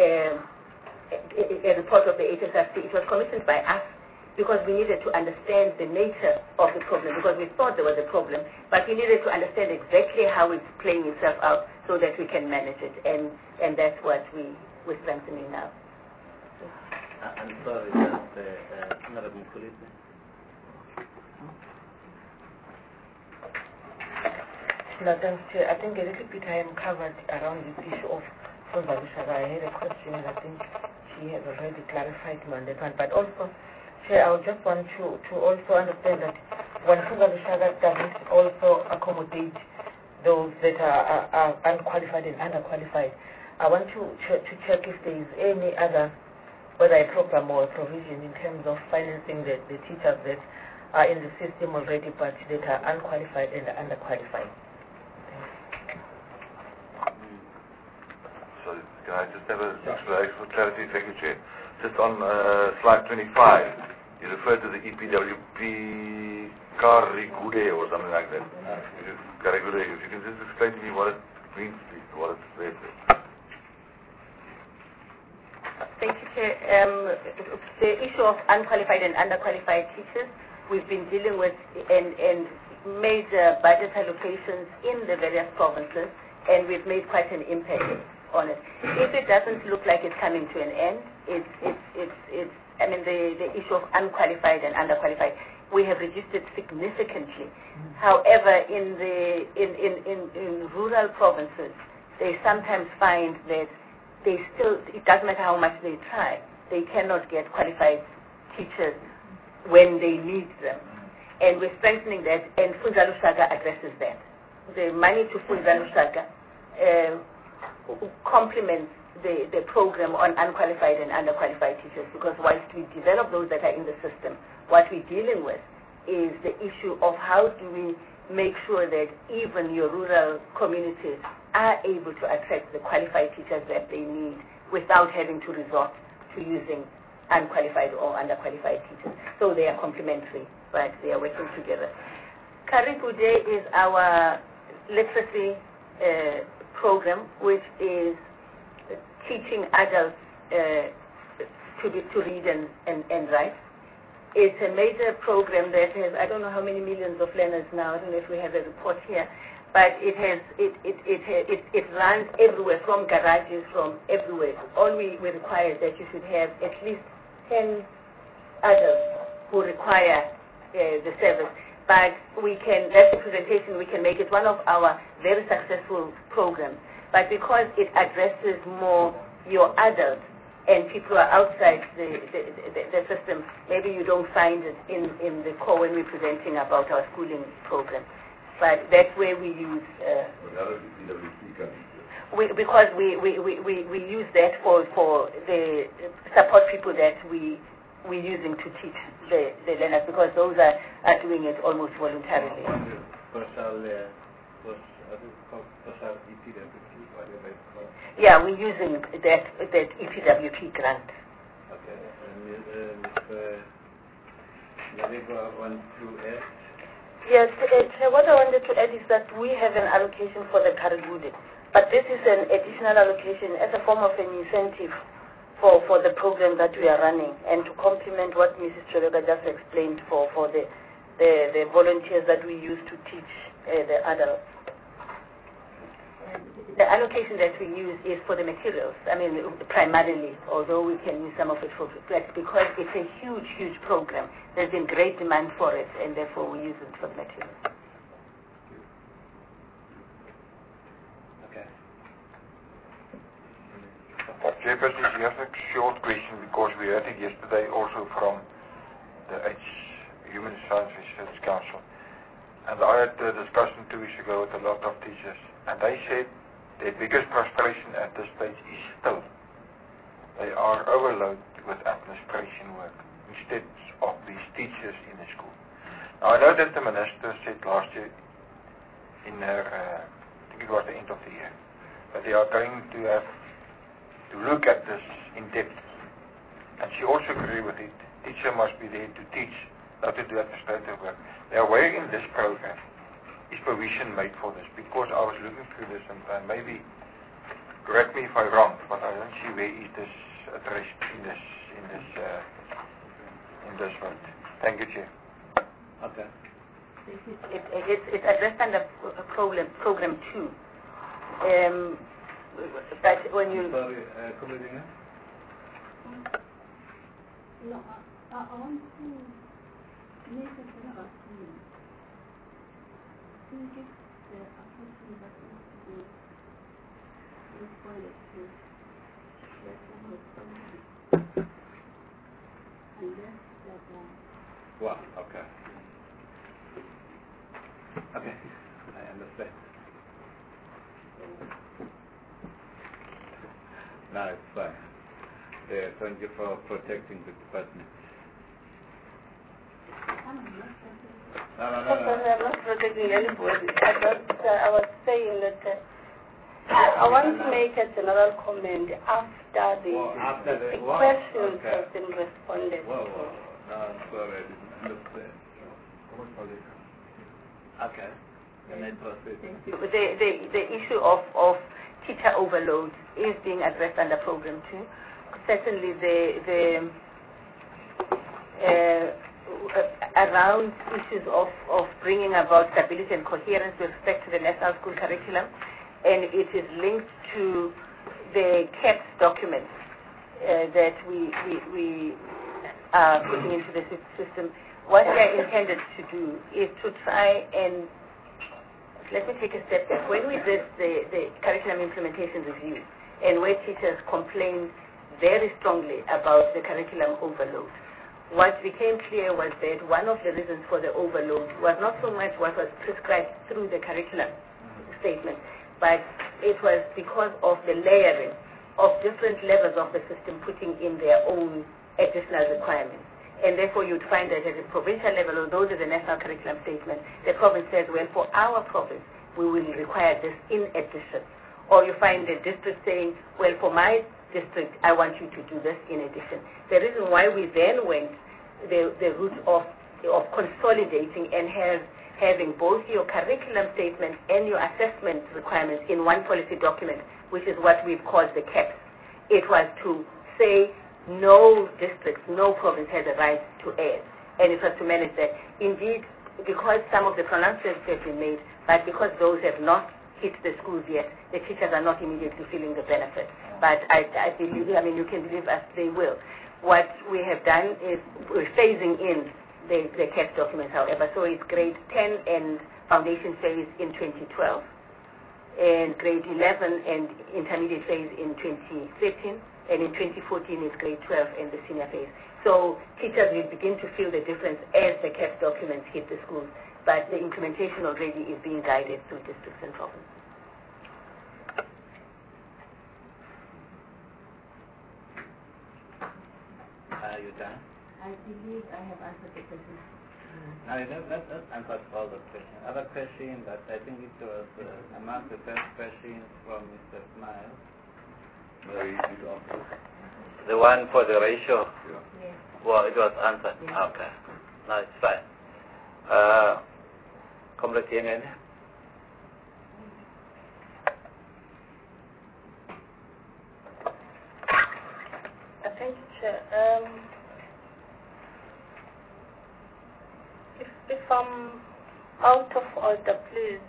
B: a report of the HSRC. It was commissioned by us because we needed to understand the nature of the problem, because we thought there was a problem, but we needed to understand exactly how it's playing itself out so that we can manage it, and that's what we're strengthening now.
M: I'm sorry, that's Honorable Policeman.
J: No, thanks, Chair. I think a little bit I am covered around this issue of Funza Lushaka. I had a question, and I think she has already clarified me on that one. But also, Chair, I would just want to also understand that when Funza Lushaka doesn't also accommodate those that are unqualified and underqualified, I want to check if there is any other, whether a program or a provision in terms of financing the teachers that are in the system already but that are unqualified and underqualified.
F: So can I just have a extra clarity? Thank you, Chair. Just on slide 25, you refer to the EPWP Karigude or something like that. Karigude. If you can just explain to me what it means, please, what it's there for.
B: Thank you, Chair. The issue of unqualified and underqualified teachers, we've been dealing with and major budget allocations in the various provinces, and we've made quite an impact on it. If it doesn't look like it's coming to an end, the issue of unqualified and underqualified, we have reduced it significantly. However, in rural provinces, they sometimes find that it doesn't matter how much they try, they cannot get qualified teachers when they need them. And we're strengthening that, and Funza Lushaka addresses that. The money to Funza Lushaka complements the program on unqualified and underqualified teachers, because whilst we develop those that are in the system, what we're dealing with is the issue of how do we make sure that even your rural communities are able to attract the qualified teachers that they need without having to resort to using unqualified or underqualified teachers. So they are complementary, but they are working together. Karigude is our literacy program, which is teaching adults to read and write. It's a major program that has, I don't know how many millions of learners now, I don't know if we have a report here, but it runs everywhere, from garages, from everywhere. All we require is that you should have at least 10 adults who require the service. But that's the presentation, we can make it one of our very successful programs. But because it addresses more your adults and people who are outside the system, maybe you don't find it in the core when we're presenting about our schooling program. But that's where we use, because we use that for the support people that we're using to teach the learners, because those are doing it almost voluntarily. Yeah, we're using that EPWP grant.
M: Okay, and want to add?
D: Yes, what I wanted to add is that we have an allocation for the Karigude, but this is an additional allocation as a form of an incentive for the program that we are running, and to complement what Mrs. Choloka just explained for the volunteers that we use to teach the adults. The allocation that we use is for the materials, primarily, although we can use some of it for flex, because it's a huge, huge program. There's been great demand for it, and therefore we use it for the materials.
M: Okay.
L: Chairperson, just a short question, because we heard it yesterday also from the Human Science Research Council. And I had a discussion 2 weeks ago with a lot of teachers, and they said their biggest frustration at this stage is still they are overloaded with administration work instead of these teachers in the school. Now, I know that the Minister said last year in her, I think it was the end of the year, that they are going to have to look at this in depth. And she also agreed with it. Teacher must be there to teach, not to do administrative work. Now, where in this program is provision made for this? Because I was looking through this, and maybe correct me if I'm wrong, but I don't see where is this addressed in this one. Thank you, Chair.
M: Okay.
B: It's addressed under program 2. But when you
M: Sorry,
K: No, I want to make a general comment. I think it's the approach that needs to be responded to. And that's that.
M: Wow, okay. Okay, I understand. No, it's fine. Yeah, thank you for protecting the department. No.
D: I'm not protecting anybody. I was saying that I want to make a general comment after the questions have been responded to.
M: No, I'm sorry, I didn't understand. Okay. Can I proceed?
B: the issue of teacher overload is being addressed under program 2. Certainly around issues of bringing about stability and coherence with respect to the national school curriculum, and it is linked to the CAPS documents that we are putting into the system. What we are intended to do is to try and, let me take a step back. When we did the curriculum implementation review, and where teachers complained very strongly about the curriculum overload, what became clear was that one of the reasons for the overload was not so much what was prescribed through the curriculum statement, but it was because of the layering of different levels of the system putting in their own additional requirements. And therefore you'd find that at the provincial level, although there's a national curriculum statement, the province says, well, for our province, we will require this in addition. Or you find the district saying, well, for my district, I want you to do this in addition. The reason why we then went the route of consolidating and having both your curriculum statement and your assessment requirements in one policy document, which is what we've called the CAPS. It was to say no district, no province has a right to add, and it was to manage that. Indeed, because some of the pronouncements have been made, but because those have not hit the schools yet, the teachers are not immediately feeling the benefit. But I believe, you can believe us, they will. What we have done is we're phasing in the CAPS documents, however. So it's grade 10 and foundation phase in 2012, and grade 11 and intermediate phase in 2013, and in 2014 is grade 12 and the senior phase. So teachers will begin to feel the difference as the CAPS documents hit the schools, but the implementation already is being guided through districts and provinces.
M: Are you done?
B: I believe I have answered the question.
M: No, let's answer all the questions. Other question that I think it was among the first questions from Mr. Smile.
C: The one for the ratio?
B: Yes.
C: Well, it was answered.
B: Yes.
C: Okay. No, it's fine. Comrade Yemen.
D: Thank you, Chair. If I'm out of order, please,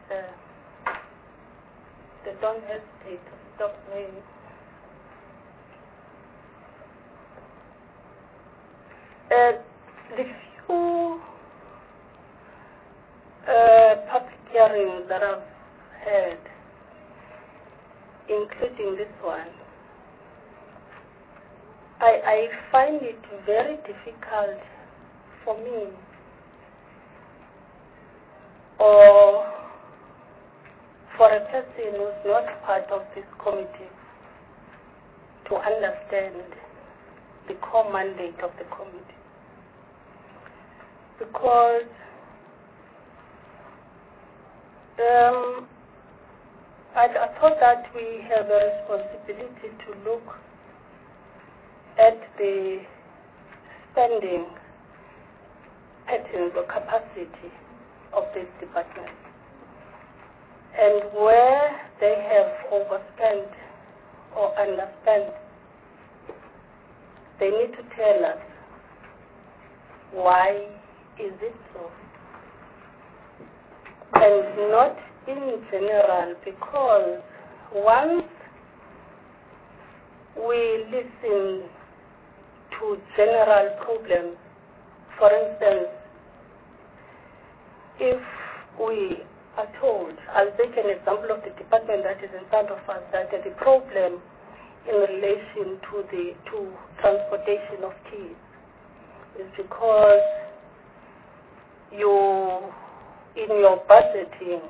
D: don't hesitate to stop me. The few public hearings that I've had, including this one, I find it very difficult for me or for a person who's not part of this committee to understand the core mandate of the committee. Because I thought that we have a responsibility to look at the spending patterns or capacity of this department, and where they have overspent or underspent, they need to tell us why is it so, and not in general, because once we listen to general problems, for instance, if we are told, I'll take an example of the department that is in front of us, that the problem in relation to transportation of keys is because in your budgeting,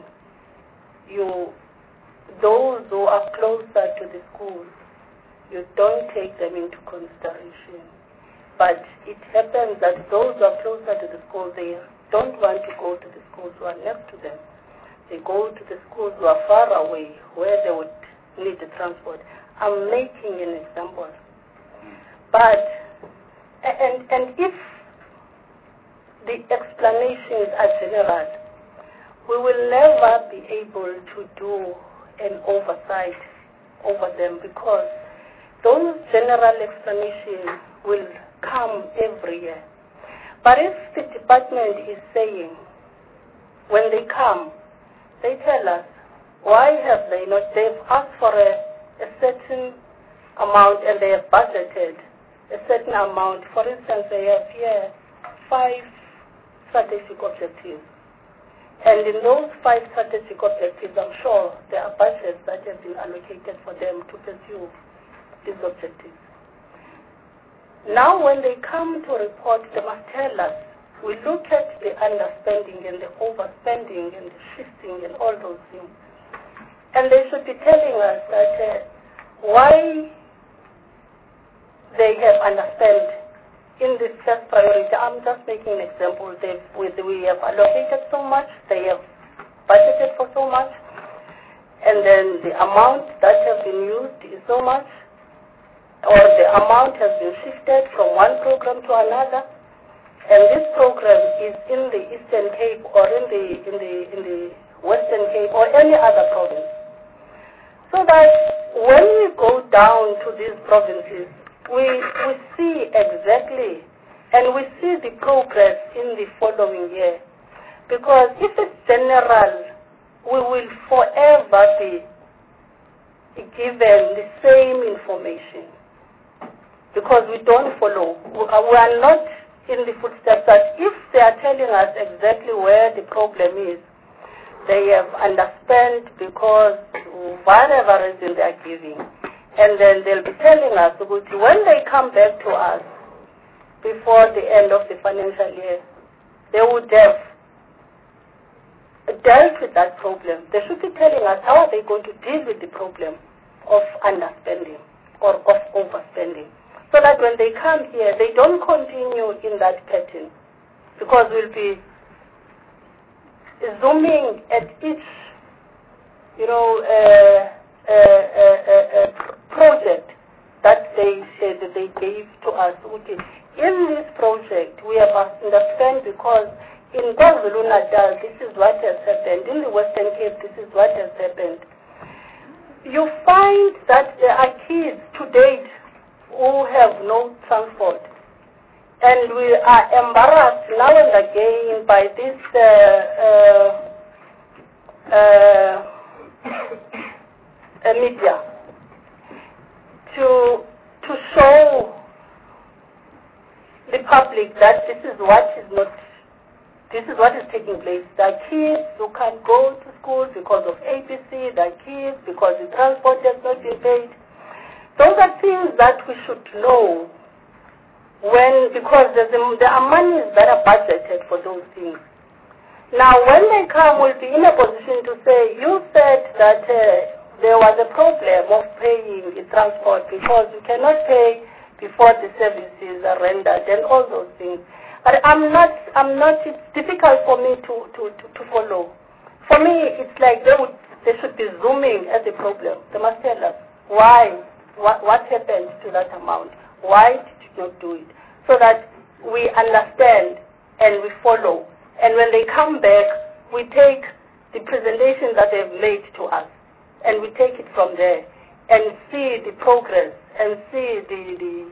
D: those who are closer to the schools, you don't take them into consideration. But it happens that those who are closer to the schools, they don't want to go to the schools who are next to them. They go to the schools who are far away, where they would need the transport. I'm making an example. But, and if the explanations are general, we will never be able to do an oversight over them, because those general explanations will come every year. But if the department is saying, when they come, they tell us, why have they not? They've asked for a certain amount and they have budgeted a certain amount. For instance, they have here 5 strategic objectives. And in those 5 strategic objectives, I'm sure there are budgets that have been allocated for them to pursue these objectives. Now when they come to report, they must tell us, we look at the underspending and the overspending and the shifting and all those things. And they should be telling us that why they have underspent in this first priority. I'm just making an example. We have allocated so much, they have budgeted for so much, and then the amount that has been used is so much, or the amount has been shifted from one program to another, and this program is in the Eastern Cape or in the Western Cape or any other province. So that when we go down to these provinces, we see exactly, and we see the progress in the following year. Because if it's general, we will forever be given the same information. Because we don't follow. We are not in the footsteps that if they are telling us exactly where the problem is, they have understand because whatever reason they are giving. And then they'll be telling us, when they come back to us before the end of the financial year, they would have dealt with that problem. They should be telling us how are they going to deal with the problem of underspending or of overspending. So that when they come here, they don't continue in that pattern. Because we'll be zooming at each, project that they said that they gave to us. Okay. In this project, we have understand because in KwaZulu-Natal, this is what has happened. In the Western Cape, this is what has happened. You find that there are kids to date who have no transport. And we are embarrassed now and again by this media to show the public that this is what is taking place. There are kids who can't go to school because of ABC, there are kids because the transport has not been paid. Those are things that we should know because there are monies that are budgeted for those things. Now, when they come, we'll be in a position to say, you said that there was a problem of paying the transport because you cannot pay before the services are rendered and all those things. But it's difficult for me to follow. For me, it's like they should be zooming at the problem. They must tell us why. What happened to that amount? Why did you not do it? So that we understand and we follow. And when they come back, we take the presentation that they've made to us and we take it from there and see the progress and see the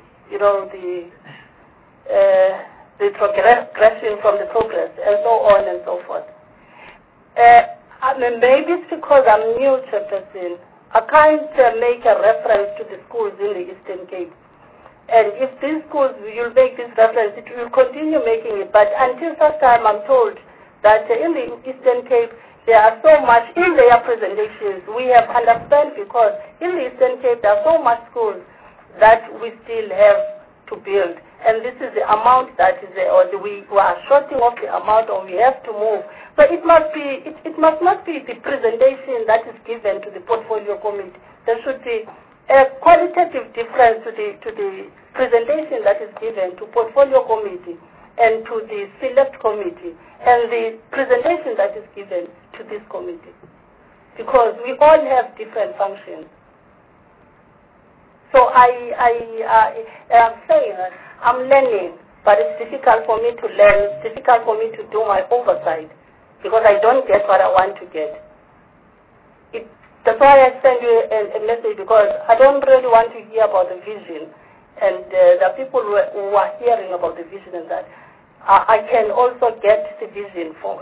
D: progression from the progress and so on and so forth. Maybe it's because I'm new to person. I can't make a reference to the schools in the Eastern Cape. And if these schools, you'll make this reference, it will continue making it. But until such time, I'm told that in the Eastern Cape, there are so much in their presentations. We have understand because in the Eastern Cape, there are so much schools that we still have to build. And this is the amount that is there, or we are shorting off the amount, or we have to move. But it must not be the presentation that is given to the portfolio committee. There should be a qualitative difference to the presentation that is given to portfolio committee and to the select committee and the presentation that is given to this committee. Because we all have different functions. So I'm saying that I'm learning, but it's difficult for me to learn. It's difficult for me to do my oversight because I don't get what I want to get. That's why I send you a message because I don't really want to hear about the vision. And the people who are hearing about the vision and that, I can also get the vision through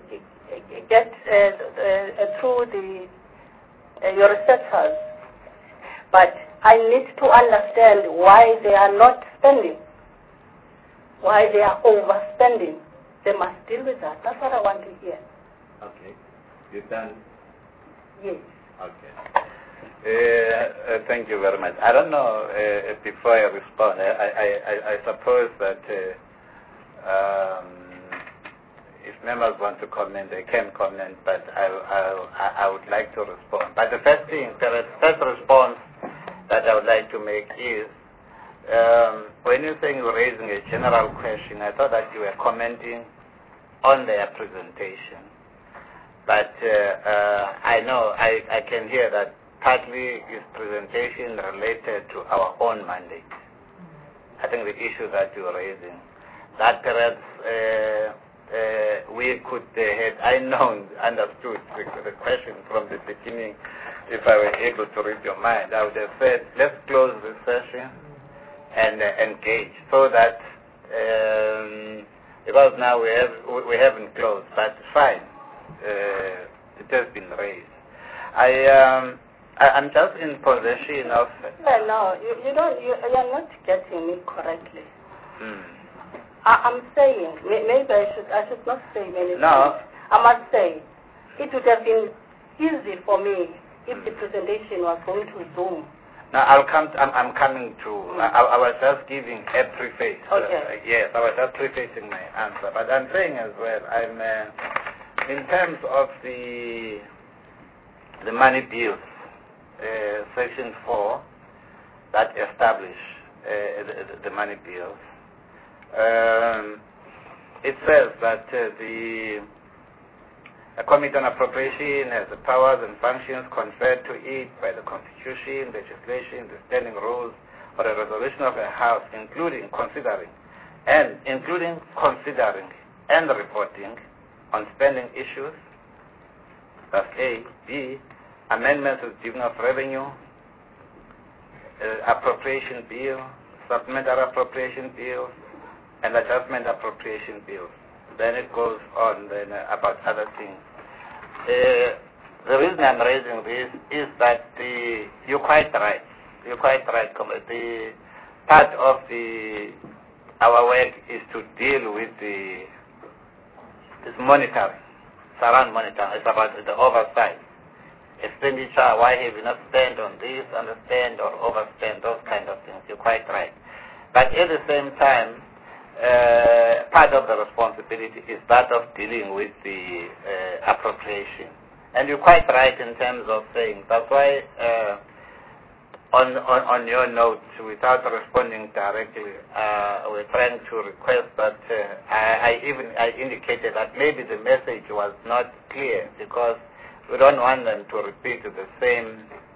D: your researchers. But I need to understand why they are not spending, why they are overspending. They must deal with that. That's what I want to hear.
A: Okay. You done?
D: Yes.
A: Okay. Thank you very much. I don't know, before I respond, I suppose that if members want to comment, they can comment, but I would like to respond. But the first response that I would like to make is, when you're saying you're raising a general question, I thought that you were commenting on their presentation. But I know, I can hear that partly is presentation related to our own mandate. I think the issue that you're raising, that perhaps we could have understood the question from the beginning. If I were able to read your mind, I would have said, let's close this session and engage so that because now we haven't closed, but fine. It has been raised. I'm just in possession of.
D: No, you don't. You're not getting me correctly. I'm saying maybe I should not say many things. I must say it would have been easy for me if the presentation was going to Zoom.
A: Now I'm coming to. I was just giving a preface.
D: Okay.
A: Yes, I was just prefacing my answer, but I'm saying as well. I'm in terms of the money bills, Section 4 that establish the money bills. It says that the Committee on Appropriation has the powers and functions conferred to it by the Constitution, legislation, the standing rules, or a resolution of the House, including considering and reporting on spending issues. That's A. B. Amendments to the Division of Revenue, appropriation bill, supplementary appropriation bills, and adjustment appropriation bills. Then it goes on then about other things. The reason I'm raising this is that you're quite right. You're quite right. The part of our work is to deal with this monitoring. It's around monitoring. It's about the oversight. Expenditure, why have you not spent on this, underspend or overspend, those kind of things. You're quite right. But at the same time, part of the responsibility is that of dealing with the appropriation. And you're quite right in terms of saying, that's why on your note, without responding directly, we're trying to request that I indicated that maybe the message was not clear, because we don't want them to repeat the same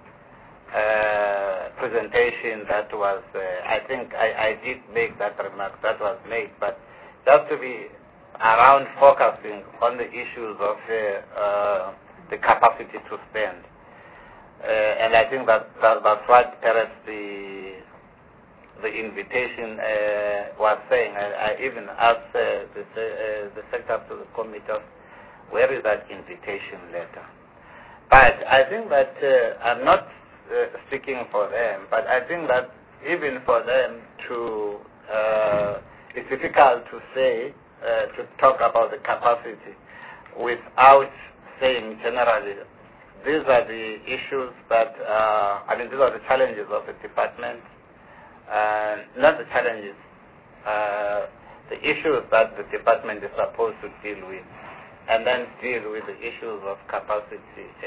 A: presentation that was, I think I did make that remark that was made, but just to be around focusing on the issues of the capacity to spend. And I think that's what perhaps the invitation was saying. I even asked the secretary to the committee, where is that invitation letter? But I think that I'm not speaking for them, but I think that even for them to, it's difficult to say, to talk about the capacity without saying generally, these are the issues that, these are the challenges of the department, not the challenges, the issues that the department is supposed to deal with, and then deal with the issues of capacity.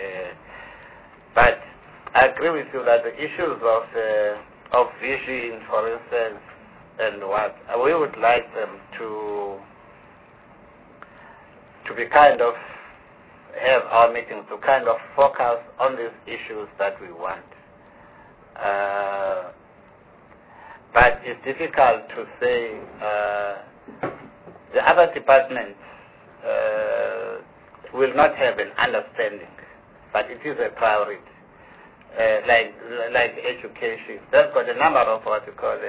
A: But I agree with you that the issues of vision, for instance, and what we would like them to be kind of have our meetings to kind of focus on these issues that we want. But it's difficult to say the other departments will not have an understanding, but it is a priority. Like education, they've got a number of what we call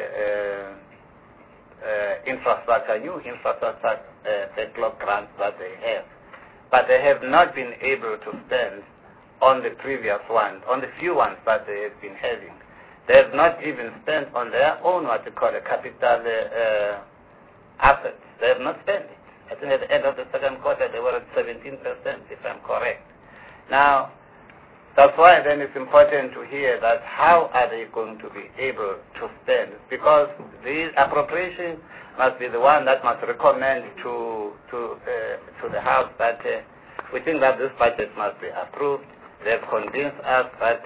A: infrastructure, new infrastructure backlog grants that they have, but they have not been able to spend on the previous ones, on the few ones that they have been having. They have not even spent on their own what we call a capital assets. They have not spent it. I think at the end of the second quarter they were at 17%, if I'm correct. Now, that's why then it's important to hear that how are they going to be able to spend, because the appropriation must be the one that must recommend to the House that we think that this budget must be approved. They've convinced us that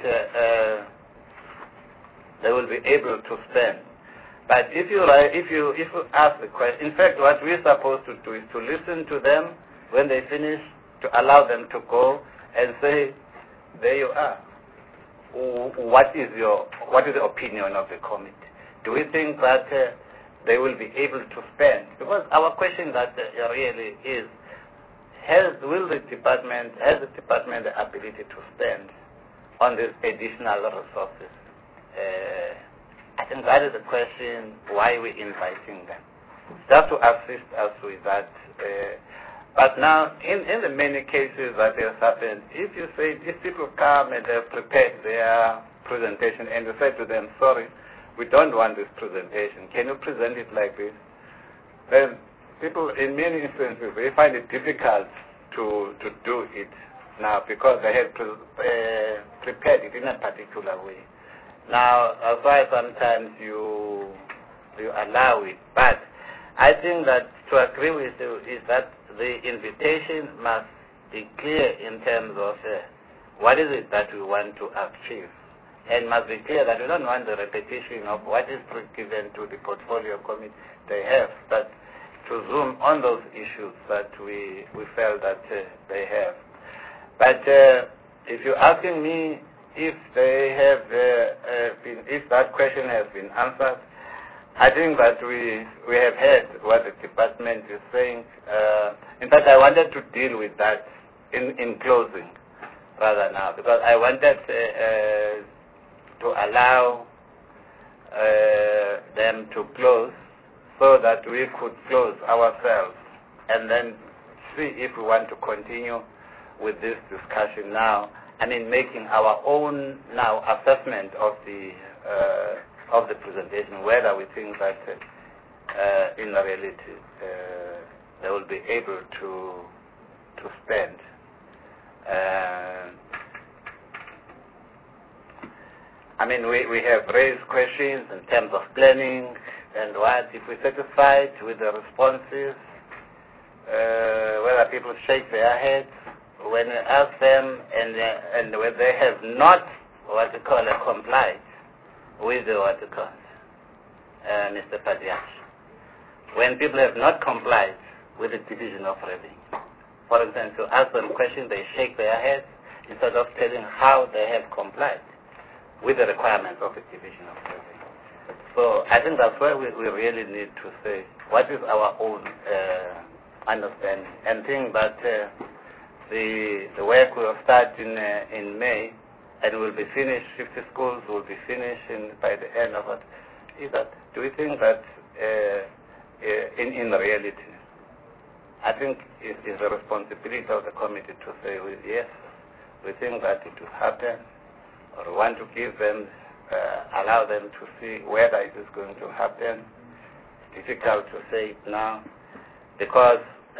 A: they will be able to spend. But if you ask the question, in fact, what we're supposed to do is to listen to them when they finish, to allow them to go and say, there you are. What is the opinion of the committee? Do we think that they will be able to spend? Because our question that really is, has the department the ability to spend on these additional resources? I think that is the question why we're inviting them.
M: just to assist us with that. But now, in the many cases that has happened, if you say these people come and they've prepared their presentation and you say to them, sorry, we don't want this presentation, can you present it like this? Then people, in many instances, they find it difficult to do it now because they have prepared it in a particular way. Now, that's why sometimes you allow it. But I think that to agree with you is that the invitation must be clear in terms of what is it that we want to achieve. And must be clear that we don't want the repetition of what is given to the portfolio committee they have, but to zoom on those issues that we felt that they have. But if you're asking me if they have if that question has been answered, I think that we have heard what the department is saying. In fact, I wanted to deal with that in closing rather now, because I wanted to allow them to close so that we could close ourselves and then see if we want to continue with this discussion now. I mean, making our own now assessment of the presentation, whether we think that in reality they will be able to spend. I mean, we have raised questions in terms of planning and what, if we're satisfied with the responses, whether people shake their heads when we ask them and when they have not what we call complied with what we call Mr. Padiach. When people have not complied with the division of revenue. For instance, to ask them questions, they shake their heads instead of telling how they have complied with the requirements of the division of revenue. So I think that's where we really need to say what is our own understanding, and think that the work will start in May and will be finished, 50 schools will be finished by the end of it. Do we think that in reality, I think it is the responsibility of the committee to say, yes, we think that it will happen, or we want to give them, allow them to see whether it is going to happen. It's difficult to say it now, because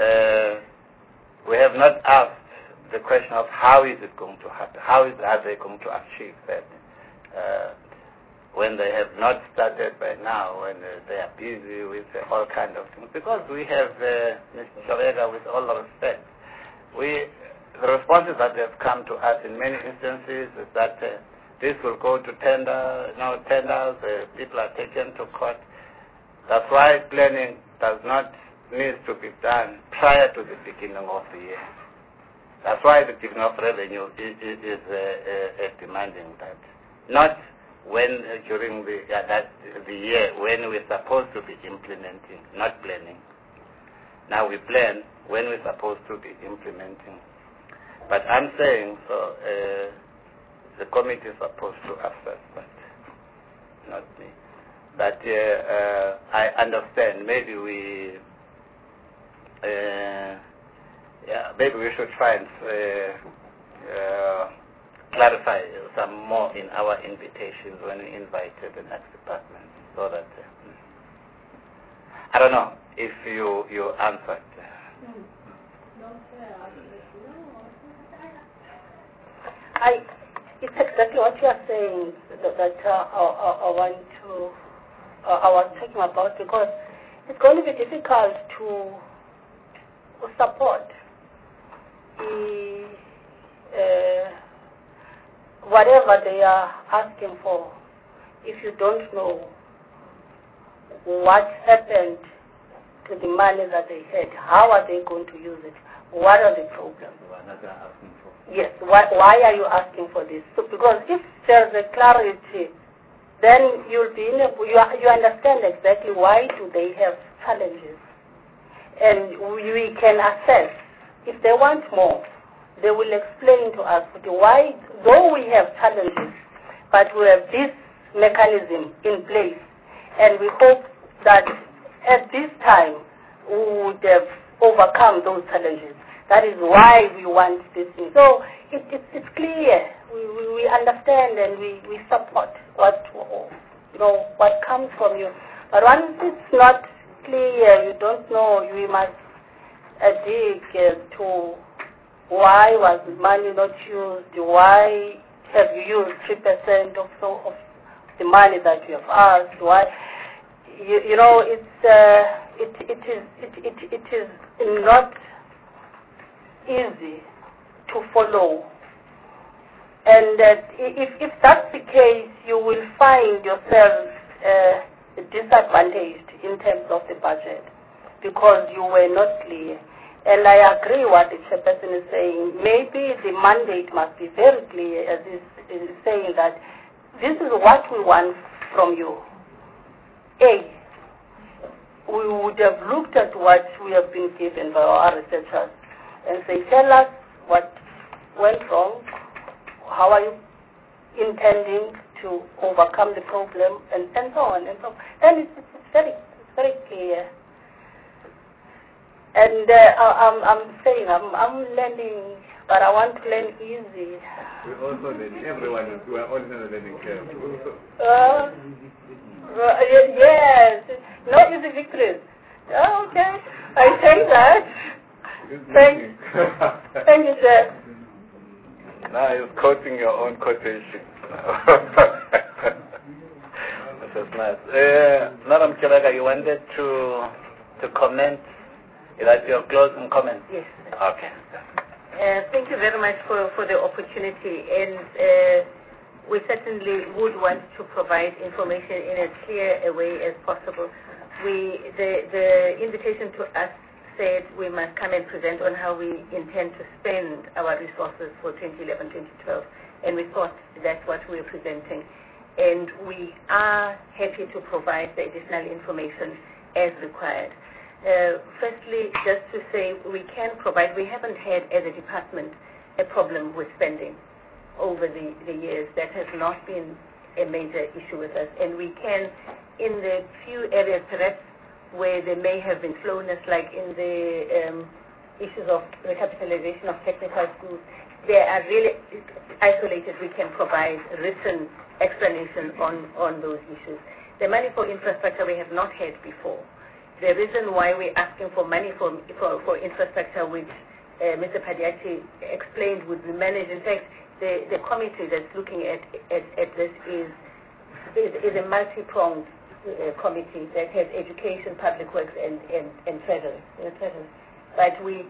M: we have not asked the question of how is it going to happen, are they going to achieve that when they have not started by now, when they are busy with all kinds of things. Because we have, Mr. Shavega, with all respect, the responses that have come to us in many instances is that this will go to tenders, people are taken to court. That's why planning does not need to be done prior to the beginning of the year. That's why the division of revenue is demanding that. Not when during the year when we're supposed to be implementing, not planning. Now we plan when we're supposed to be implementing. But I'm saying, so the committee is supposed to assess that, not me. But I understand. Maybe maybe we should try and clarify some more in our invitations when we invited the next department, so that I don't know if you answered.
D: It's exactly what you are saying that I was talking about, because it's going to be difficult to support whatever they are asking for if you don't know what happened to the money that they had. How are they going to use it? What are the problems? Yes, why are you asking for this? So, because if there's a clarity, then you'll be you understand exactly why do they have challenges. And we can assess. If they want more, they will explain to us why, though we have challenges, but we have this mechanism in place. And we hope that at this time, we would have overcome those challenges. That is why we want this thing. So it's clear. We understand and we support what comes from you. But once it's not clear, you don't know, we must dig to why was money not used, why have you used 3% of the money that you have asked, why, it is not easy to follow. And if that's the case, you will find yourself disadvantaged in terms of the budget because you were not clear. And I agree what the chairperson is saying. Maybe the mandate must be very clear, as is saying that this is what we want from you. A, we would have looked at what we have been given by our researchers and say, tell us what went wrong, how are you intending to overcome the problem, and so on and so on. And it's very clear. And I'm saying I'm learning, but I want to learn easy.
N: We also learn. Everyone we are all in a learning curve.
D: Yes, no easy victories. Okay, I take that. Thank you, sir.
M: Now you're quoting your own quotation. This is nice. Madam Kilaga, you wanted to comment. Is that your closing comment?
B: Yes.
M: Okay.
B: Thank you very much for the opportunity, and we certainly would want to provide information in as clear a way as possible. The invitation to us said we must come and present on how we intend to spend our resources for 2011-2012, and we thought that's what we're presenting. And we are happy to provide the additional information as required. Firstly, just to say we can provide, we haven't had as a department a problem with spending over the years. That has not been a major issue with us. And we can, in the few areas perhaps where there may have been slowness, like in the issues of recapitalization of technical schools, they are really isolated. We can provide written explanation on those issues. The money for infrastructure we have not had before. The reason why we're asking for money for infrastructure, which Mr. Padiati explained would be managed. In fact, the committee that's looking at this is a multi-pronged committee that has education, public works, and treasury. But we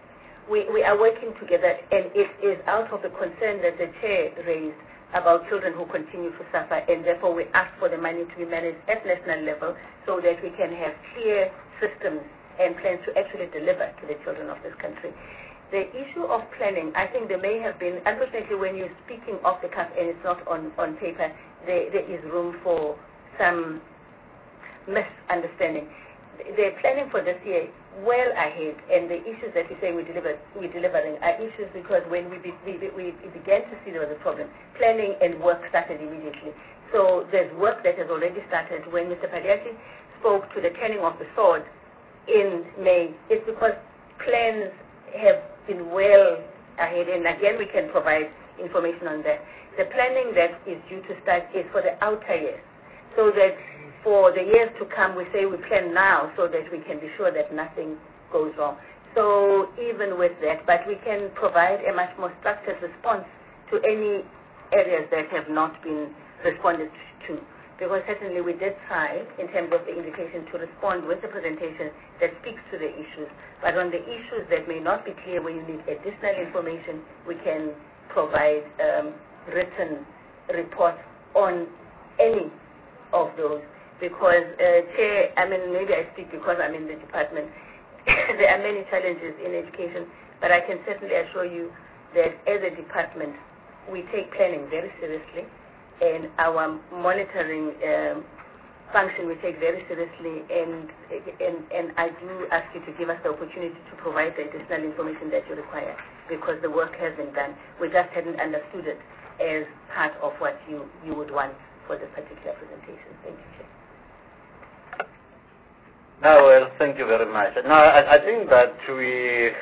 B: are working together, and it is out of the concern that the chair raised about children who continue to suffer, and therefore we ask for the money to be managed at national level so that we can have clear systems and plans to actually deliver to the children of this country. The issue of planning, I think there may have been, unfortunately when you're speaking off the cuff and it's not on paper, there is room for some misunderstanding. The planning for this year well ahead, and the issues that we say we're delivering are issues because when we began to see there was a problem, planning and work started immediately. So there's work that has already started. When Mr. Padiati spoke to the turning of the sword in May, it's because plans have been well ahead, and again we can provide information on that. The planning that is due to start is for the outer years, so that for the years to come, we say we plan now so that we can be sure that nothing goes wrong. So even with that, but we can provide a much more structured response to any areas that have not been responded to. Because certainly we did try, in terms of the invitation, to respond with a presentation that speaks to the issues. But on the issues that may not be clear, where you need additional information, we can provide written reports on any of those. Because, Chair, I mean, maybe I speak because I'm in the department. There are many challenges in education, but I can certainly assure you that as a department, we take planning very seriously, and our monitoring function we take very seriously, and I do ask you to give us the opportunity to provide the additional information that you require, because the work has been done. We just hadn't understood it as part of what you would want for this particular presentation. Thank you, Chair.
M: No, well, thank you very much. No, I think that we,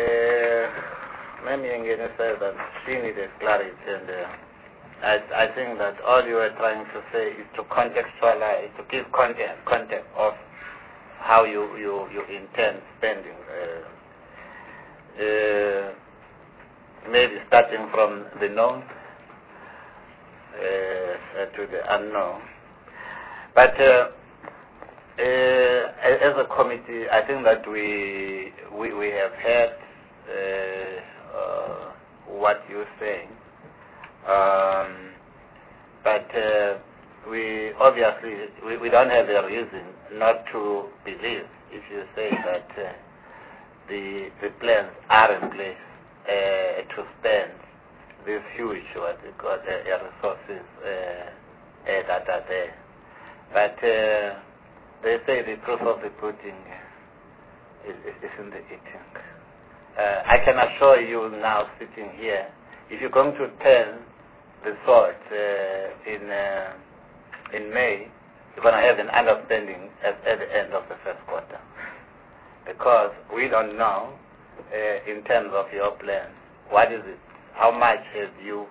M: maybe Ngene said that she needed clarity, and I think that all you were trying to say is to contextualize, to give context of how you intend spending. Maybe starting from the known to the unknown. But as a committee, I think that we have heard what you're saying. But we obviously we don't have a reason not to believe if you say that the plans are in place to spend these huge resources that are there. But they say the proof of the pudding is in the eating. I can assure you now, sitting here, if you're going to turn the sword in May, you're going to have an understanding at the end of the first quarter. Because we don't know, in terms of your plans, what is it? How much have you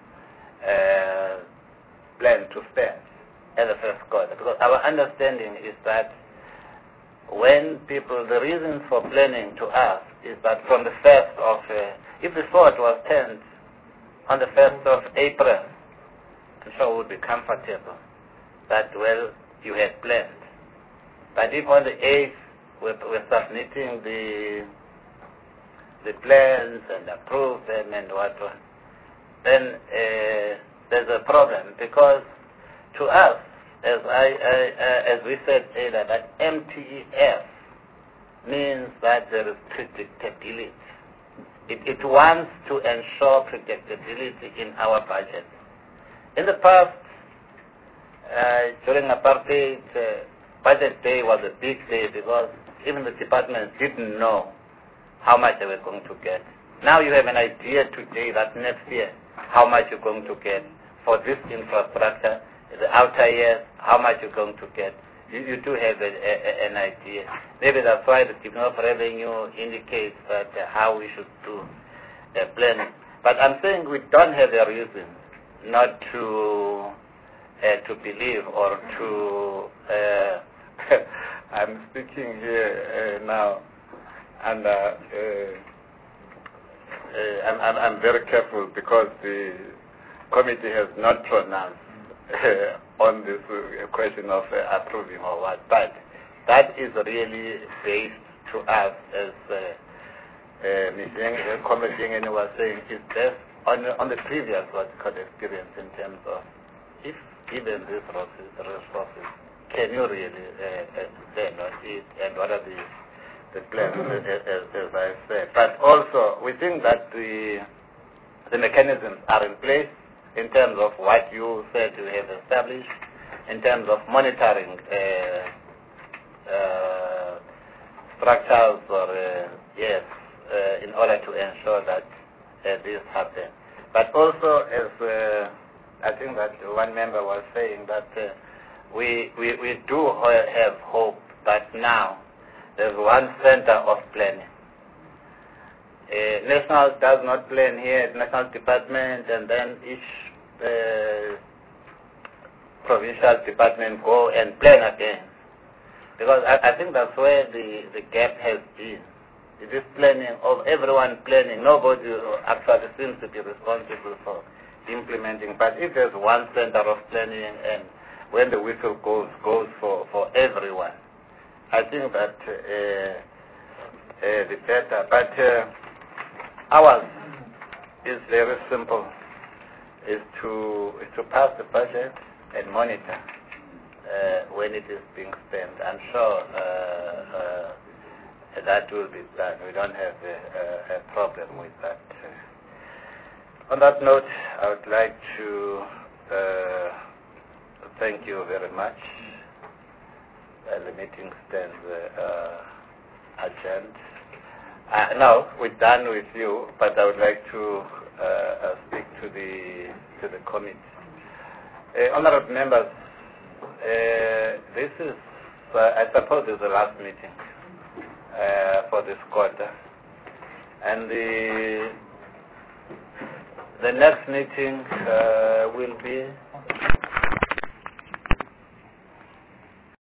M: planned to spend at the first quarter? Because our understanding is that when people, the reason for planning to us is that from the 1st of, if the sword was turned on the 1st of April, I'm sure it would be comfortable that, well, you had planned. But if on the 8th we're submitting the plans and approve them and whatnot, then there's a problem, because to us, as we said earlier, that MTEF means that there is predictability. It wants to ensure predictability in our budget. In the past, during apartheid, budget day was a big day because even the departments didn't know how much they were going to get. Now you have an idea today that next year how much you're going to get for this infrastructure, the outer years, how much you're going to get. You do have an idea. Maybe that's why the Department of Revenue indicates that how we should do the planning. But I'm saying we don't have a reason not to believe or to. I'm speaking here now, and I'm very careful because the committee has not pronounced on this question of approving or what. But that is really based to us, as Ms. Ngene was saying, is based on the previous experience in terms of if given these resources, can you really spend on it, and what are the plans, as I said. But also, we think that the mechanisms are in place in terms of what you said you have established, in terms of monitoring structures or, in order to ensure that this happens. But also, as I think that one member was saying, that we do have hope that now there's one center of planning. National does not plan here at National Department, and then each provincial department go and plan again. Because I think that's where the gap has been. It is planning of everyone planning. Nobody actually seems to be responsible for implementing. But if there's one center of planning, and when the whistle goes for everyone, I think that the better. But ours is very simple: is to pass the budget and monitor when it is being spent. I'm sure that will be done. We don't have a problem with that. On that note, I would like to thank you very much. The meeting stands adjourned. Now we're done with you, but I would like to speak to the committee. Honorable members, this is I suppose it's the last meeting for this quarter. And the next meeting will be